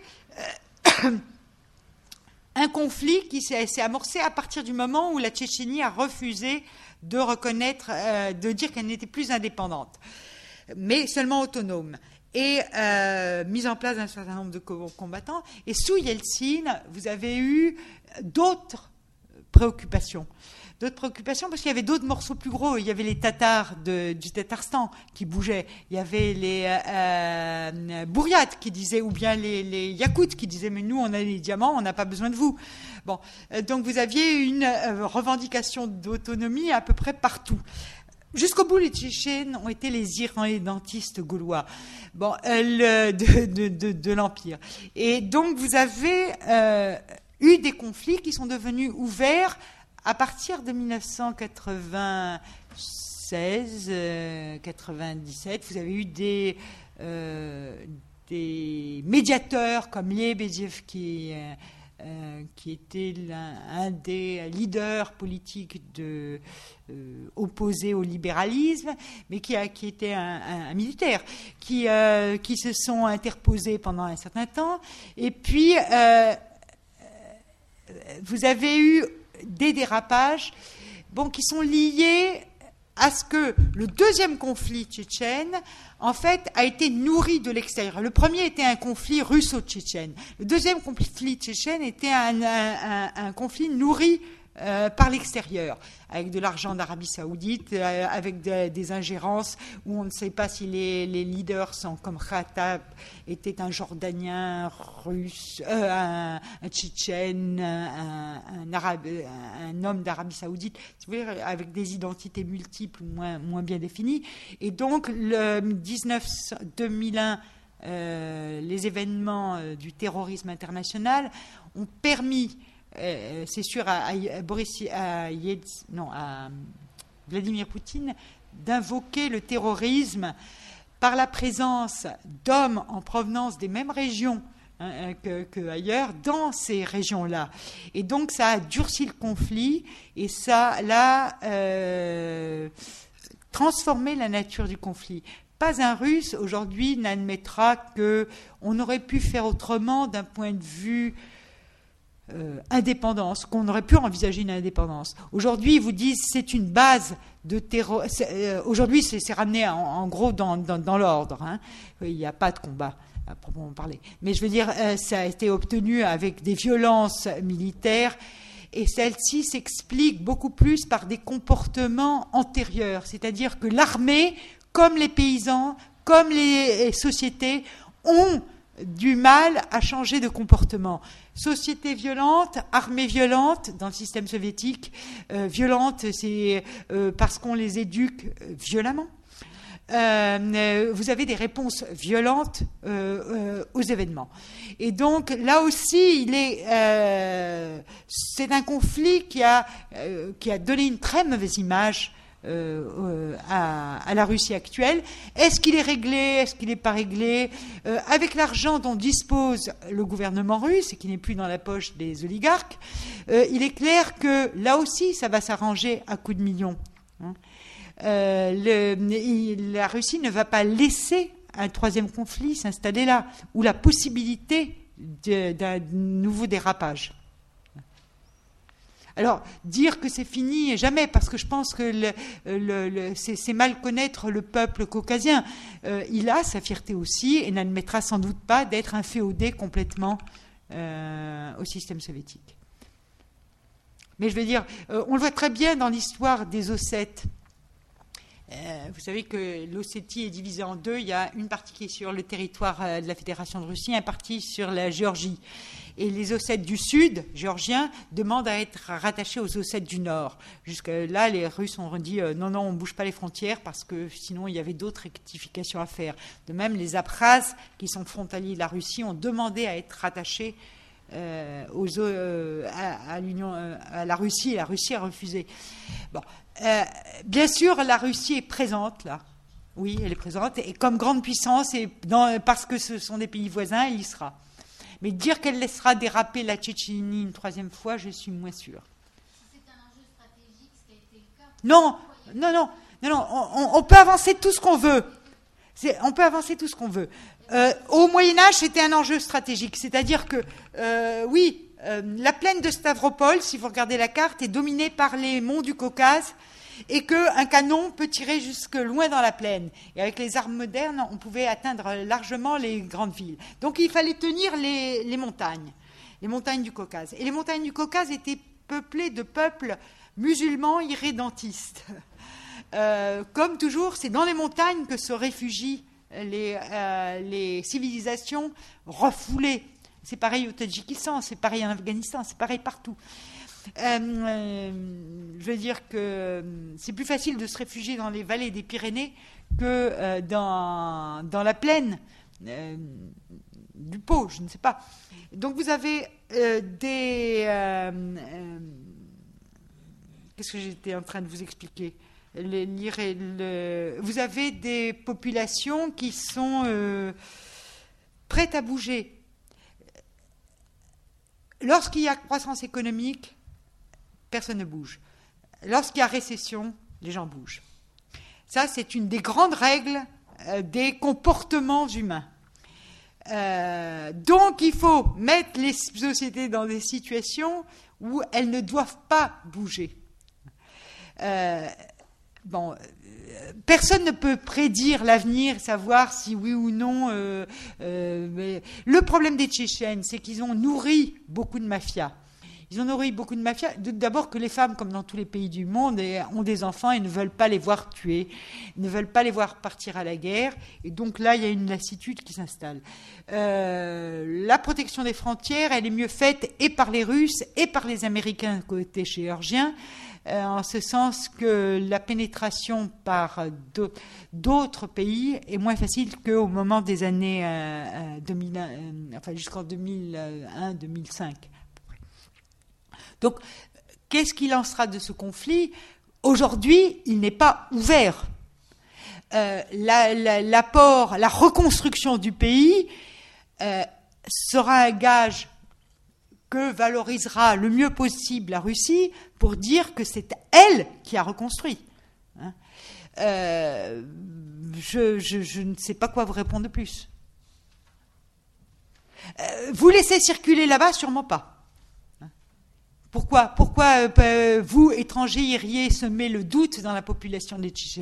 un conflit qui s'est amorcé à partir du moment où la Tchétchénie a refusé de reconnaître, de dire qu'elle n'était plus indépendante, mais seulement autonome. Et mise en place d'un certain nombre de combattants. Et sous Yeltsin, vous avez eu d'autres préoccupations. D'autres préoccupations parce qu'il y avait d'autres morceaux plus gros. Il y avait les Tatars du Tatarstan qui bougeaient. Il y avait les Bouriates qui disaient, ou bien les Yakoutes qui disaient, mais nous, on a les diamants, on n'a pas besoin de vous. Bon, donc vous aviez une revendication d'autonomie à peu près partout. Jusqu'au bout, les Tchétchènes ont été les irrédentistes gaulois de l'Empire. Et donc, vous avez eu des conflits qui sont devenus ouverts à partir de 1996-97. Vous avez eu des médiateurs comme Lebedev qui était un des leaders politiques opposés au libéralisme, mais qui était un militaire, qui se sont interposés pendant un certain temps. Et puis, vous avez eu des dérapages qui sont liés à ce que le deuxième conflit tchétchène, en fait, a été nourri de l'extérieur. Le premier était un conflit russo-tchétchène. Le deuxième conflit tchétchène était un conflit nourri par l'extérieur, avec de l'argent d'Arabie Saoudite, avec des ingérences où on ne sait pas si les leaders sont comme Khattab était un Jordanien russe, un Tchétchène, un homme d'Arabie Saoudite, si vous voulez, avec des identités multiples, moins bien définies. Et donc, le 2001, les événements du terrorisme international ont permis, c'est sûr, à Vladimir Poutine d'invoquer le terrorisme par la présence d'hommes en provenance des mêmes régions que ailleurs, dans ces régions-là. Et donc, ça a durci le conflit et ça l'a transformé la nature du conflit. Pas un Russe, aujourd'hui, n'admettra qu'on aurait pu faire autrement d'un point de vue indépendance, qu'on aurait pu envisager une indépendance. Aujourd'hui, ils vous disent c'est une base de terror. Aujourd'hui, c'est ramené en gros dans l'ordre. Hein. Il n'y a pas de combat à proprement parler. Mais je veux dire, ça a été obtenu avec des violences militaires. Et celle-ci s'explique beaucoup plus par des comportements antérieurs. C'est-à-dire que l'armée, comme les paysans, comme les sociétés, ont du mal à changer de comportement. Société violente, armée violente, dans le système soviétique, violente, c'est parce qu'on les éduque violemment. Vous avez des réponses violentes aux événements. Et donc, là aussi, c'est un conflit qui a donné une très mauvaise image à la Russie actuelle. Est-ce qu'il est réglé? Est-ce qu'il n'est pas réglé? Avec l'argent dont dispose le gouvernement russe et qui n'est plus dans la poche des oligarques, il est clair que là aussi, ça va s'arranger à coups de millions. La Russie ne va pas laisser un troisième conflit s'installer là, ou la possibilité d'un nouveau dérapage. Alors, dire que c'est fini, jamais, parce que je pense que c'est mal connaître le peuple caucasien. Il a sa fierté aussi et n'admettra sans doute pas d'être inféodé complètement au système soviétique. Mais je veux dire, on le voit très bien dans l'histoire des Ossètes. Vous savez que l'Ossétie est divisée en deux. Il y a une partie qui est sur le territoire de la Fédération de Russie, une partie sur la Géorgie. Et les Ossètes du Sud, géorgiens, demandent à être rattachés aux Ossètes du Nord. Jusque-là, les Russes ont dit non, on ne bouge pas les frontières parce que sinon il y avait d'autres rectifications à faire. De même, les Abkhazes, qui sont frontaliers de la Russie, ont demandé à être rattachés à la Russie, et la Russie a refusé. Bon. Bien sûr, la Russie est présente là. Oui, elle est présente. Et comme grande puissance, parce que ce sont des pays voisins, elle y sera. Mais dire qu'elle laissera déraper la Tchétchénie une troisième fois, je suis moins sûre. C'est un enjeu stratégique, ce qui a été le cas. Non. On peut avancer tout ce qu'on veut. On peut avancer tout ce qu'on veut. Au Moyen-Âge, c'était un enjeu stratégique. C'est-à-dire que, la plaine de Stavropol, si vous regardez la carte, est dominée par les monts du Caucase et qu'un canon peut tirer jusque loin dans la plaine. Et avec les armes modernes, on pouvait atteindre largement les grandes villes. Donc il fallait tenir les montagnes du Caucase. Et les montagnes du Caucase étaient peuplées de peuples musulmans irrédentistes. Comme toujours, c'est dans les montagnes que se réfugient les civilisations refoulées. C'est pareil au Tadjikistan, c'est pareil en Afghanistan, c'est pareil partout. Je veux dire que c'est plus facile de se réfugier dans les vallées des Pyrénées que dans la plaine du Pô, je ne sais pas. Donc vous avez qu'est-ce que j'étais en train de vous expliquer ? Vous avez des populations qui sont prêtes à bouger. Lorsqu'il y a croissance économique, personne ne bouge. Lorsqu'il y a récession, les gens bougent. Ça, c'est une des grandes règles des comportements humains. Donc, il faut mettre les sociétés dans des situations où elles ne doivent pas bouger. Personne ne peut prédire l'avenir, savoir si oui ou non. Mais le problème des Tchétchènes, c'est qu'ils ont nourri beaucoup de mafias. Ils ont nourri beaucoup de mafias. D'abord que les femmes, comme dans tous les pays du monde, ont des enfants et ne veulent pas les voir tuer, ne veulent pas les voir partir à la guerre. Et donc là, il y a une lassitude qui s'installe. La protection des frontières, elle est mieux faite et par les Russes et par les Américains côté géorgien. En ce sens que la pénétration par d'autres pays est moins facile qu'au moment des années 2001, jusqu'en 2001-2005. Donc, qu'est-ce qu'il en sera de ce conflit ? Aujourd'hui, il n'est pas ouvert. L'apport, la reconstruction du pays sera un gage que valorisera le mieux possible la Russie pour dire que c'est elle qui a reconstruit. Je ne sais pas quoi vous répondre de plus. Vous laissez circuler là-bas, sûrement pas. Pourquoi vous, étrangers, iriez semer le doute dans la population des Tchétchènes ?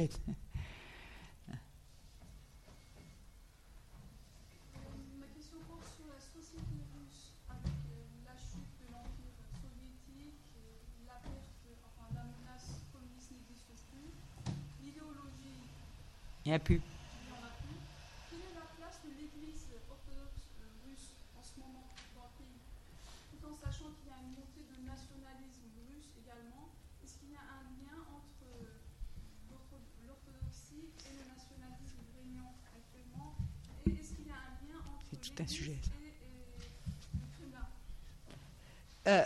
Ma question porte sur la société russe avec la chute de l'Empire soviétique, la menace communiste n'existe plus, l'idéologie, Il n'y en a plus. il n'y en a plus. Quelle est la place de l'Église orthodoxe russe en ce moment dans le pays ? Tout en sachant qu'il y a une montée de nationalisme russe également, est-ce qu'il y a un lien entre l'orthodoxie et le nationalisme régnant actuellement ? Et est-ce qu'il y a un lien entre C'est tout un sujet, l'Église et le Kremlin ?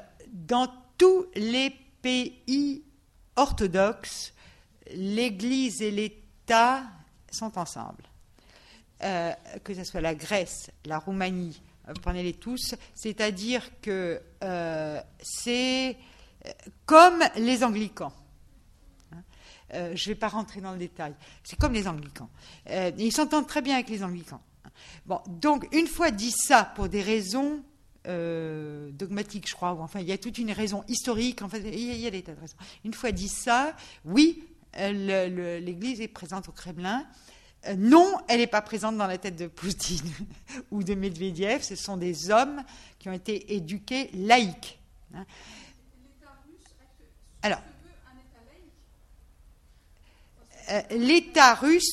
Dans tous les pays orthodoxes, l'Église et l'État sont ensemble. Que ce soit la Grèce, la Roumanie, prenez-les tous, c'est-à-dire que c'est comme les anglicans. Je ne vais pas rentrer dans le détail. C'est comme les anglicans. Ils s'entendent très bien avec les anglicans. Bon, donc, une fois dit ça, pour des raisons dogmatiques, je crois, ou enfin, il y a toute une raison historique, en fait, il y a des tas de raisons. Une fois dit ça, oui, l'Église est présente au Kremlin. Non, elle n'est pas présente dans la tête de Poutine ou de Medvedev. Ce sont des hommes qui ont été éduqués laïques. L'État russe Alors, veut un État l'État russe,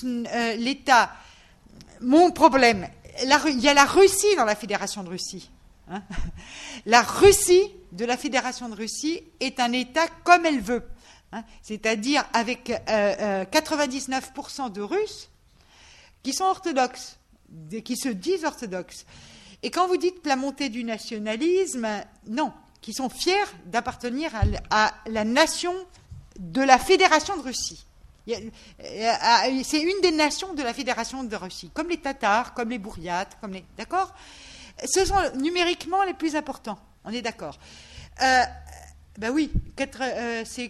mon problème, il y a la Russie dans la Fédération de Russie. Hein. La Russie de la Fédération de Russie est un État comme elle veut. Hein. C'est-à-dire avec 99% de Russes qui sont orthodoxes, qui se disent orthodoxes. Et quand vous dites la montée du nationalisme, non, qui sont fiers d'appartenir à la nation de la Fédération de Russie. C'est une des nations de la Fédération de Russie, comme les Tatars, comme les Bouriates, d'accord ? Ce sont numériquement les plus importants, on est d'accord. Ben oui, c'est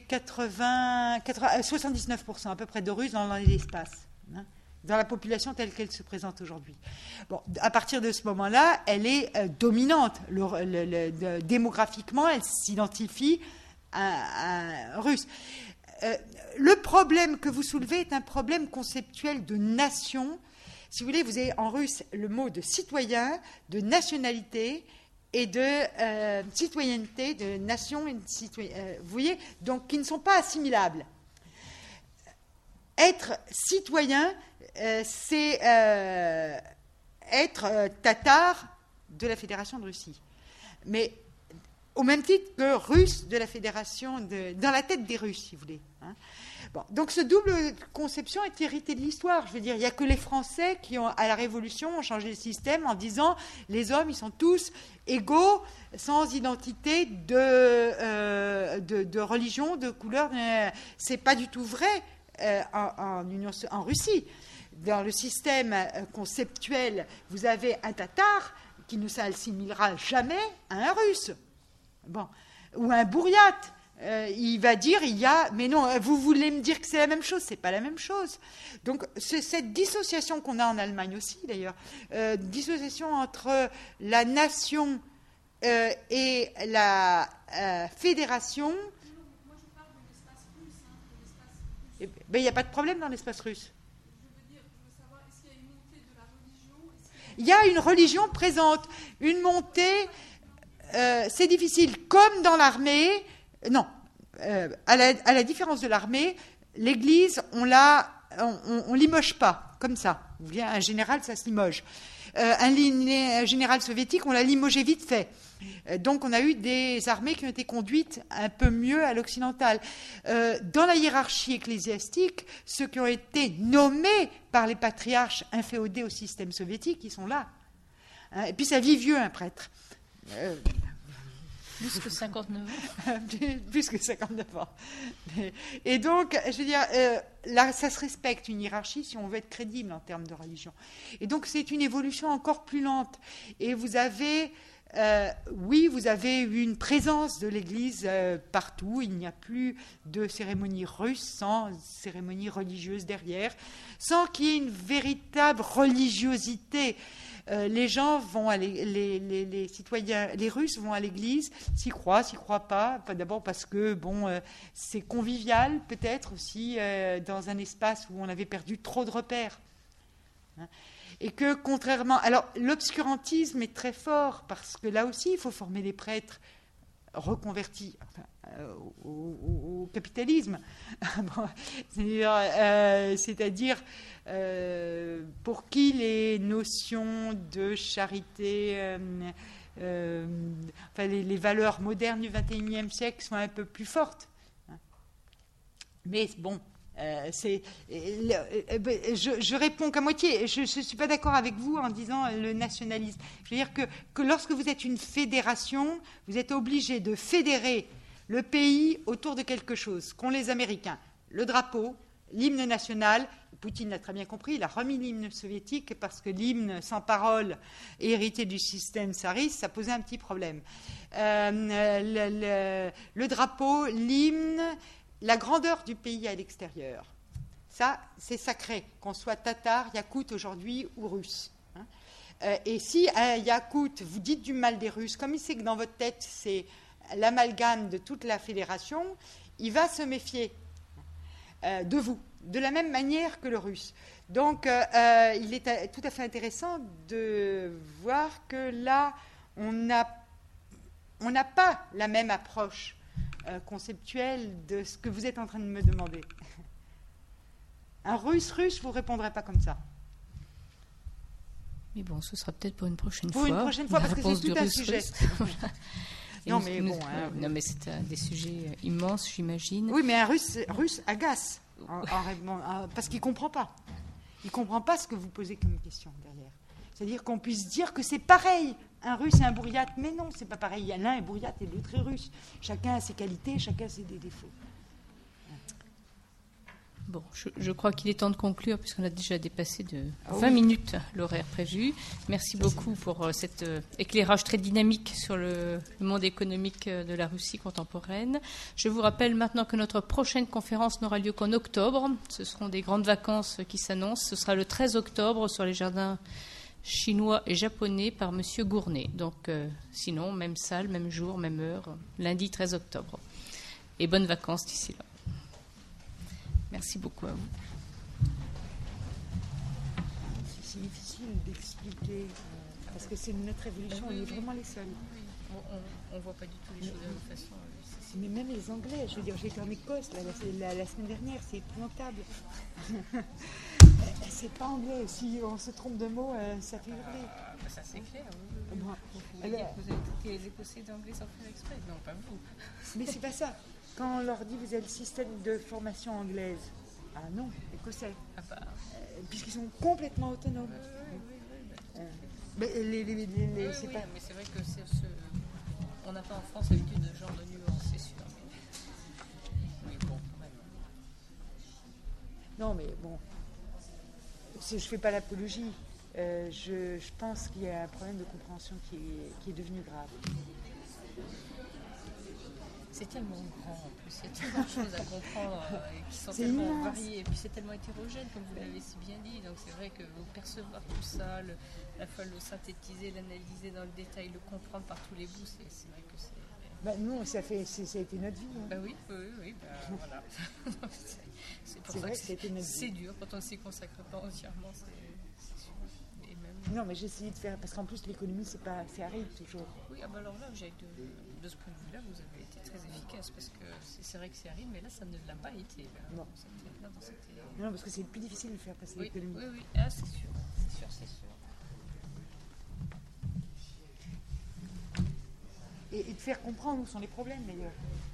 79% à peu près de Russes dans l'espace, hein, dans la population telle qu'elle se présente aujourd'hui. Bon, à partir de ce moment-là, elle est dominante. Démographiquement, elle s'identifie à Russe. Le problème que vous soulevez est un problème conceptuel de nation. Si vous voulez, vous avez en russe le mot de citoyen, de nationalité et de citoyenneté, de nation et de citoyen. Vous voyez, donc qui ne sont pas assimilables. Être citoyen, c'est être tatar de la Fédération de Russie. Mais au même titre que russe de la Fédération, dans la tête des Russes, si vous voulez. Hein. Bon, donc ce double conception est héritée de l'histoire. Je veux dire, il n'y a que les Français qui, à la Révolution, ont changé le système en disant les hommes, ils sont tous égaux, sans identité de religion, de couleur. C'est pas du tout vrai en Russie. Dans le système conceptuel, vous avez un tatar qui ne s'assimilera jamais à un russe. Bon. Ou un bouriate. Il va dire, mais non, vous voulez me dire que c'est la même chose, c'est pas la même chose. Donc, c'est cette dissociation qu'on a en Allemagne aussi, d'ailleurs, dissociation entre la nation et la fédération. Moi, je parle de l'espace russe. Il n'y a pas de problème dans l'espace russe. Je veux savoir, est-ce qu'il y a une montée de la religion ? Il y a une religion présente, une montée, c'est difficile, comme dans l'armée. Non, à la différence de l'armée, l'Église, on limoge pas, comme ça. Vous voyez, un général, ça se limoge. Un général soviétique, on l'a limogé vite fait. Donc, on a eu des armées qui ont été conduites un peu mieux à l'occidental. Dans la hiérarchie ecclésiastique, ceux qui ont été nommés par les patriarches inféodés au système soviétique, ils sont là. Hein, et puis, ça vit vieux, un prêtre. Plus que 59 ans. Plus que 59 ans. Et donc, je veux dire, là, ça se respecte une hiérarchie si on veut être crédible en termes de religion. Et donc, c'est une évolution encore plus lente. Et vous avez, vous avez une présence de l'Église partout. Il n'y a plus de cérémonie russe sans cérémonie religieuse derrière, sans qu'il y ait une véritable religiosité. Les gens vont les citoyens, les Russes vont à l'église, s'y croient pas. D'abord parce que c'est convivial peut-être aussi dans un espace où on avait perdu trop de repères. Hein. Et que contrairement, alors l'obscurantisme est très fort parce que là aussi il faut former des prêtres reconvertis au capitalisme, c'est-à-dire pour qui les notions de charité, les valeurs modernes du XXIe siècle sont un peu plus fortes. Mais bon, je réponds qu'à moitié. Je ne suis pas d'accord avec vous en disant le nationalisme. Je veux dire que lorsque vous êtes une fédération, vous êtes obligé de fédérer le pays autour de quelque chose, qu'ont les Américains. Le drapeau, l'hymne national. Poutine l'a très bien compris, il a remis l'hymne soviétique parce que l'hymne sans parole et hérité du système tsariste, ça posait un petit problème. Le drapeau, l'hymne, la grandeur du pays à l'extérieur. Ça, c'est sacré, qu'on soit tatar, yakoute aujourd'hui ou russe. Et si un yakoute, vous dites du mal des Russes, comme il sait que dans votre tête, c'est l'amalgame de toute la fédération, il va se méfier de vous, de la même manière que le russe. Donc, il est tout à fait intéressant de voir que là, on n'a pas la même approche conceptuelle de ce que vous êtes en train de me demander. Un russe vous répondrait pas comme ça. Mais bon, ce sera peut-être pour une prochaine Pour fois. une prochaine fois, La parce que réponse c'est tout du un russe sujet. russe. Et Non, mais bon, hein, non, mais c'est un des sujets immenses, j'imagine. Oui, mais un russe agace, parce qu'il ne comprend pas. Il ne comprend pas ce que vous posez comme question derrière. C'est-à-dire qu'on puisse dire que c'est pareil, un russe et un bourriate, mais non, c'est pas pareil. L'un est bourriate et l'autre est russe. Chacun a ses qualités, chacun a ses défauts. Bon, je crois qu'il est temps de conclure, puisqu'on a déjà dépassé de 20 oui. minutes l'horaire prévu. Merci beaucoup pour cet éclairage très dynamique sur le monde économique de la Russie contemporaine. Je vous rappelle maintenant que notre prochaine conférence n'aura lieu qu'en octobre. Ce seront des grandes vacances qui s'annoncent. Ce sera le 13 octobre sur les jardins chinois et japonais par M. Gournay. Donc, sinon, même salle, même jour, même heure, lundi 13 octobre. Et bonnes vacances d'ici là. Merci beaucoup à vous. C'est difficile d'expliquer, parce que c'est notre révolution, on est vraiment les seuls. On ne voit pas du tout les choses de la même façon. Mais même les Anglais, je veux dire, j'étais en Écosse la semaine dernière, c'est épouvantable. C'est pas anglais, si on se trompe de mots, ça fait hurler. Ça c'est clair, Bon, Vous voulez dire que vous avez traité les Écossais d'anglais sans faire exprès? Non, pas vous. mais c'est pas ça. Quand on leur dit vous avez le système de formation anglaise, ah non, écossais, Ah bah, puisqu'ils sont complètement autonomes. Mais c'est oui, pas. mais c'est vrai que on n'a pas en France l'habitude de ce genre de nuances, c'est sûr. Mais bon, quand même. Non, mais bon, je fais pas l'apologie. Je pense qu'il y a un problème de compréhension qui est devenu grave. C'est tellement grand en plus, il y a tellement de choses à comprendre qui sont C'est tellement immense. variées, et puis c'est tellement hétérogène comme vous l'avez si bien dit, donc c'est vrai que vous percevoir tout ça, à la fois le synthétiser, l'analyser dans le détail, le comprendre par tous les bouts, c'est vrai que c'est... Bah, nous, ça a été notre vie. Hein. Bah oui, voilà. C'est pour C'est ça vrai que que c'était notre c'est vie. dur quand on ne s'y consacre pas entièrement, c'est sûr. Et même... Non, mais j'ai essayé de faire, parce qu'en plus l'économie, c'est aride toujours. Oui, ah bah alors là, de ce point de vue-là, vous avez été très efficace, parce que c'est vrai que c'est aride, mais là, ça ne l'a pas été. Là. Non. C'était... Non, parce que c'est le plus difficile de faire passer l'économie. Oui, ah, c'est sûr. Et de faire comprendre où sont les problèmes d'ailleurs.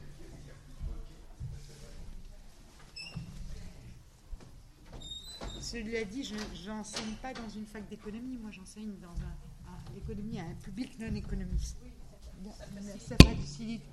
Cela dit, je n'enseigne pas dans une fac d'économie, moi j'enseigne dans l'économie à un public non économiste. Ça facilite.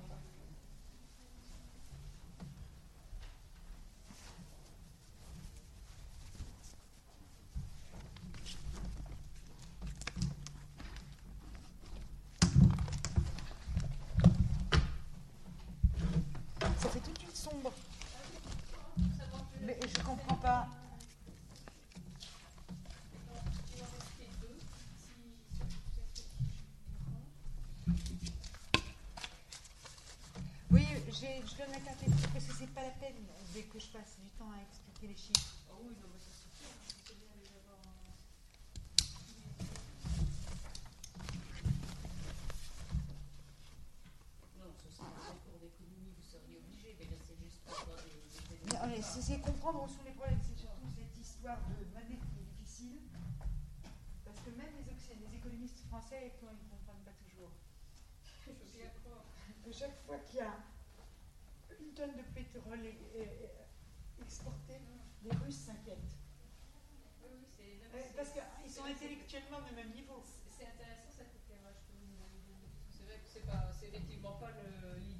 Ça fait tout de suite sombre. Mais je comprends pas. Oui, je donne la carte parce que c'est pas la peine dès que je passe du temps à expliquer les chiffres. C'est comprendre où sont les problèmes, c'est surtout cette histoire de monnaie qui est difficile, parce que même les économistes français, ils ne comprennent pas toujours. Que chaque fois qu'il y a une tonne de pétrole exportée, les Russes s'inquiètent. Parce qu'ils sont intellectuellement de même niveau. C'est intéressant cet éclairage que vous nous avez donné. C'est vrai que c'est effectivement pas l'idée